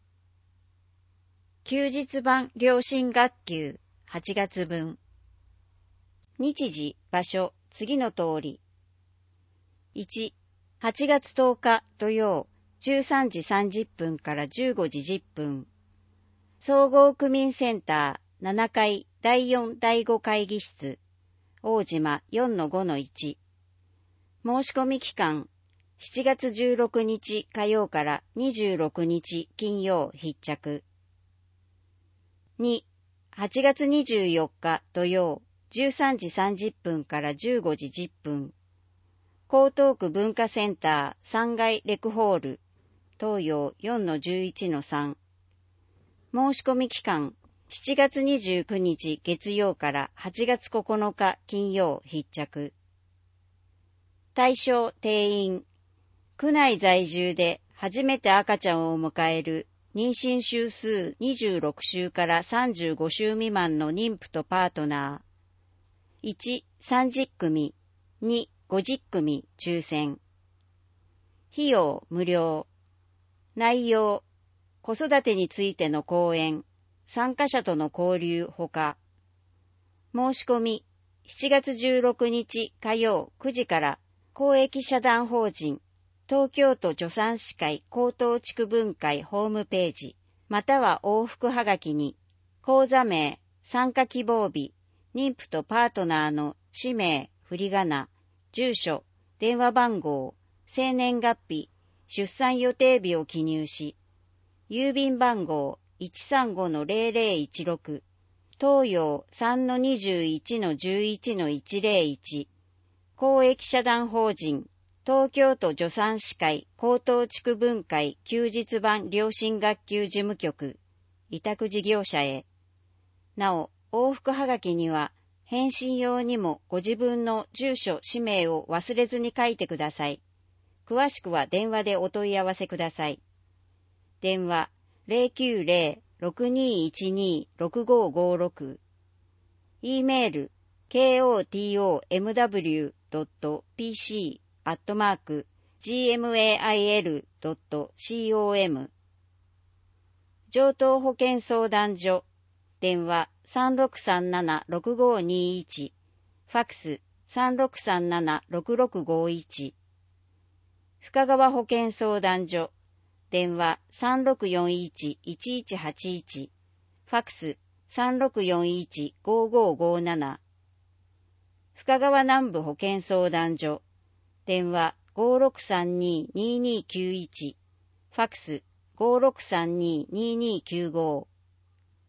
休日版良心学級はちがつぶん。日時、場所、次の通り。いち、はちがつとおか土曜、じゅうさんじさんじゅっぷんからじゅうごじじゅっぷん。総合区民センターななかいだいよんだいご会議室、大島 よんのごのいち。申し込み期間、しちがつじゅうろくにち火曜からにじゅうろくにち金曜必着。に、はちがつにじゅうよっか土曜、じゅうさんじさんじゅっぷんからじゅうごじじゅっぷん。江東区文化センターさんがいレクホール、東洋 よんのじゅういちのさん。申し込み期間、しちがつにじゅうくにち月曜からはちがつここのか金曜必着。対象定員。区内在住で初めて赤ちゃんを迎える妊娠週数にじゅうろくしゅうからさんじゅうごしゅう未満の妊婦とパートナー。いち、さんじゅっくみ。に、ごじゅっくみ抽選。費用無料。内容、子育てについての講演、参加者との交流ほか。申し込み、しちがつじゅうろくにち火曜くじから公益社団法人東京都助産師会江東地区分会ホームページ、または往復はがきに、講座名、参加希望日、妊婦とパートナーの氏名、振り仮名、住所、電話番号、生年月日、出産予定日を記入し、郵便番号 いちさんごのぜろぜろいちろく、東洋 さんのにじゅういちのじゅういちのいちぜろいち、公益社団法人東京都助産師会江東地区分会休日版良心学級事務局委託事業者へ。なお、往復はがきには返信用にもご自分の住所氏名を忘れずに書いてください。詳しくは電話でお問い合わせください。電話 ゼロきゅうゼロ ろくにいちに ろくごごろく。E メール ケーオーティーオーエムダブリュードットピーシー アットマーク ジーエムエーアイエルドットコム。上東保健相談所。電話 さんろくさんなな ろくごにいち。ファクス さんろくさんなな ろくろくごいち。深川保健相談所。電話 さんろくよんいち いちいちはちいち。ファクス さんろくよんいち ごごごなな。深川南部保健相談所。電話 ごろくさんに ににきゅういち。ファクス ごろくさんに ににきゅうご。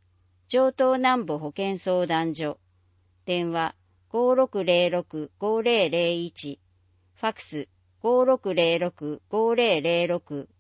城東南部保健相談所、電話 ごろくぜろろくごぜろぜろいち、ファックス ごろくぜろろくごぜろぜろろく。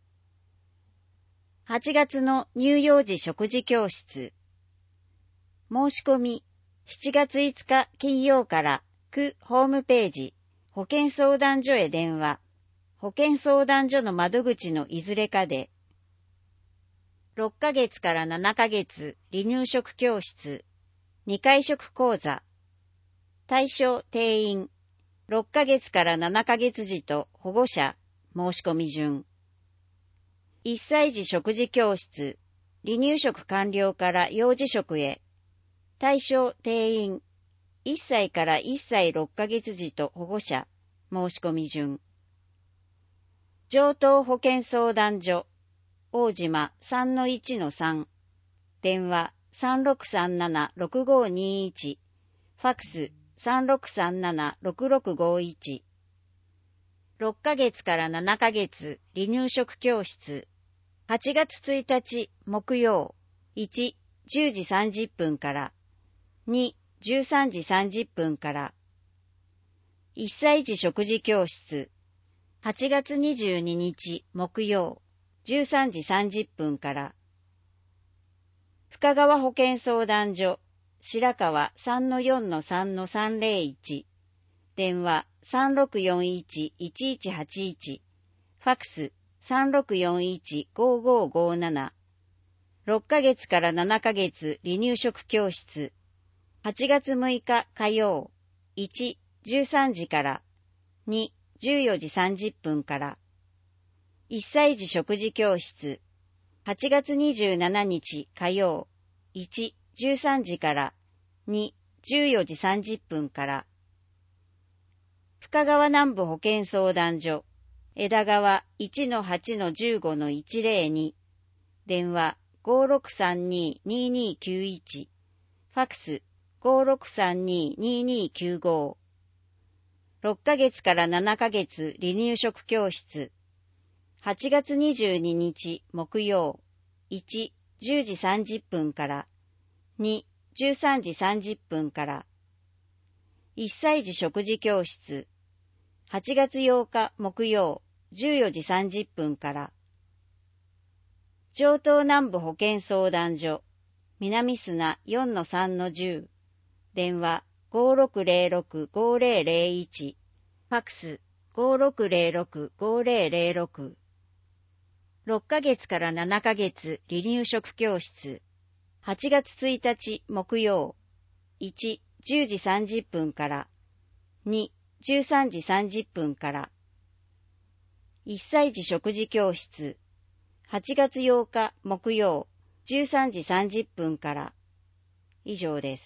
はちがつの乳幼児食事教室。申し込み、しちがついつか金曜から区ホームページ、保健相談所へ電話、保健相談所の窓口のいずれかで、ろっかげつからななかげつ離乳食教室、にかい食講座、対象定員、ろっかげつからななかげつ児と保護者、申し込み順。いっさい児食事教室、離乳食完了から幼児食へ、対象定員、いっさいからいっさいろっかげつ児と保護者、申し込み順。城東保健相談所、大島 さんのいちのさん、電話 さんろくさんななろくごにいち、ファックス さんろくさんななろくろくごいち。ろっかげつからななかげつ離乳食教室、はちがつついたち木曜、いち、じゅうじさんじゅっぷんから、に、じゅうさんじさんじゅっぷんから、いっさい児食事教室、はちがつにじゅうににち木曜、じゅうさんじさんじゅっぷんから、深川保健相談所、白川 さんのよんのさんのさんぜろいち、電話 さんろくよんいちいちいちはちいち、ファックス さんろくよんいちごごごなな、ろっかげつからななかげつ離乳食教室、はちがつむいか火曜、いち、じゅうさんじから、に、じゅうよじさんじゅっぷんから、いっさい児食事教室、はちがつにじゅうしちにち火曜、いち、じゅうさんじから、に、じゅうよじさんじゅっぷんから、深川南部保健相談所、枝川 いちのはちのじゅうごのいちぜろに、電話 ごろくさんにににきゅういち、ファックス ごろくさんにににきゅうご。ろっかげつからななかげつ離乳食教室、はちがつにじゅうににち木曜、いち、じゅうじさんじゅっぷんから、に、じゅうさんじさんじゅっぷんから、いっさい児食事教室、はちがつようか木曜、じゅうよじさんじゅっぷんから、城東南部保健相談所、南砂 よんのさんのじゅう、電話 ごろくぜろろくごぜろぜろいち、ファックス ごろくぜろろくごぜろぜろろく。ろっかげつからななかげつ離乳食教室、はちがつついたち木曜、いち、じゅうじさんじゅっぷんから、に、じゅうさんじさんじゅっぷんから、いっさい児食事教室、はちがつようか木曜、じゅうさんじさんじゅっぷんから、以上です。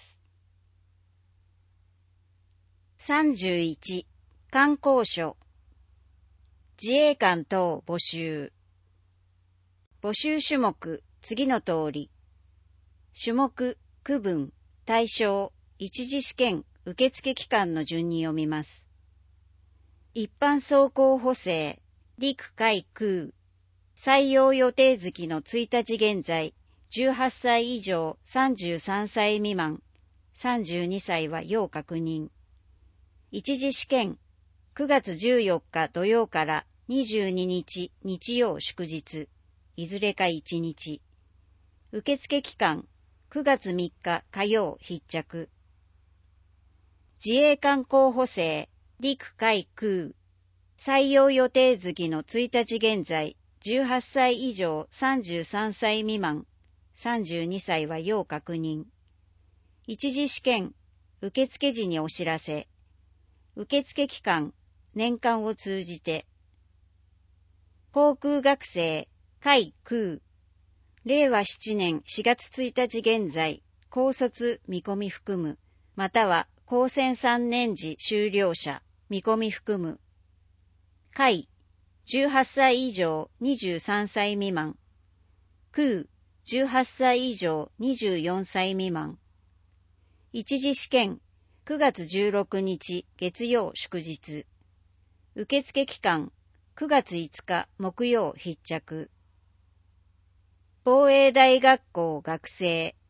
さんじゅういち、観光所、自衛官等募集。募集種目、次の通り。種目、区分、対象、一次試験、受付期間の順に読みます。一般走行補正、陸海空。採用予定月のついたち現在、じゅうはっさい以上さんじゅうさんさい未満、さんじゅうにさいは要確認。一次試験、くがつじゅうよっか土曜からにじゅうににち日曜祝日、いずれかいちにち。受付期間、くがつみっか火曜必着。自衛官候補生、陸海空。採用予定月のついたち現在、じゅうはっさい以上さんじゅうさんさい未満、さんじゅうにさいは要確認。一次試験、受付時にお知らせ。受付期間、年間を通じて。航空学生、海空。れいわななねんしがつついたち現在、高卒見込み含む、または高専さんねん時修了者、見込み含む。海、じゅうはっさい以上にじゅうさんさい未満。空、じゅうはっさい以上にじゅうよんさい未満。一次試験、くがつじゅうろくにち月曜祝日。受付期間、くがついつか木曜必着。防衛大学校学生、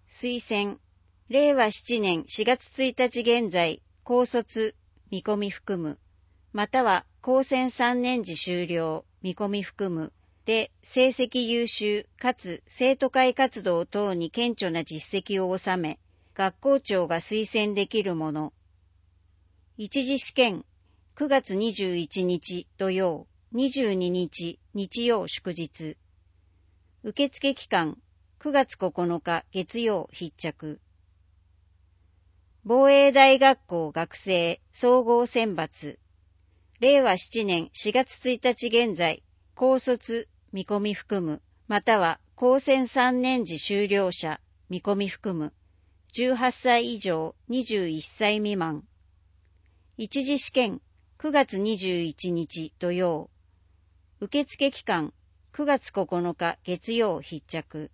推薦、れいわしちねんしがつついたち現在、高卒、見込み含む、または高専さんねん時終了、見込み含む、で、成績優秀かつ生徒会活動等に顕著な実績を収め、学校長が推薦できるもの。一次試験、くがつにじゅういちにち土曜、にじゅうににち日曜祝日。受付期間、くがつここのか月曜必着。防衛大学校学生総合選抜。れいわしちねんしがつついたち現在、高卒、見込み含む、または高専さんねん時修了者、見込み含む、じゅうはっさい以上にじゅういっさい未満。一次試験、くがつにじゅういちにち土曜。受付期間、くがつここのか月曜必着。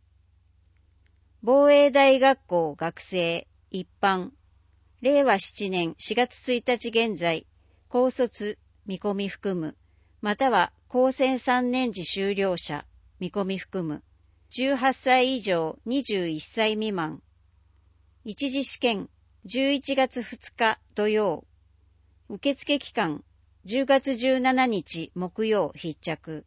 防衛大学校学生、一般。れいわしちねんしがつついたち現在、高卒、見込み含む、または高専さんねん時修了者、見込み含む、じゅうはっさい以上にじゅういっさい未満。一次試験、じゅういちがつふつか土曜。受付期間、じゅうがつじゅうしちにち木曜必着。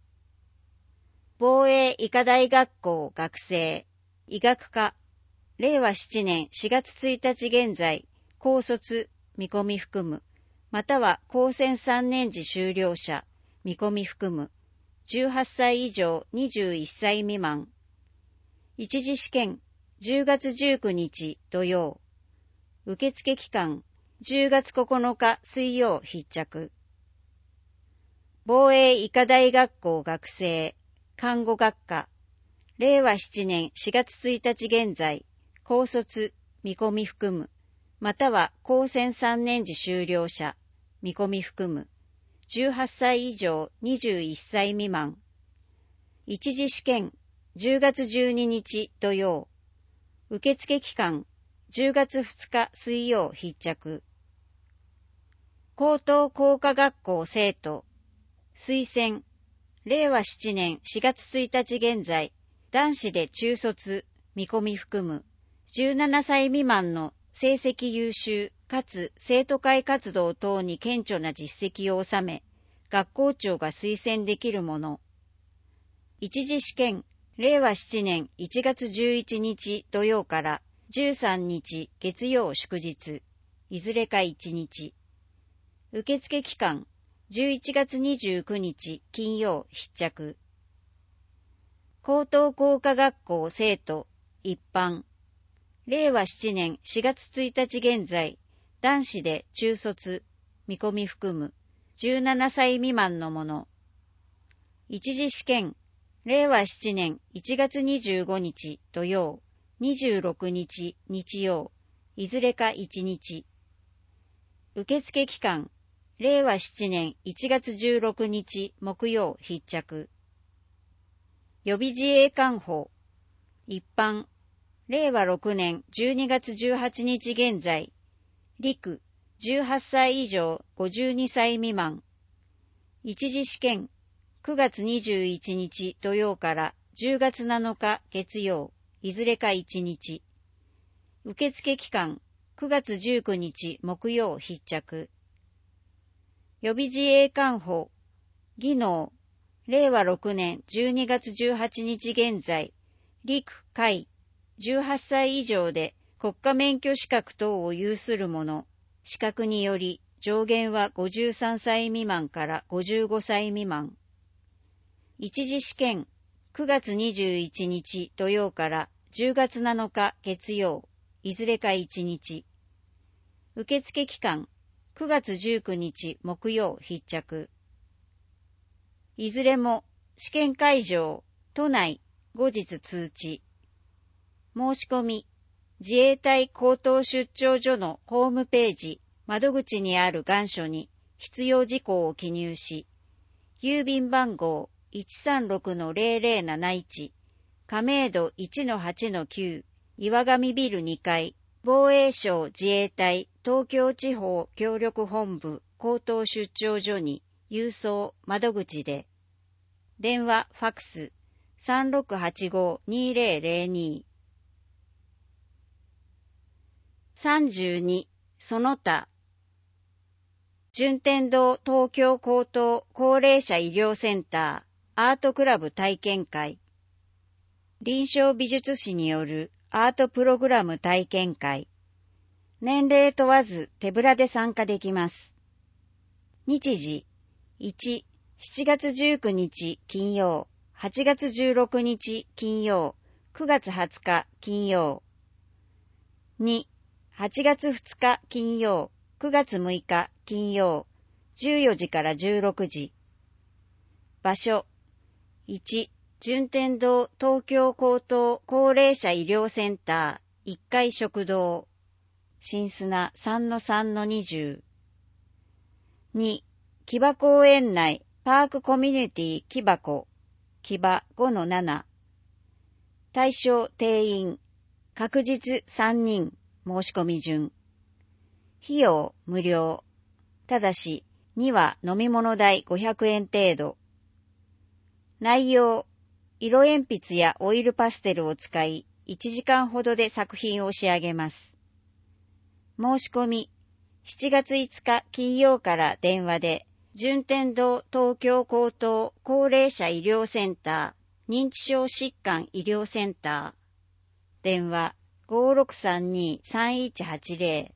防衛医科大学校学生、医学科。れいわしちねんしがつついたち現在、高卒、見込み含む、または高専さんねん時修了者、見込み含む、じゅうはっさい以上にじゅういっさい未満。一次試験、じゅうがつじゅうくにち土曜。受付期間、じゅうがつここのか水曜必着。防衛医科大学校学生、看護学科。れいわしちねんしがつついたち現在、高卒、見込み含む、または高専さんねん時修了者、見込み含む、じゅうはっさい以上にじゅういっさい未満。一次試験、じゅうがつじゅうににち土曜。受付期間、じゅうがつふつか水曜必着。高等工科学校生徒、推薦、れいわしちねんしがつついたち現在、男子で中卒、見込み含む、じゅうななさい未満の成績優秀かつ生徒会活動等に顕著な実績を収め、学校長が推薦できるもの。一次試験、れいわしちねんいちがつじゅういちにち土曜からじゅうさんにち月曜祝日、いずれかいちにち。受付期間、じゅういちがつにじゅうくにち金曜必着。高等工科学校生徒、一般。れいわしちねんしがつついたち現在、男子で中卒、見込み含む、じゅうななさい未満のもの。一次試験、れいわしちねんいちがつにじゅうごにち土曜、にじゅうろくにち日曜、いずれかいちにち。受付期間、れいわしちねんいちがつじゅうろくにち木曜必着。予備自衛官補、一般。れいわろくねんじゅうにがつじゅうはちにち現在、陸、じゅうはっさい以上ごじゅうにさい未満。一次試験、くがつにじゅういちにち土曜からじゅうがつなのか月曜、いずれかいちにち。受付期間、くがつじゅうくにち木曜必着。予備自衛官補、技能、れいわろくねんじゅうにがつじゅうはちにち現在、陸海、じゅうはっさい以上で国家免許資格等を有する者、資格により上限はごじゅうさんさい未満からごじゅうごさい未満。一次試験、くがつにじゅういちにち土曜からじゅうがつなのか月曜、いずれかいちにち。受付期間、くがつじゅうくにち木曜必着。いずれも試験会場、都内、後日通知。申し込み、自衛隊高等出張所のホームページ、窓口にある願書に必要事項を記入し、郵便番号 いちさんろくのぜろぜろなないち、亀戸 いちのはちのきゅう、岩上ビルにかい、防衛省自衛隊東京地方協力本部高等出張所に郵送窓口で、電話ファクス さんろくはちご にぜろぜろにさんじゅうにその他順天堂東京高等高齢者医療センターアートクラブ体験会、臨床美術師によるアートプログラム体験会、年齢問わず手ぶらで参加できます。日時いち、しちがつじゅうくにち金曜、はちがつじゅうろくにち金曜、くがつはつか金曜。に、はちがつふつか金曜、くがつむいか金曜、じゅうよじからじゅうろくじ。場所いち、順天堂東京高等高齢者医療センターいっかい食堂、新砂 さんのさんのにじゅう。に、木場公園内パークコミュニティ木箱、木場 ごのなな。対象定員、確実さんにん、申し込み順。費用無料。ただし、には飲み物代ごひゃくえん程度。内容、色鉛筆やオイルパステルを使い、いちじかんほどで作品を仕上げます。申し込み、しちがついつか金曜から電話で、順天堂東京高等高齢者医療センター認知症疾患医療センター、電話 ごーろくさんにーさんいちはちぜろ。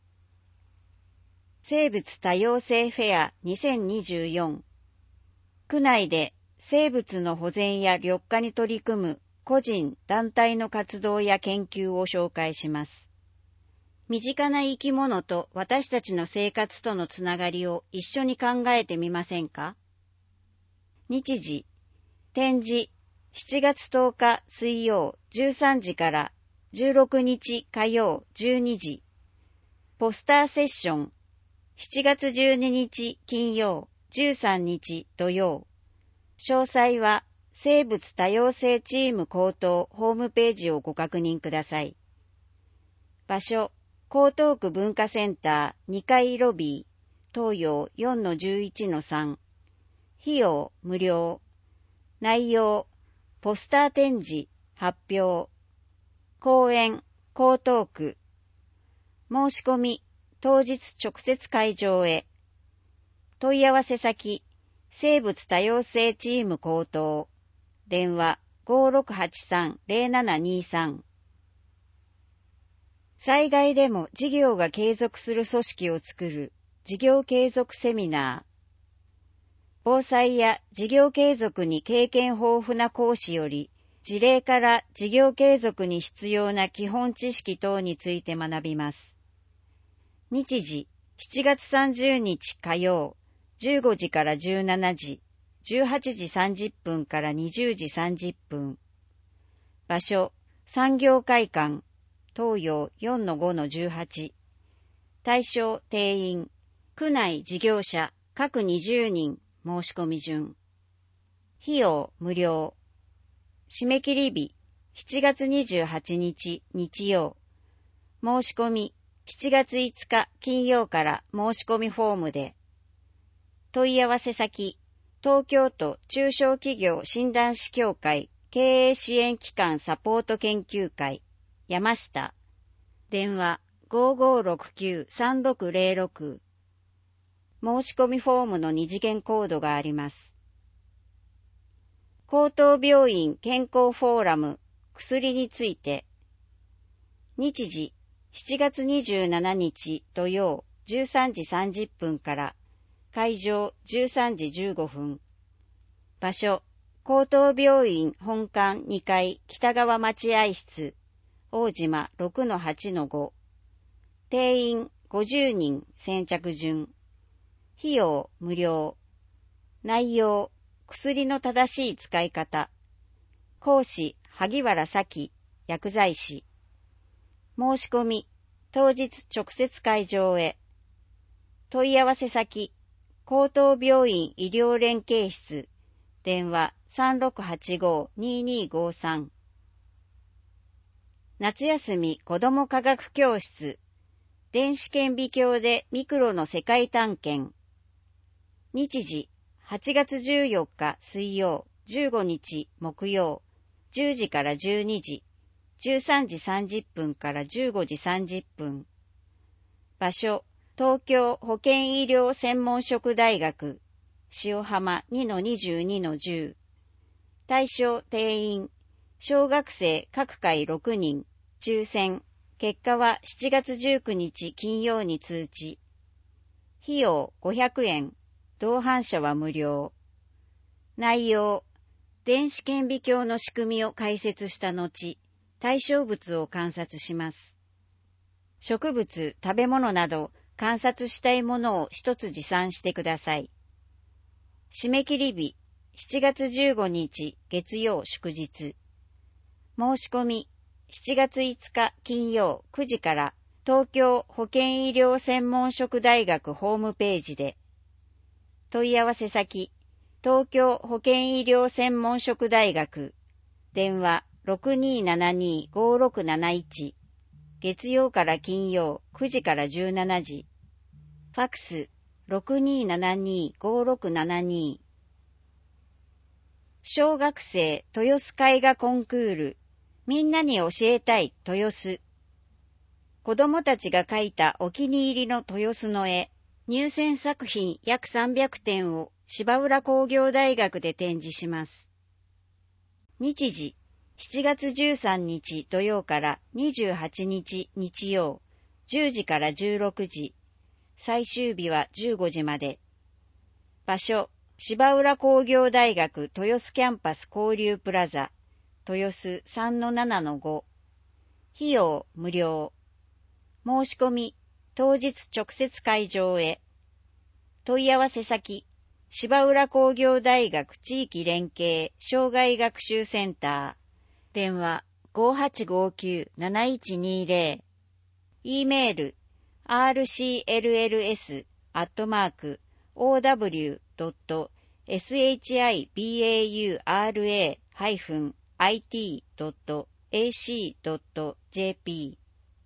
生物多様性フェアにせんにじゅうよん。区内で生物の保全や緑化に取り組む個人・団体の活動や研究を紹介します。身近な生き物と私たちの生活とのつながりを一緒に考えてみませんか？日時、展示、しちがつとおか水曜じゅうさんじからじゅうろくにち火曜じゅうにじ。ポスターセッション、しちがつじゅうににち金曜、じゅうさんにち土曜。詳細は生物多様性チーム高等ホームページをご確認ください。場所、江東区文化センターにかいロビー、東洋 よんのじゅういちのさん。費用無料。内容、ポスター展示、発表。講演、江東区。申し込み、当日直接会場へ。問い合わせ先、生物多様性チーム高等。電話 ごーろくはちさんぜろななにさん。災害でも事業が継続する組織を作る事業継続セミナー。防災や事業継続に経験豊富な講師より、事例から事業継続に必要な基本知識等について学びます。日時、しちがつさんじゅうにち火曜、じゅうごじからじゅうしちじ、じゅうはちじさんじゅっぷんからにじゅうじさんじゅっぷん。場所、産業会館。東洋 よんのごのじゅうはち。対象定員、区内事業者各にじゅうにん、申し込み順。費用無料。締め切り日、しちがつにじゅうはちにち日曜。申し込み、しちがついつか金曜から申し込みフォームで。問い合わせ先、東京都中小企業診断士協会経営支援機関サポート研究会。山下。電話 ごーごーろくきゅうさんろくぜろろく。申し込みフォームの二次元コードがあります。高等病院健康フォーラム薬について。日時、しちがつにじゅうしちにち土曜じゅうさんじさんじゅっぷんから会場じゅうさんじじゅうごふん。場所、高等病院本館にかい北側待合室。大島 ろくのはちのご。定員ごじゅうにん先着順。費用無料。内容、薬の正しい使い方。講師、萩原咲、薬剤師。申し込み、当日直接会場へ。問い合わせ先、高等病院医療連携室。電話 さんろくはちごーにーにーごーさん。夏休み子ども科学教室。電子顕微鏡でミクロの世界探検。日時、はちがつじゅうよっか水曜、じゅうごにち木曜、じゅうじからじゅうにじ、じゅうさんじさんじゅっぷんからじゅうごじさんじゅっぷん。 場所、東京保健医療専門職大学、塩浜 にのにじゅうにのじゅう。対象定員、小学生各回ろくにん、抽選、結果はしちがつじゅうくにち金曜に通知。費用ごひゃくえん、同伴者は無料。内容、電子顕微鏡の仕組みを解説した後、対象物を観察します。植物、食べ物など観察したいものを一つ持参してください。締め切り日、しちがつじゅうごにち月曜祝日。申し込み、しちがついつか金曜くじから東京保健医療専門職大学ホームページで。問い合わせ先、東京保健医療専門職大学、電話 ろくにーななにーごーろくなないち、月曜から金曜くじからじゅうしちじ、ファックス ろくにーななにーごーろくななにー。小学生豊洲絵画コンクール、みんなに教えたい豊洲。子供たちが描いたお気に入りの豊洲の絵、入選作品約さんびゃくてんを芝浦工業大学で展示します。日時、しちがつじゅうさんにち土曜からにじゅうはちにち日曜、じゅうじからじゅうろくじ、最終日はじゅうごじまで。場所、芝浦工業大学豊洲キャンパス交流プラザ、豊洲 さんのななのご。費用無料。申し込み、当日直接会場へ。問い合わせ先、芝浦工業大学地域連携障害学習センター。電話 ごーはちごーきゅうなないちにーぜろ。E メール アールシーエルエルエス アットマーク オーダブリュー ドット シバウラ アイティー ドット エーシー ドット ジェーピー。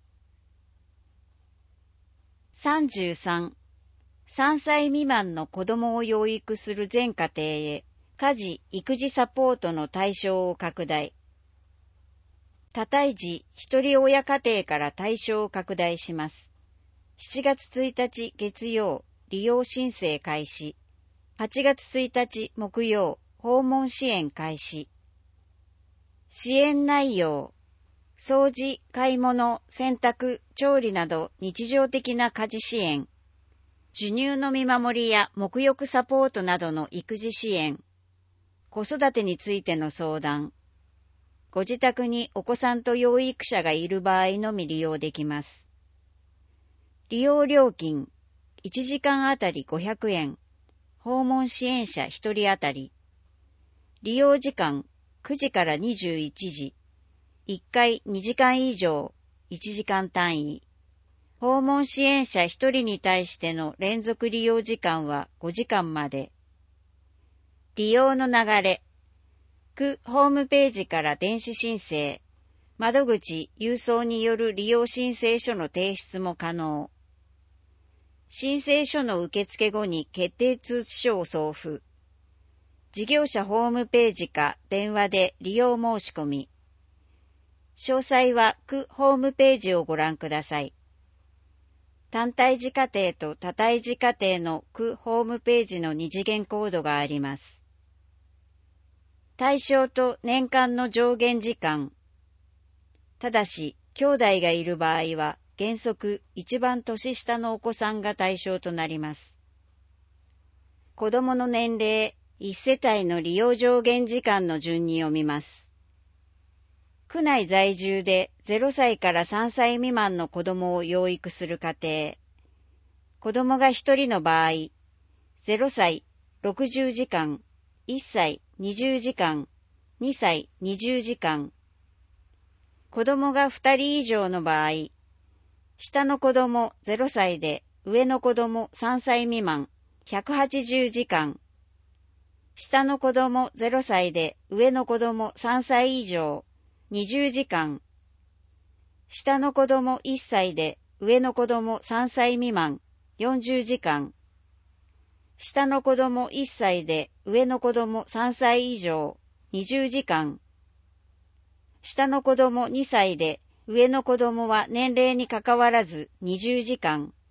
さんじゅうさん、さんさい未満の子供を養育する全家庭へ家事・育児サポートの対象を拡大。多胎児一人親家庭から対象を拡大します。しちがつついたち月曜、利用申請開始。はちがつついたち木曜、訪問支援開始。支援内容、掃除、買い物、洗濯、調理など日常的な家事支援、授乳の見守りや沐浴サポートなどの育児支援、子育てについての相談、ご自宅にお子さんと養育者がいる場合のみ利用できます。利用料金、いちじかんあたりごひゃくえん、訪問支援者ひとりあたり。利用時間、くじからにじゅういちじ、いっかいにじかん以上、いちじかん単位。訪問支援者ひとりに対しての連続利用時間はごじかんまで。利用の流れ。区ホームページから電子申請、窓口郵送による利用申請書の提出も可能。申請書の受付後に決定通知書を送付。事業者ホームページか電話で利用申し込み。詳細は区ホームページをご覧ください。単体児家庭と多胎児家庭の区ホームページの二次元コードがあります。対象と年間の上限時間。ただし、兄弟がいる場合は原則一番年下のお子さんが対象となります。子供の年齢、一世帯の利用上限時間の順に読みます。区内在住でゼロさいからさんさい未満の子供を養育する家庭。子供がひとりの場合、ゼロさいろくじゅうじかん、いっさいにじゅうじかん、にさいにじゅうじかん。子供がふたり以上の場合、下の子供ゼロさいで上の子供さんさい未満ひゃくはちじゅうじかん。下の子供ゼロさいで上の子供さんさい以上にじゅうじかん。下の子供いっさいで上の子供さんさい未満よんじゅうじかん。下の子供いっさいで上の子供さんさい以上にじゅうじかん。下の子供にさいで上の子供は年齢にかかわらずにじゅうじかん。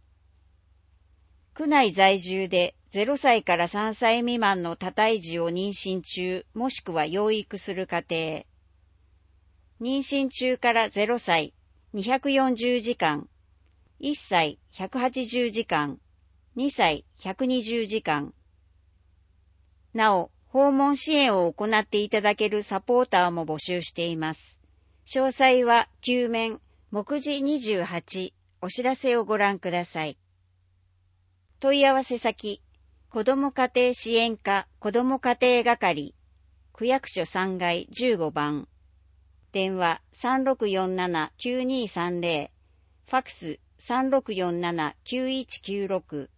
区内在住でゼロさいからさんさい未満の多胎児を妊娠中もしくは養育する家庭。妊娠中からゼロさいにひゃくよんじゅうじかん、いっさいひゃくはちじゅうじかん、にさいひゃくにじゅうじかん。なお、訪問支援を行っていただけるサポーターも募集しています。詳細はきゅう面目次にじゅうはちお知らせをご覧ください。問い合わせ先、子ども家庭支援課子ども家庭係、区役所さんがいじゅうごばん。電話 さんろくよんななきゅうにさんぜろ、ファックス さんろくよんななきゅういちきゅうろく。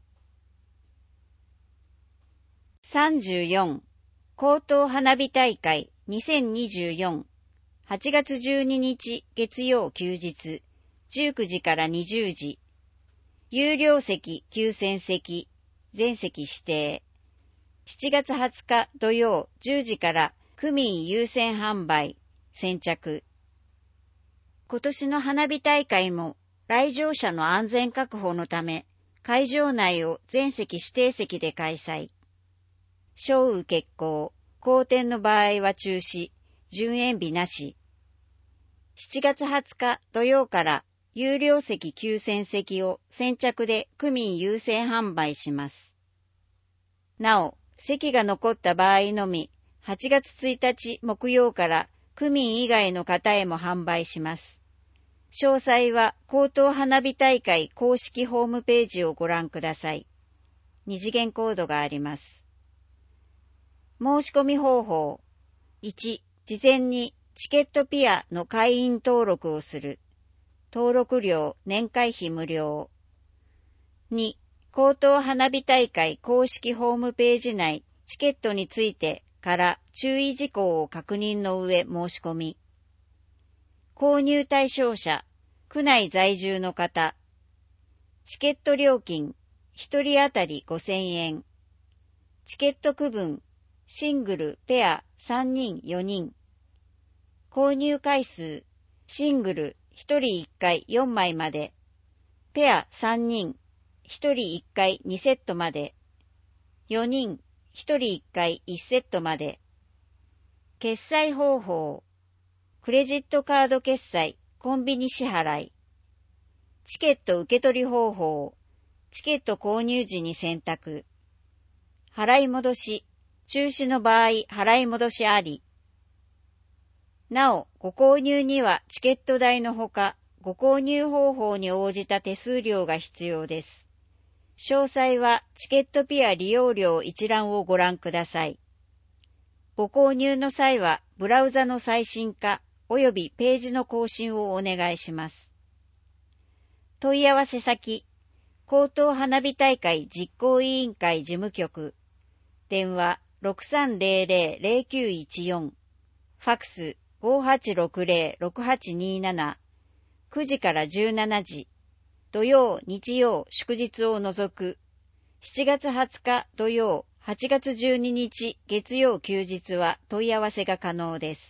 さんじゅうよん高等花火大会にせんにじゅうよんはちがつじゅうににち月曜休日じゅうくじからにじゅうじ。有料席きゅうせんせき、全席指定。しちがつはつか土曜じゅうじから区民優先販売、先着。今年の花火大会も来場者の安全確保のため、会場内を全席指定席で開催。小雨決行、好天の場合は中止、順延日なし。しちがつはつか土曜から有料席きゅうせんせきを先着で区民優先販売します。なお、席が残った場合のみ、はちがつついたち木曜から区民以外の方へも販売します。詳細は高等花火大会公式ホームページをご覧ください。二次元コードがあります。申し込み方法。いち、事前にチケットピアの会員登録をする。登録料、年会費無料。に、高等花火大会公式ホームページ内、チケットについてから注意事項を確認の上申し込み。購入対象者、区内在住の方。チケット料金、ひとり当たりごせんえん。チケット区分、シングル、ペア、さんにん、よにん。購入回数、シングル、ひとりいっかいよんまいまで。ペアさんにん、ひとりいっかいにセットまで。よにん、ひとりいっかいいちセットまで。決済方法。クレジットカード決済、コンビニ支払い。チケット受け取り方法。チケット購入時に選択。払い戻し。中止の場合、払い戻しあり。なお、ご購入にはチケット代のほか、ご購入方法に応じた手数料が必要です。詳細はチケットピア利用料一覧をご覧ください。ご購入の際は、ブラウザの最新化及びページの更新をお願いします。問い合わせ先、高等花火大会実行委員会事務局、電話 ろくさんぜろぜろ ぜろきゅういちよん、ファックス ごはちろくぜろ ろくはちになな、くじからじゅうしちじ、土曜、日曜、祝日を除く、しちがつはつか土曜、はちがつじゅうににち月曜休日は問い合わせが可能です。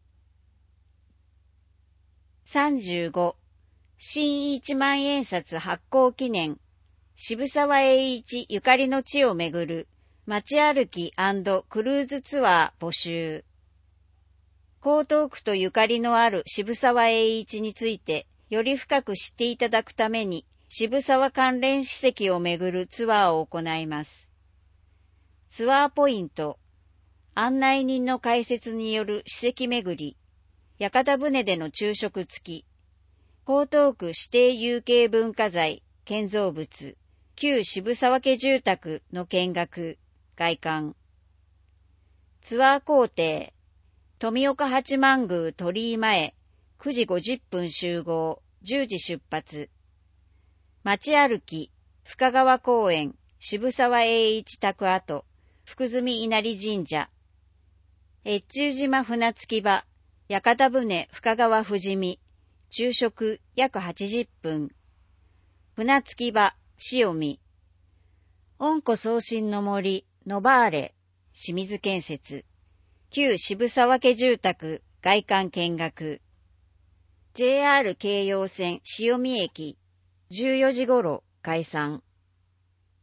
さんじゅうご、新いちまんえん札発行記念、渋沢栄一ゆかりの地をめぐる街歩き&クルーズツアー募集。江東区とゆかりのある渋沢栄一についてより深く知っていただくために渋沢関連史跡をめぐるツアーを行います。ツアーポイント、案内人の解説による史跡めぐり、屋形船での昼食付き、江東区指定有形文化財、建造物、旧渋沢家住宅の見学、外観。ツアー行程、富岡八幡宮鳥居前、くじごじゅっぷん集合、じゅうじ出発。街歩き、深川公園、渋沢栄一宅跡、福住稲荷神社。越中島船着き場、屋形船深川富士見、昼食約はちじゅっぷん。船着き場、塩見。温故送信の森、ノバーレ、清水建設。旧渋沢家住宅、外観見学。ジェイアール 京葉線塩見駅、じゅうよじ頃解散。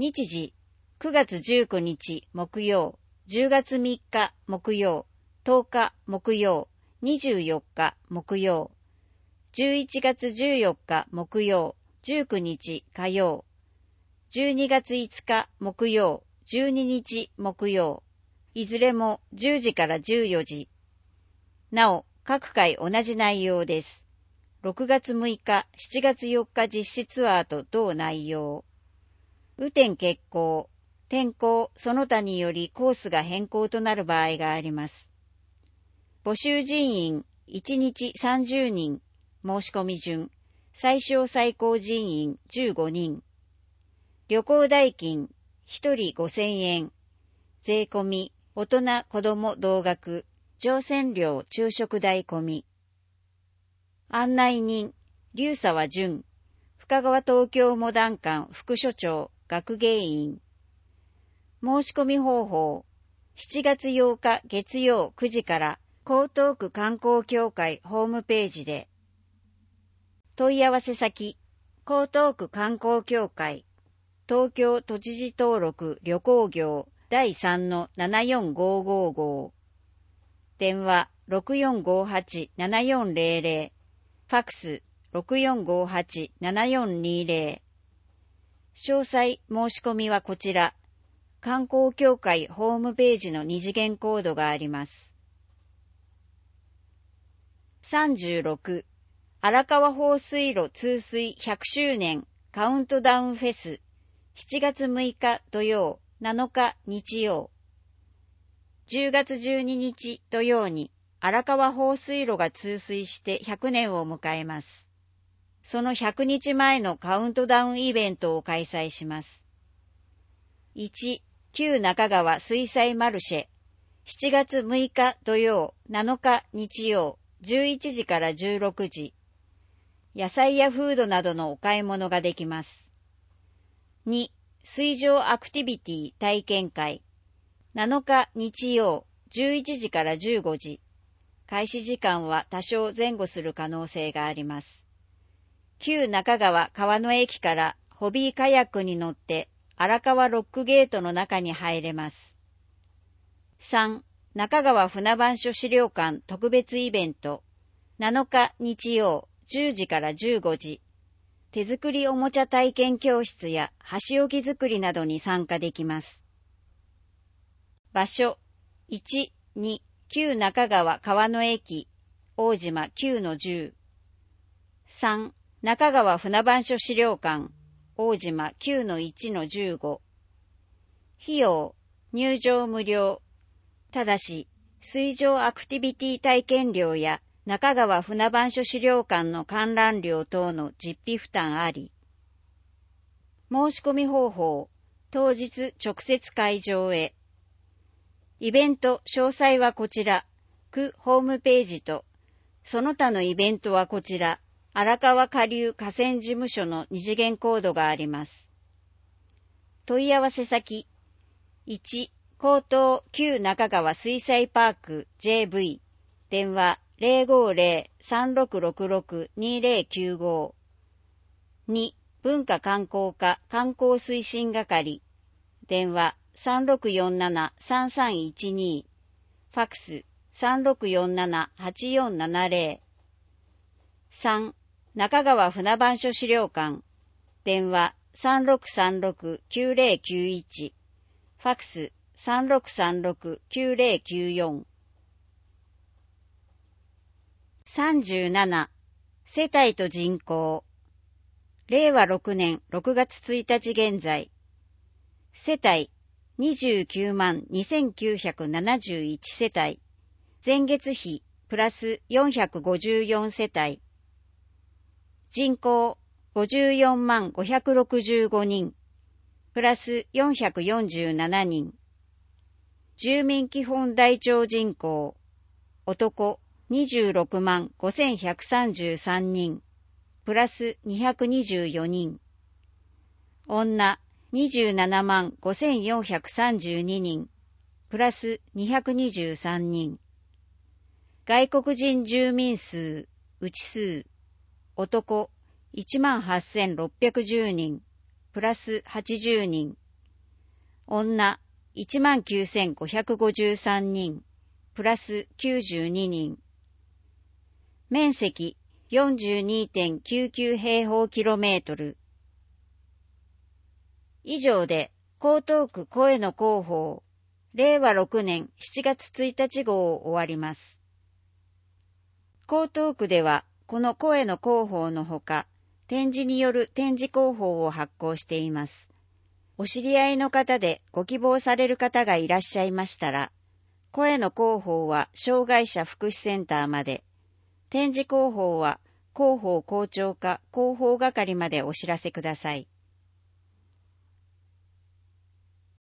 日時、くがつじゅうくにち木曜、じゅうがつみっか木曜、とおか木曜、にじゅうよっか木曜、じゅういちがつじゅうよっか木曜、じゅうくにち火曜、じゅうにがついつか木曜、じゅうににち木曜、いずれもじゅうじからじゅうよじ。なお、各回同じ内容です。ろくがつむいか、しちがつよっか実施ツアーと同内容。雨天欠航、天候、その他によりコースが変更となる場合があります。募集人員、いちにちさんじゅうにん、申し込み順、最小最高人員じゅうごにん。旅行代金、ひとりごせんえん。税込み、大人子供同額、乗船料昼食代込み。案内人、龍沢淳、深川東京モダン館副所長、学芸員。申し込み方法、しちがつようか月曜くじから江東区観光協会ホームページで。問い合わせ先、江東区観光協会、東京都知事登録旅行業だいさんのななよんごーごーごー。電話 ろくよんごはちななよんぜろぜろ、ファックス ろくよんごはちななよんにぜろ。詳細申し込みはこちら、観光協会ホームページの二次元コードがあります。さんじゅうろく、荒川放水路通水ひゃくしゅうねんカウントダウンフェス、しちがつむいか土曜、なのか日曜。じゅうがつじゅうににち土曜に荒川放水路が通水してひゃくねんを迎えます。そのひゃくにちまえのカウントダウンイベントを開催します。いち、旧中川水彩マルシェ、しちがつむいか土曜、なのか日曜、じゅういちじからじゅうろくじ。野菜やフードなどのお買い物ができます。に、水上アクティビティ体験会、なのか日曜、じゅういちじからじゅうごじ。開始時間は多少前後する可能性があります。旧中川川の駅からホビーカヤックに乗って荒川ロックゲートの中に入れます。さん、中川船番所資料館特別イベント、なのか日曜、じゅうじからじゅうごじ。手作りおもちゃ体験教室や箸置き作りなどに参加できます。場所、いち、に、旧中川川の駅、大島 きゅうのじゅう。さん、中川船番所資料館、大島 きゅうのいちのじゅうご。費用、入場無料。ただし、水上アクティビティ体験料や中川船番所資料館の観覧料等の実費負担あり。申し込み方法、当日直接会場へ。イベント詳細はこちら、区ホームページと、その他のイベントはこちら、荒川下流河川事務所の二次元コードがあります。問い合わせ先、いち、江東旧中川水彩パーク ジェーブイ、電話 ゼロごゼロ さんろくろくろく にゼロきゅうご。に、文化観光課観光推進係、電話さんろくよんなな さんさんいちに、ファックスさんろくよんなな はちよんななゼロ。さん、中川船番所資料館、電話さんろくさんろく きゅうゼロきゅういち、ファックスさんろくさんろく きゅうゼロきゅうよん。さんじゅうなな、世帯と人口。れいわろくねんろくがつついたち現在、世帯にじゅうきゅうまんにせんきゅうひゃくななじゅういち世帯、前月比プラスよんひゃくごじゅうよん世帯、人口ごじゅうよんまんごひゃくろくじゅうごにん、プラスよんひゃくよんじゅうななにん、住民基本台帳人口、男にじゅうろくまんごせんひゃくさんじゅうさんにん、プラスにひゃくにじゅうよにん、女にじゅうななまんごせんよんひゃくさんじゅうににん、プラスにひゃくにじゅうさんにん、外国人住民数、内数、男いちまんはっせんろっぴゃくじゅうにん、プラスはちじゅうにん、 女いちまんきゅうせんごひゃくごじゅうさんにん、プラスきゅうじゅうににん。面積 よんじゅうにてんきゅうきゅう 平方キロメートル。以上で江東区声の広報、れいわろくねんしちがつついたち号を終わります。江東区ではこの声の広報のほか、展示による展示広報を発行しています。お知り合いの方でご希望される方がいらっしゃいましたら、声の広報は障害者福祉センターまで、展示広報は広報校長課広報係までお知らせください。